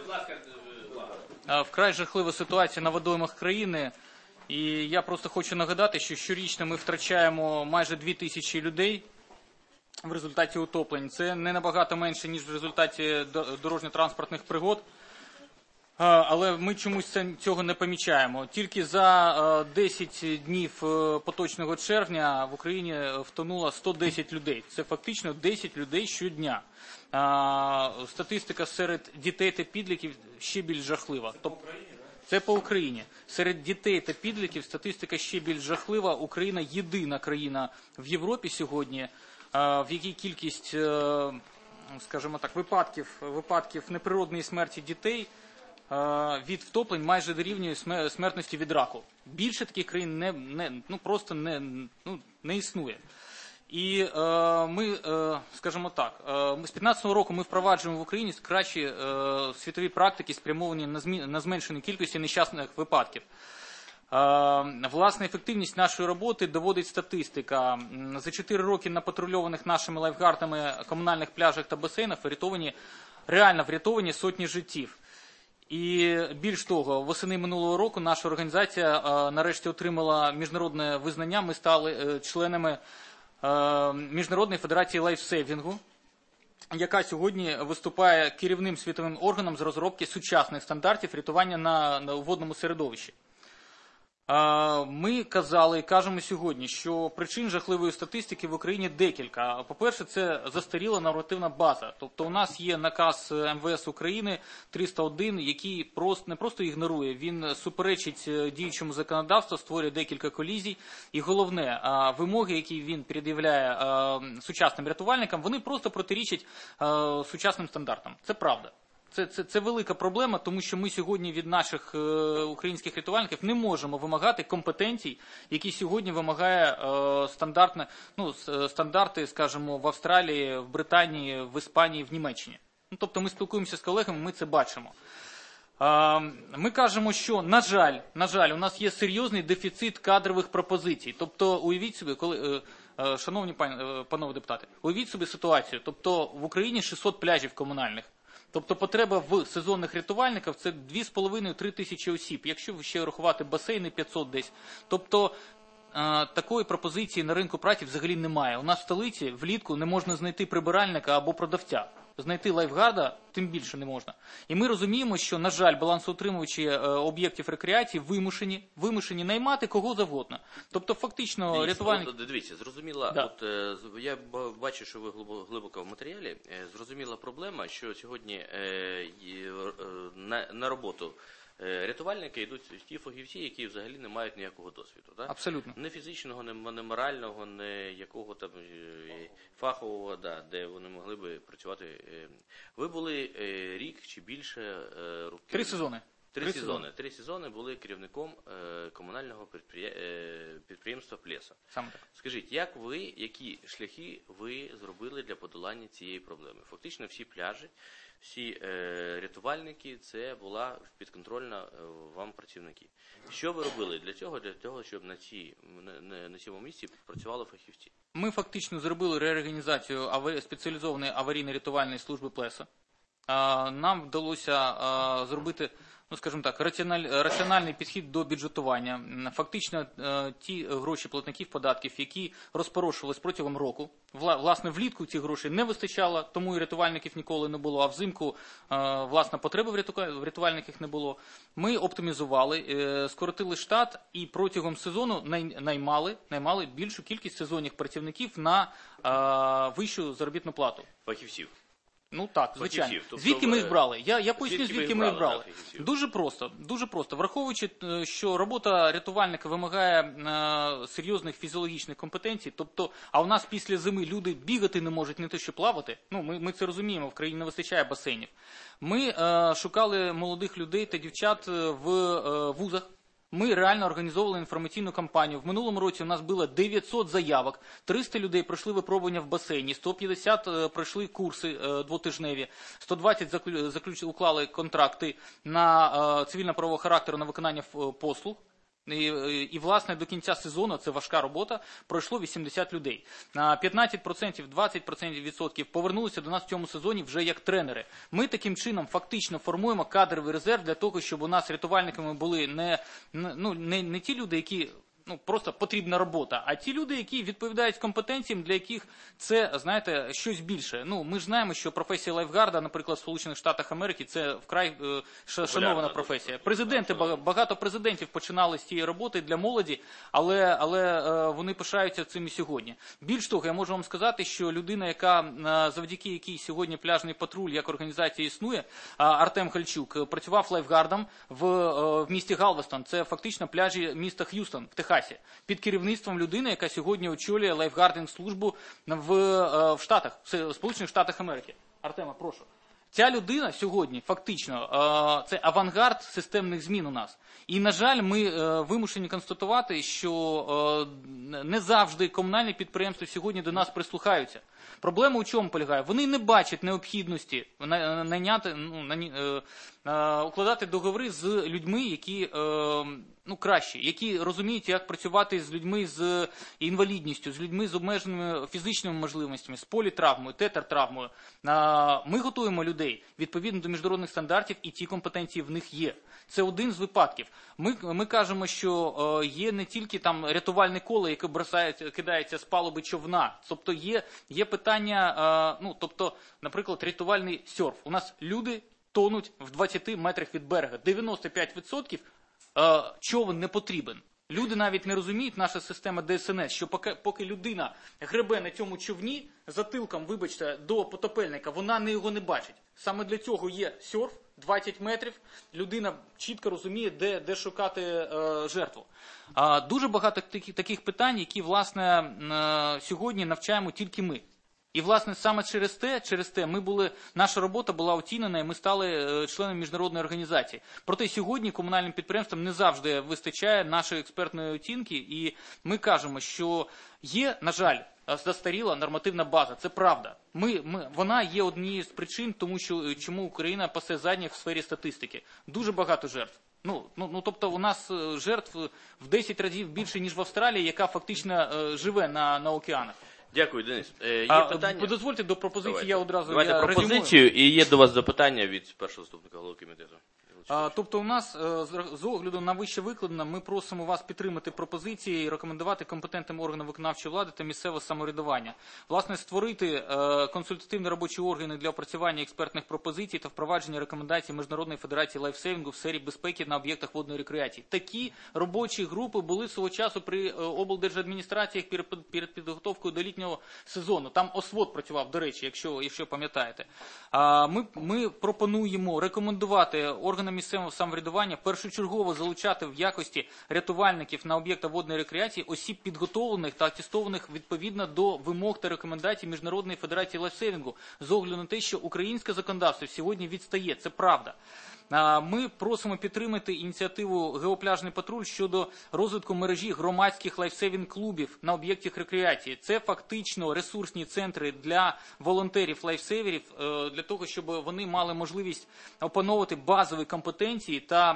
Е, Вкрай жахлива ситуація на водоймах країни. І я просто хочу нагадати, що щорічно ми втрачаємо майже дві тисячі людей в результаті утоплень. Це не набагато менше, ніж в результаті дорожньо-транспортних пригод. Але ми чомусь це- цього не помічаємо. Тільки за десять днів поточного червня в Україні втонуло сто десять людей. Це фактично десять людей щодня. Статистика серед дітей та підлітків ще більш жахлива. Тобто це по Україні. Серед дітей та підлітків статистика ще більш жахлива. Україна єдина країна в Європі сьогодні, в якій кількість, скажімо так, випадків, випадків неприродної смерті дітей від втоплень майже дорівнює смер- смертності від раку. Більше таких країн не, не, ну, просто не, ну, не існує. І е, ми, е, скажімо так, е, ми з п'ятнадцятого року ми впроваджуємо в Україні кращі е, світові практики, спрямовані на, змі, на зменшення кількості нещасних випадків. Власне, ефективність нашої роботи доводить статистика. За чотири роки на патрульованих нашими лайфгардами комунальних пляжах та басейнах врятовані, реально врятовані сотні життів. І більш того, восени минулого року наша організація нарешті отримала міжнародне визнання. Ми стали членами Міжнародної федерації лайфсейвінгу, яка сьогодні виступає керівним світовим органом з розробки сучасних стандартів рятування на, на водному середовищі. Ми казали і кажемо сьогодні, що причин жахливої статистики в Україні декілька. По-перше, це застаріла нормативна база. Тобто у нас є наказ ем ве ес України триста один, який просто, не просто ігнорує, він суперечить діючому законодавству, створює декілька колізій. І головне, вимоги, які він пред'являє сучасним рятувальникам, вони просто протирічать сучасним стандартам. Це правда. Це, це, це велика проблема, тому що ми сьогодні від наших е, українських рятувальників не можемо вимагати компетенцій, які сьогодні вимагає е, стандартне, ну, стандарти, скажімо, в Австралії, в Британії, в Іспанії, в Німеччині. Ну, тобто ми спілкуємося з колегами, ми це бачимо. Е, ми кажемо, що, на жаль, на жаль, у нас є серйозний дефіцит кадрових пропозицій. Тобто, уявіть собі, коли... Е, шановні пан, панове депутати, уявіть собі ситуацію. Тобто, в Україні шістсот пляжів комунальних. Тобто потреба в сезонних рятувальників – це дві з половиною-три тисячі осіб, якщо ще рахувати басейни п'ятсот десь. Тобто е, такої пропозиції на ринку праці взагалі немає. У нас в столиці влітку не можна знайти прибиральника або продавця. Знайти лайфгарда тим більше не можна. І ми розуміємо, що, на жаль, балансоутримувачі е, об'єктів рекреації вимушені, вимушені наймати кого завгодно. Тобто фактично дивіться, рятувальник... От, дивіться, зрозуміла, да. от, е, я бачу, що ви глибоко в матеріалі, е, зрозуміла проблема, що сьогодні е, е, на, на роботу е, рятувальники йдуть ті фахівці, які взагалі не мають ніякого досвіду. Да? Абсолютно. Не фізичного, не, не морального, не якого там е, фахового, да, де вони могли би працювати. Е. Ви були е, рік чи більше е, років? Три сезони. Три, Три сезони. сезони. Три сезони були керівником е, комунального підприє... е, підприємства «Плеса». Саме так. Скажіть, як ви, які шляхи ви зробили для подолання цієї проблеми? Фактично всі пляжі, всі е, рятувальники, це була підконтрольна е, вам працівники. Що ви робили для цього, для того, щоб на, ці, на, на цьому місці працювали фахівці? Ми фактично зробили реорганізацію аварі... спеціалізованої аварійно-рятувальної служби «Плеса». Нам вдалося зробити, ну скажімо так, раціональ, раціональний підхід до бюджетування. Фактично ті гроші платників податків, які розпорошувались протягом року, власне влітку цих грошей не вистачало, тому і рятувальників ніколи не було, а взимку власне потреби в рятувальниках не було. Ми оптимізували, скоротили штат і протягом сезону наймали, наймали більшу кількість сезонних працівників на вищу заробітну плату. Фахівців. Ну так, звичайно. Тобто, звідки ми їх брали? Я, я поясню, звідки, звідки ми їх брали. брали. Дуже просто, дуже просто. Враховуючи, що робота рятувальника вимагає е, серйозних фізіологічних компетенцій, тобто, а у нас після зими люди бігати не можуть, не те що плавати, ну ми, ми це розуміємо, в країні не вистачає басейнів. Ми е, шукали молодих людей та дівчат в е, вузах. Ми реально організовували інформаційну кампанію. В минулому році у нас було дев'ятсот заявок, триста людей пройшли випробування в басейні, сто п'ятдесят пройшли курси двотижневі, сто двадцять заключ... уклали контракти на цивільно-правового характеру на виконання послуг. І, і, власне, до кінця сезону, це важка робота, пройшло вісімдесят людей. п'ятнадцять відсотків, двадцять відсотків повернулися до нас в цьому сезоні вже як тренери. Ми таким чином фактично формуємо кадровий резерв для того, щоб у нас рятувальниками були не, ну, не, не ті люди, які... Ну, просто потрібна робота. А ті люди, які відповідають компетенціям, для яких це, знаєте, щось більше. Ну, ми ж знаємо, що професія лайфгарда, наприклад, в Сполучених Штатах Америки, це вкрай е, шанована професія. Президенти, багато президентів починали з цієї роботи для молоді, але, але е, вони пишаються цим і сьогодні. Більш того, я можу вам сказати, що людина, яка, е, завдяки якій сьогодні пляжний патруль як організація існує, е, Артем Хальчук, працював лайфгардом в, е, в місті Галвестон. Це фактично пляжі міста Х'юстон в Техасі. Під керівництвом людини, яка сьогодні очолює лайфгардинг-службу в, в Штатах, в Сполучених Штатах Америки. Артема, прошу. Ця людина сьогодні фактично це авангард системних змін у нас. І, на жаль, ми вимушені констатувати, що не завжди комунальні підприємства сьогодні до нас прислухаються. Проблема у чому полягає? Вони не бачать необхідності найняти, ну, нані, е, е, укладати договори з людьми, які е, ну, кращі, які розуміють, як працювати з людьми з інвалідністю, з людьми з обмеженими фізичними можливостями, з політравмою, тетертравмою. Е, ми готуємо людей відповідно до міжнародних стандартів, і ті компетенції в них є. Це один з випадків. Ми, ми кажемо, що е, є не тільки там рятувальне коло, яке бросається, кидається з палуби човна. Тобто є, є питання, е, ну, тобто, наприклад, рятувальний серф. У нас люди тонуть в двадцяти метрах від берега. дев'яносто п'ять відсотків е, човен не потрібен. Люди навіть не розуміють, наша система Д С Н С, що поки, поки людина гребе на цьому човні, затилком, вибачте, до потопельника, вона не його не бачить. Саме для цього є серф, двадцять метрів, людина чітко розуміє, де, де шукати е, жертву. А, дуже багато таких, таких питань, які, власне, е, сьогодні навчаємо тільки ми. І, власне, саме через те, через те ми були, наша робота була оцінена, і ми стали е, членом міжнародної організації. Проте сьогодні комунальним підприємствам не завжди вистачає нашої експертної оцінки, і ми кажемо, що є, на жаль, застаріла нормативна база. Це правда. Ми, ми, вона є однією з причин, тому що, чому Україна пасе задніх в сфері статистики. Дуже багато жертв. Ну, ну, ну, тобто у нас жертв в десять разів більше, ніж в Австралії, яка фактично е, живе на, на океанах. Дякую, Денис. Е, є а, питання? Дозвольте до пропозиції, Давайте. я одразу Давайте я пропозицію, резюмую. і є до вас запитання від першого заступника голови комітету. А, тобто у нас е, з- з огляду на вище викладене, ми просимо вас підтримати пропозиції і рекомендувати компетентним органам виконавчої влади та місцевого самоврядування. Власне, створити е, консультативні робочі органи для опрацювання експертних пропозицій та впровадження рекомендацій Міжнародної федерації лайфсейвінгу в сфері безпеки на об'єктах водної рекреації. Такі робочі групи були свого часу при е, облдержадміністраціях перед, перед підготовкою до літнього сезону. Там ОСВОД працював, до речі, якщо, якщо пам'ятаєте. А, ми, ми пропонуємо рекомендувати органам місцевого самоврядування першочергово залучати в якості рятувальників на об'єктах водної рекреації осіб підготовлених та атестованих відповідно до вимог та рекомендацій Міжнародної федерації лайфсейвінгу з огляду на те, що українське законодавство сьогодні відстає. Це правда. Ми просимо підтримати ініціативу «Геопляжний патруль» щодо розвитку мережі громадських лайфсейвінг-клубів на об'єктах рекреації. Це фактично ресурсні центри для волонтерів-лайфсейверів, для того, щоб вони мали можливість опановувати базові компетенції та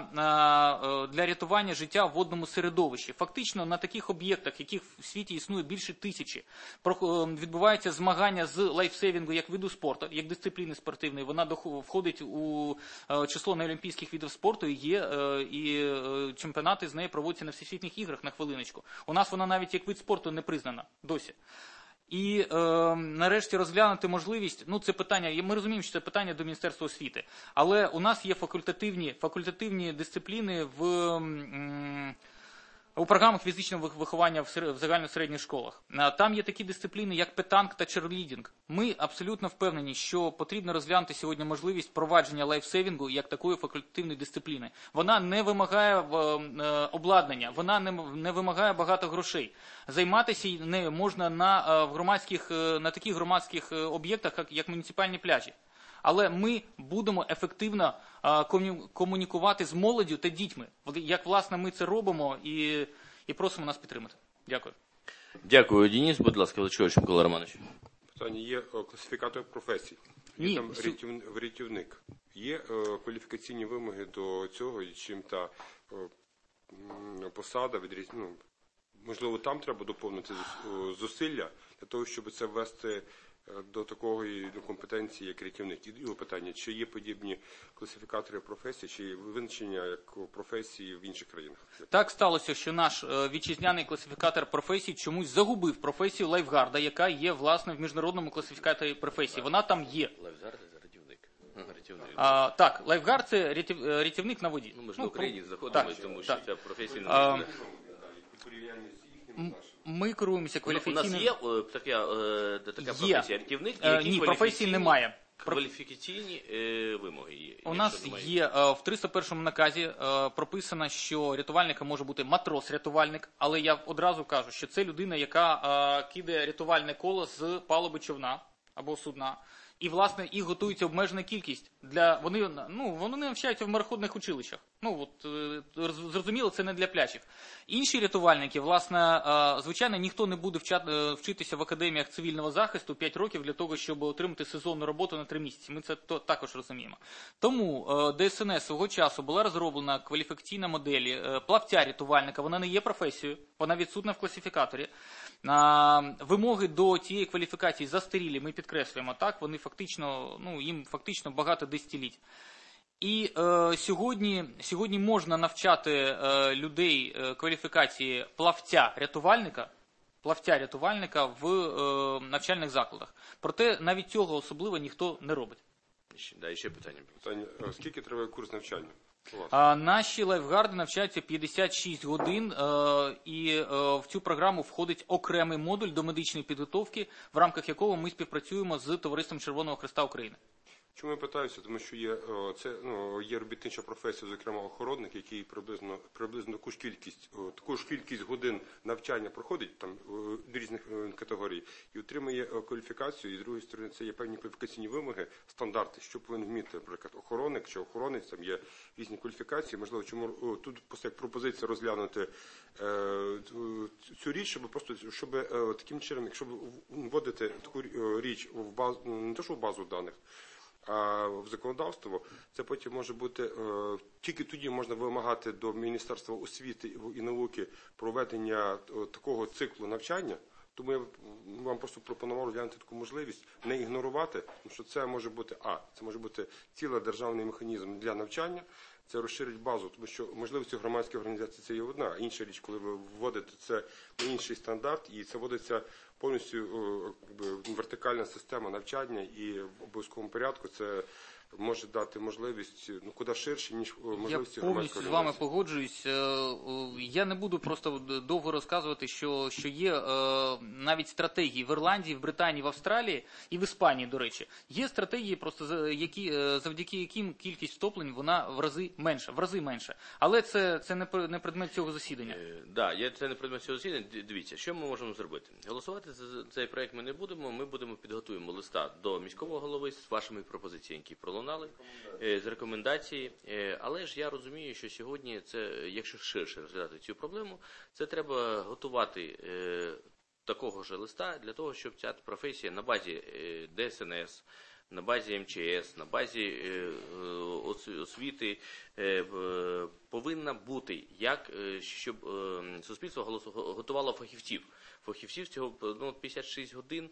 для рятування життя в водному середовищі. Фактично на таких об'єктах, яких в світі існує більше тисячі, відбуваються змагання з лайфсейвінгу як виду спорту, як дисципліни спортивної. Вона входить у число олімпійських видів спорту, і є е, і е, чемпіонати з неї проводяться на всесвітніх іграх, на хвилиночку. У нас вона навіть як вид спорту не признана досі. І е, нарешті розглянути можливість, ну це питання, ми розуміємо, що це питання до Міністерства освіти, але у нас є факультативні, факультативні дисципліни в... М, у програмах фізичного виховання в загальносередніх школах. Там є такі дисципліни, як петанк та черлідінг. Ми абсолютно впевнені, що потрібно розглянути сьогодні можливість провадження лайфсейвінгу як такої факультативної дисципліни. Вона не вимагає обладнання, вона не вимагає багато грошей. Займатися нею можна на, в громадських, на таких громадських об'єктах, як, як муніципальні пляжі. Але ми будемо ефективно а, комунікувати з молоддю та дітьми. Як, власне, ми це робимо і, і просимо нас підтримати. Дякую. Дякую, Денис. Будь ласка, Величкович Микола Романович. Питання є класифікатор професій. Є Ні, там су- рятів- рятівник. Є е, кваліфікаційні вимоги до цього, і чим та е, м, посада відріз... ну, можливо, там треба доповнити зус- зусилля для того, щоб це ввести до такої до компетенції, як рятівник. І друге питання, чи є подібні класифікатори професій, чи є визначення як професії в інших країнах? Так сталося, що наш е, вітчизняний класифікатор професій чомусь загубив професію лайфгарда, яка є, власне, в міжнародному класифікаторі професій. Вона там є. Лайфгард – це рятівник. Рятівник. А, так, лайфгард – це рятів, рятівник на воді. Ну, ми ж Ну, в Україні про- знаходимося, так, тому що так. ця професія не А, може. М- Ми керуємося У кваліфікаційним... нас є е, така, е, така Є. професія рятівник? І Е, які ні, професії кваліфікаційні- немає. Кваліфікаційні е, вимоги є? У нас Якщо немає. є е, в триста першому наказі е, прописано, що рятувальником може бути матрос-рятувальник, але я одразу кажу, що це людина, яка е, кидає рятувальне коло з палуби човна або судна. І, власне, їх готується обмежена кількість. Для, вони, ну, вони навчаються в мореходних училищах. Ну, от, зрозуміло, це не для пляжів. Інші рятувальники, власне, звичайно, ніхто не буде вчитися в академіях цивільного захисту п'ять років для того, щоб отримати сезонну роботу на три місяці. Ми це то, також розуміємо. Тому ДСНС свого часу була розроблена кваліфікаційна модель плавця-рятувальника. Вона не є професією, вона відсутня в класифікаторі. Вимоги до цієї кваліфікації застарілі, ми підкреслюємо, так, вони фактично, ну, їм фактично багато десятиліть. І е, сьогодні, сьогодні можна навчати е, людей е, кваліфікації плавця-рятувальника, плавця-рятувальника в е, навчальних закладах. Проте навіть цього особливо ніхто не робить. Да, ще питання. Питання, скільки триває курс навчання? А, наші лайфгарди навчаються п'ятдесят шість годин, е, і е, в цю програму входить окремий модуль до медичної підготовки, в рамках якого ми співпрацюємо з Товариством Червоного Хреста України. Чому я питаюся? Тому що є, це, ну, є робітнича професія, зокрема охоронник, який приблизно, приблизно таку ж кількість, таку ж кількість годин навчання проходить там різних категорій і отримує кваліфікацію. І з другої сторони, це є певні кваліфікаційні вимоги, стандарти, що повинен вміти, наприклад, охоронник чи охоронець, там є різні кваліфікації. Можливо, чому тут просто як пропозиція розглянути е, цю річ, щоб просто, щоб е, таким чином, якщо вводити таку річ в базу, не то що в базу даних, а в законодавство, це потім може бути, е, тільки тоді можна вимагати до Міністерства освіти і науки проведення е, такого циклу навчання. Тому я вам просто пропонував розглянути таку можливість, не ігнорувати, тому що це може бути, а, це може бути цілий державний механізм для навчання, це розширить базу, тому що можливості громадської організації це є одна, а інша річ, коли ви вводите це на інший стандарт, і це вводиться повністю якби, вертикальна система навчання, і в обов'язковому порядку це може дати можливість, ну, куди ширше, ніж можливості громадської організації. Я повністю з вами погоджуюсь. Я не буду просто довго розказувати, що, що є навіть стратегії в Ірландії, в Британії, в Австралії і в Іспанії, до речі. Є стратегії, просто які, завдяки яким кількість втоплень вона в рази менша, в рази менша. Але це, це не предмет цього засідання. Так, да, це не предмет цього засідання. Дивіться, що ми можемо зробити? Голосувати за цей проект ми не будемо, ми будемо підготуємо листа до міського голови з вашими пропозиціями, які пролунали. З рекомендації, але ж я розумію, що сьогодні це, якщо ширше розглядати цю проблему, це треба готувати такого ж листа для того, щоб ця професія на базі ДСНС, на базі ем че ес, на базі освіти повинна бути, як, щоб суспільство готувало фахівців. Фахівців цього, ну, п'ятдесят шість годин,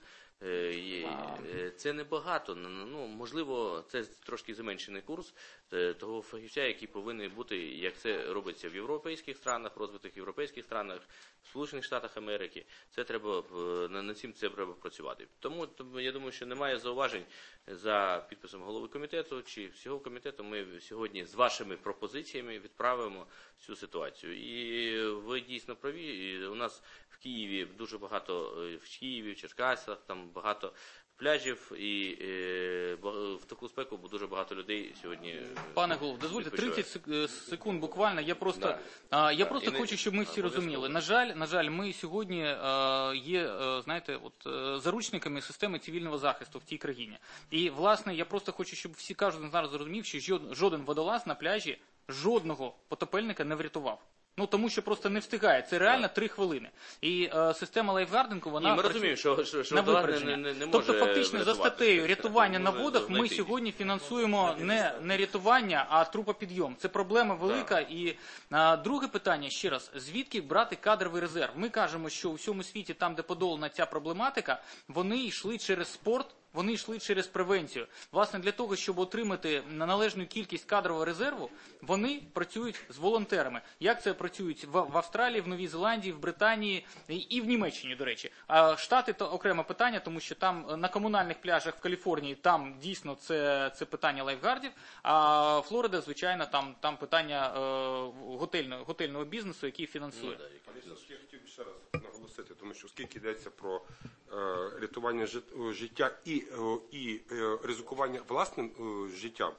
це небагато, ну, можливо, це трошки зменшений курс того фахівця, який повинен бути, як це робиться в європейських странах, розвитих європейських странах, в Сполучених Штатах Америки. Це треба, над цим це треба працювати. Тому, я думаю, що немає зауважень за підписом голови комітету чи всього комітету. Ми сьогодні з вашими пропозиціями відправимо цю ситуацію. І ви дійсно праві, і у нас в Києві дуже багато, в Києві, в Черкасах, там багато пляжів, і е, в таку спеку дуже багато людей сьогодні. Пане Голово, дозвольте тридцять секунд буквально. Я просто, да. а, я просто не, хочу, щоб ми всі розуміли. На жаль, на жаль, ми сьогодні а, є, а, знаєте, от а, заручниками системи цивільного захисту в тій країні. І, власне, я просто хочу, щоб всі кожен зараз зрозумів, що жоден водолаз на пляжі жодного потопельника не врятував. Ну, тому що просто не встигає. Це реально три хвилини. І е, система лайфгардингу, вона... І ми розуміємо, що, що, що на не, не, не може Тобто, фактично, за статтею рятування на водах ми сьогодні фінансуємо не, не рятування, а трупопідйом. Це проблема велика. Так. І е, друге питання, ще раз, звідки брати кадровий резерв? Ми кажемо, що у всьому світі, там, де подолана ця проблематика, вони йшли через спорт, вони йшли через превенцію. Власне, для того, щоб отримати належну кількість кадрового резерву, вони працюють з волонтерами. Як це працюють в, в Австралії, в Новій Зеландії, в Британії і в Німеччині, до речі. А Штати – то окреме питання, тому що там на комунальних пляжах в Каліфорнії, там дійсно це, це питання лайфгардів, а Флорида, звичайно, там, там питання е, готельного, готельного бізнесу, який фінансує. Ну, я хотів би ще раз наголосити, тому що оскільки йдеться про е, рятування жит, життя і, е, і е, ризикування власним е, життям,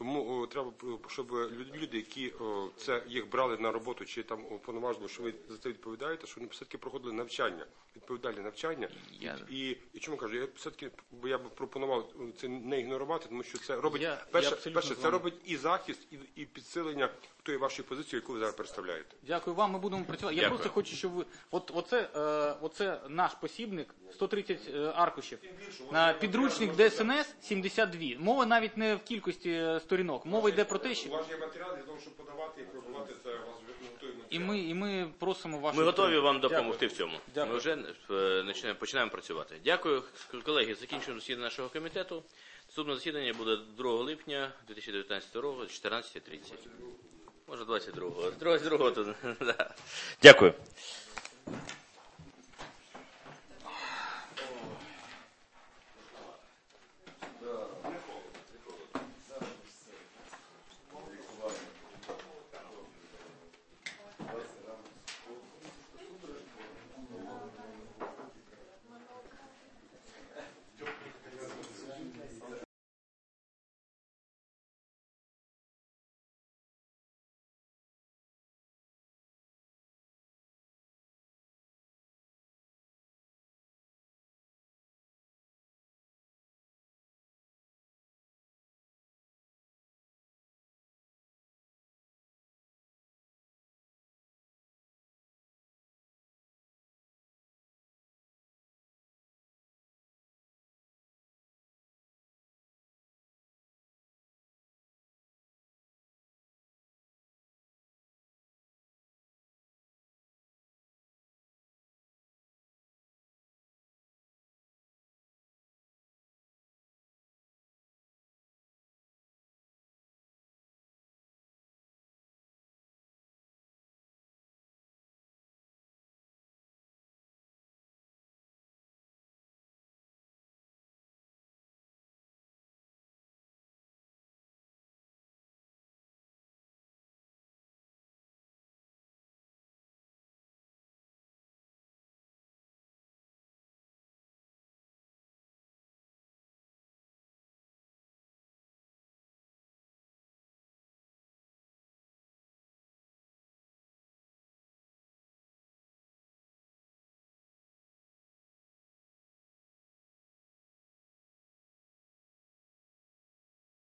Тому о, треба, щоб люди, які о, це їх брали на роботу, чи там уповноважили, що ви за це відповідаєте, що вони все-таки проходили навчання, відповідальне навчання. Я... І, і чому кажу, я все-таки, бо я б пропонував це не ігнорувати, тому що це робить, Я- перше, я перше, абсолютно це робить і захист, і, і підсилення тої вашої позиції, яку ви зараз представляєте. Дякую вам, ми будемо працювати. Я Дякую. просто хочу, щоб ви... От, оце, е, оце наш посібник, сто тридцять е, аркушів. На підручник Д С Н С сімдесят два. Мова навіть не в кількості е, сторінок. Мова йде про те, що... У вас є матеріал для того, щоб подавати і пробувати це, у вас готові матеріали. І ми, і ми просимо вашу... Ми готові вам Дякую. допомогти в цьому. Дякую. Ми вже е, починаємо, починаємо працювати. Дякую, колеги. Закінчуємо засідання нашого комітету. Наступне засідання буде другого липня дві тисячі дев'ятнадцятого року, чотирнадцята тридцять. Може, двадцять другого. двадцять другого. Дякую.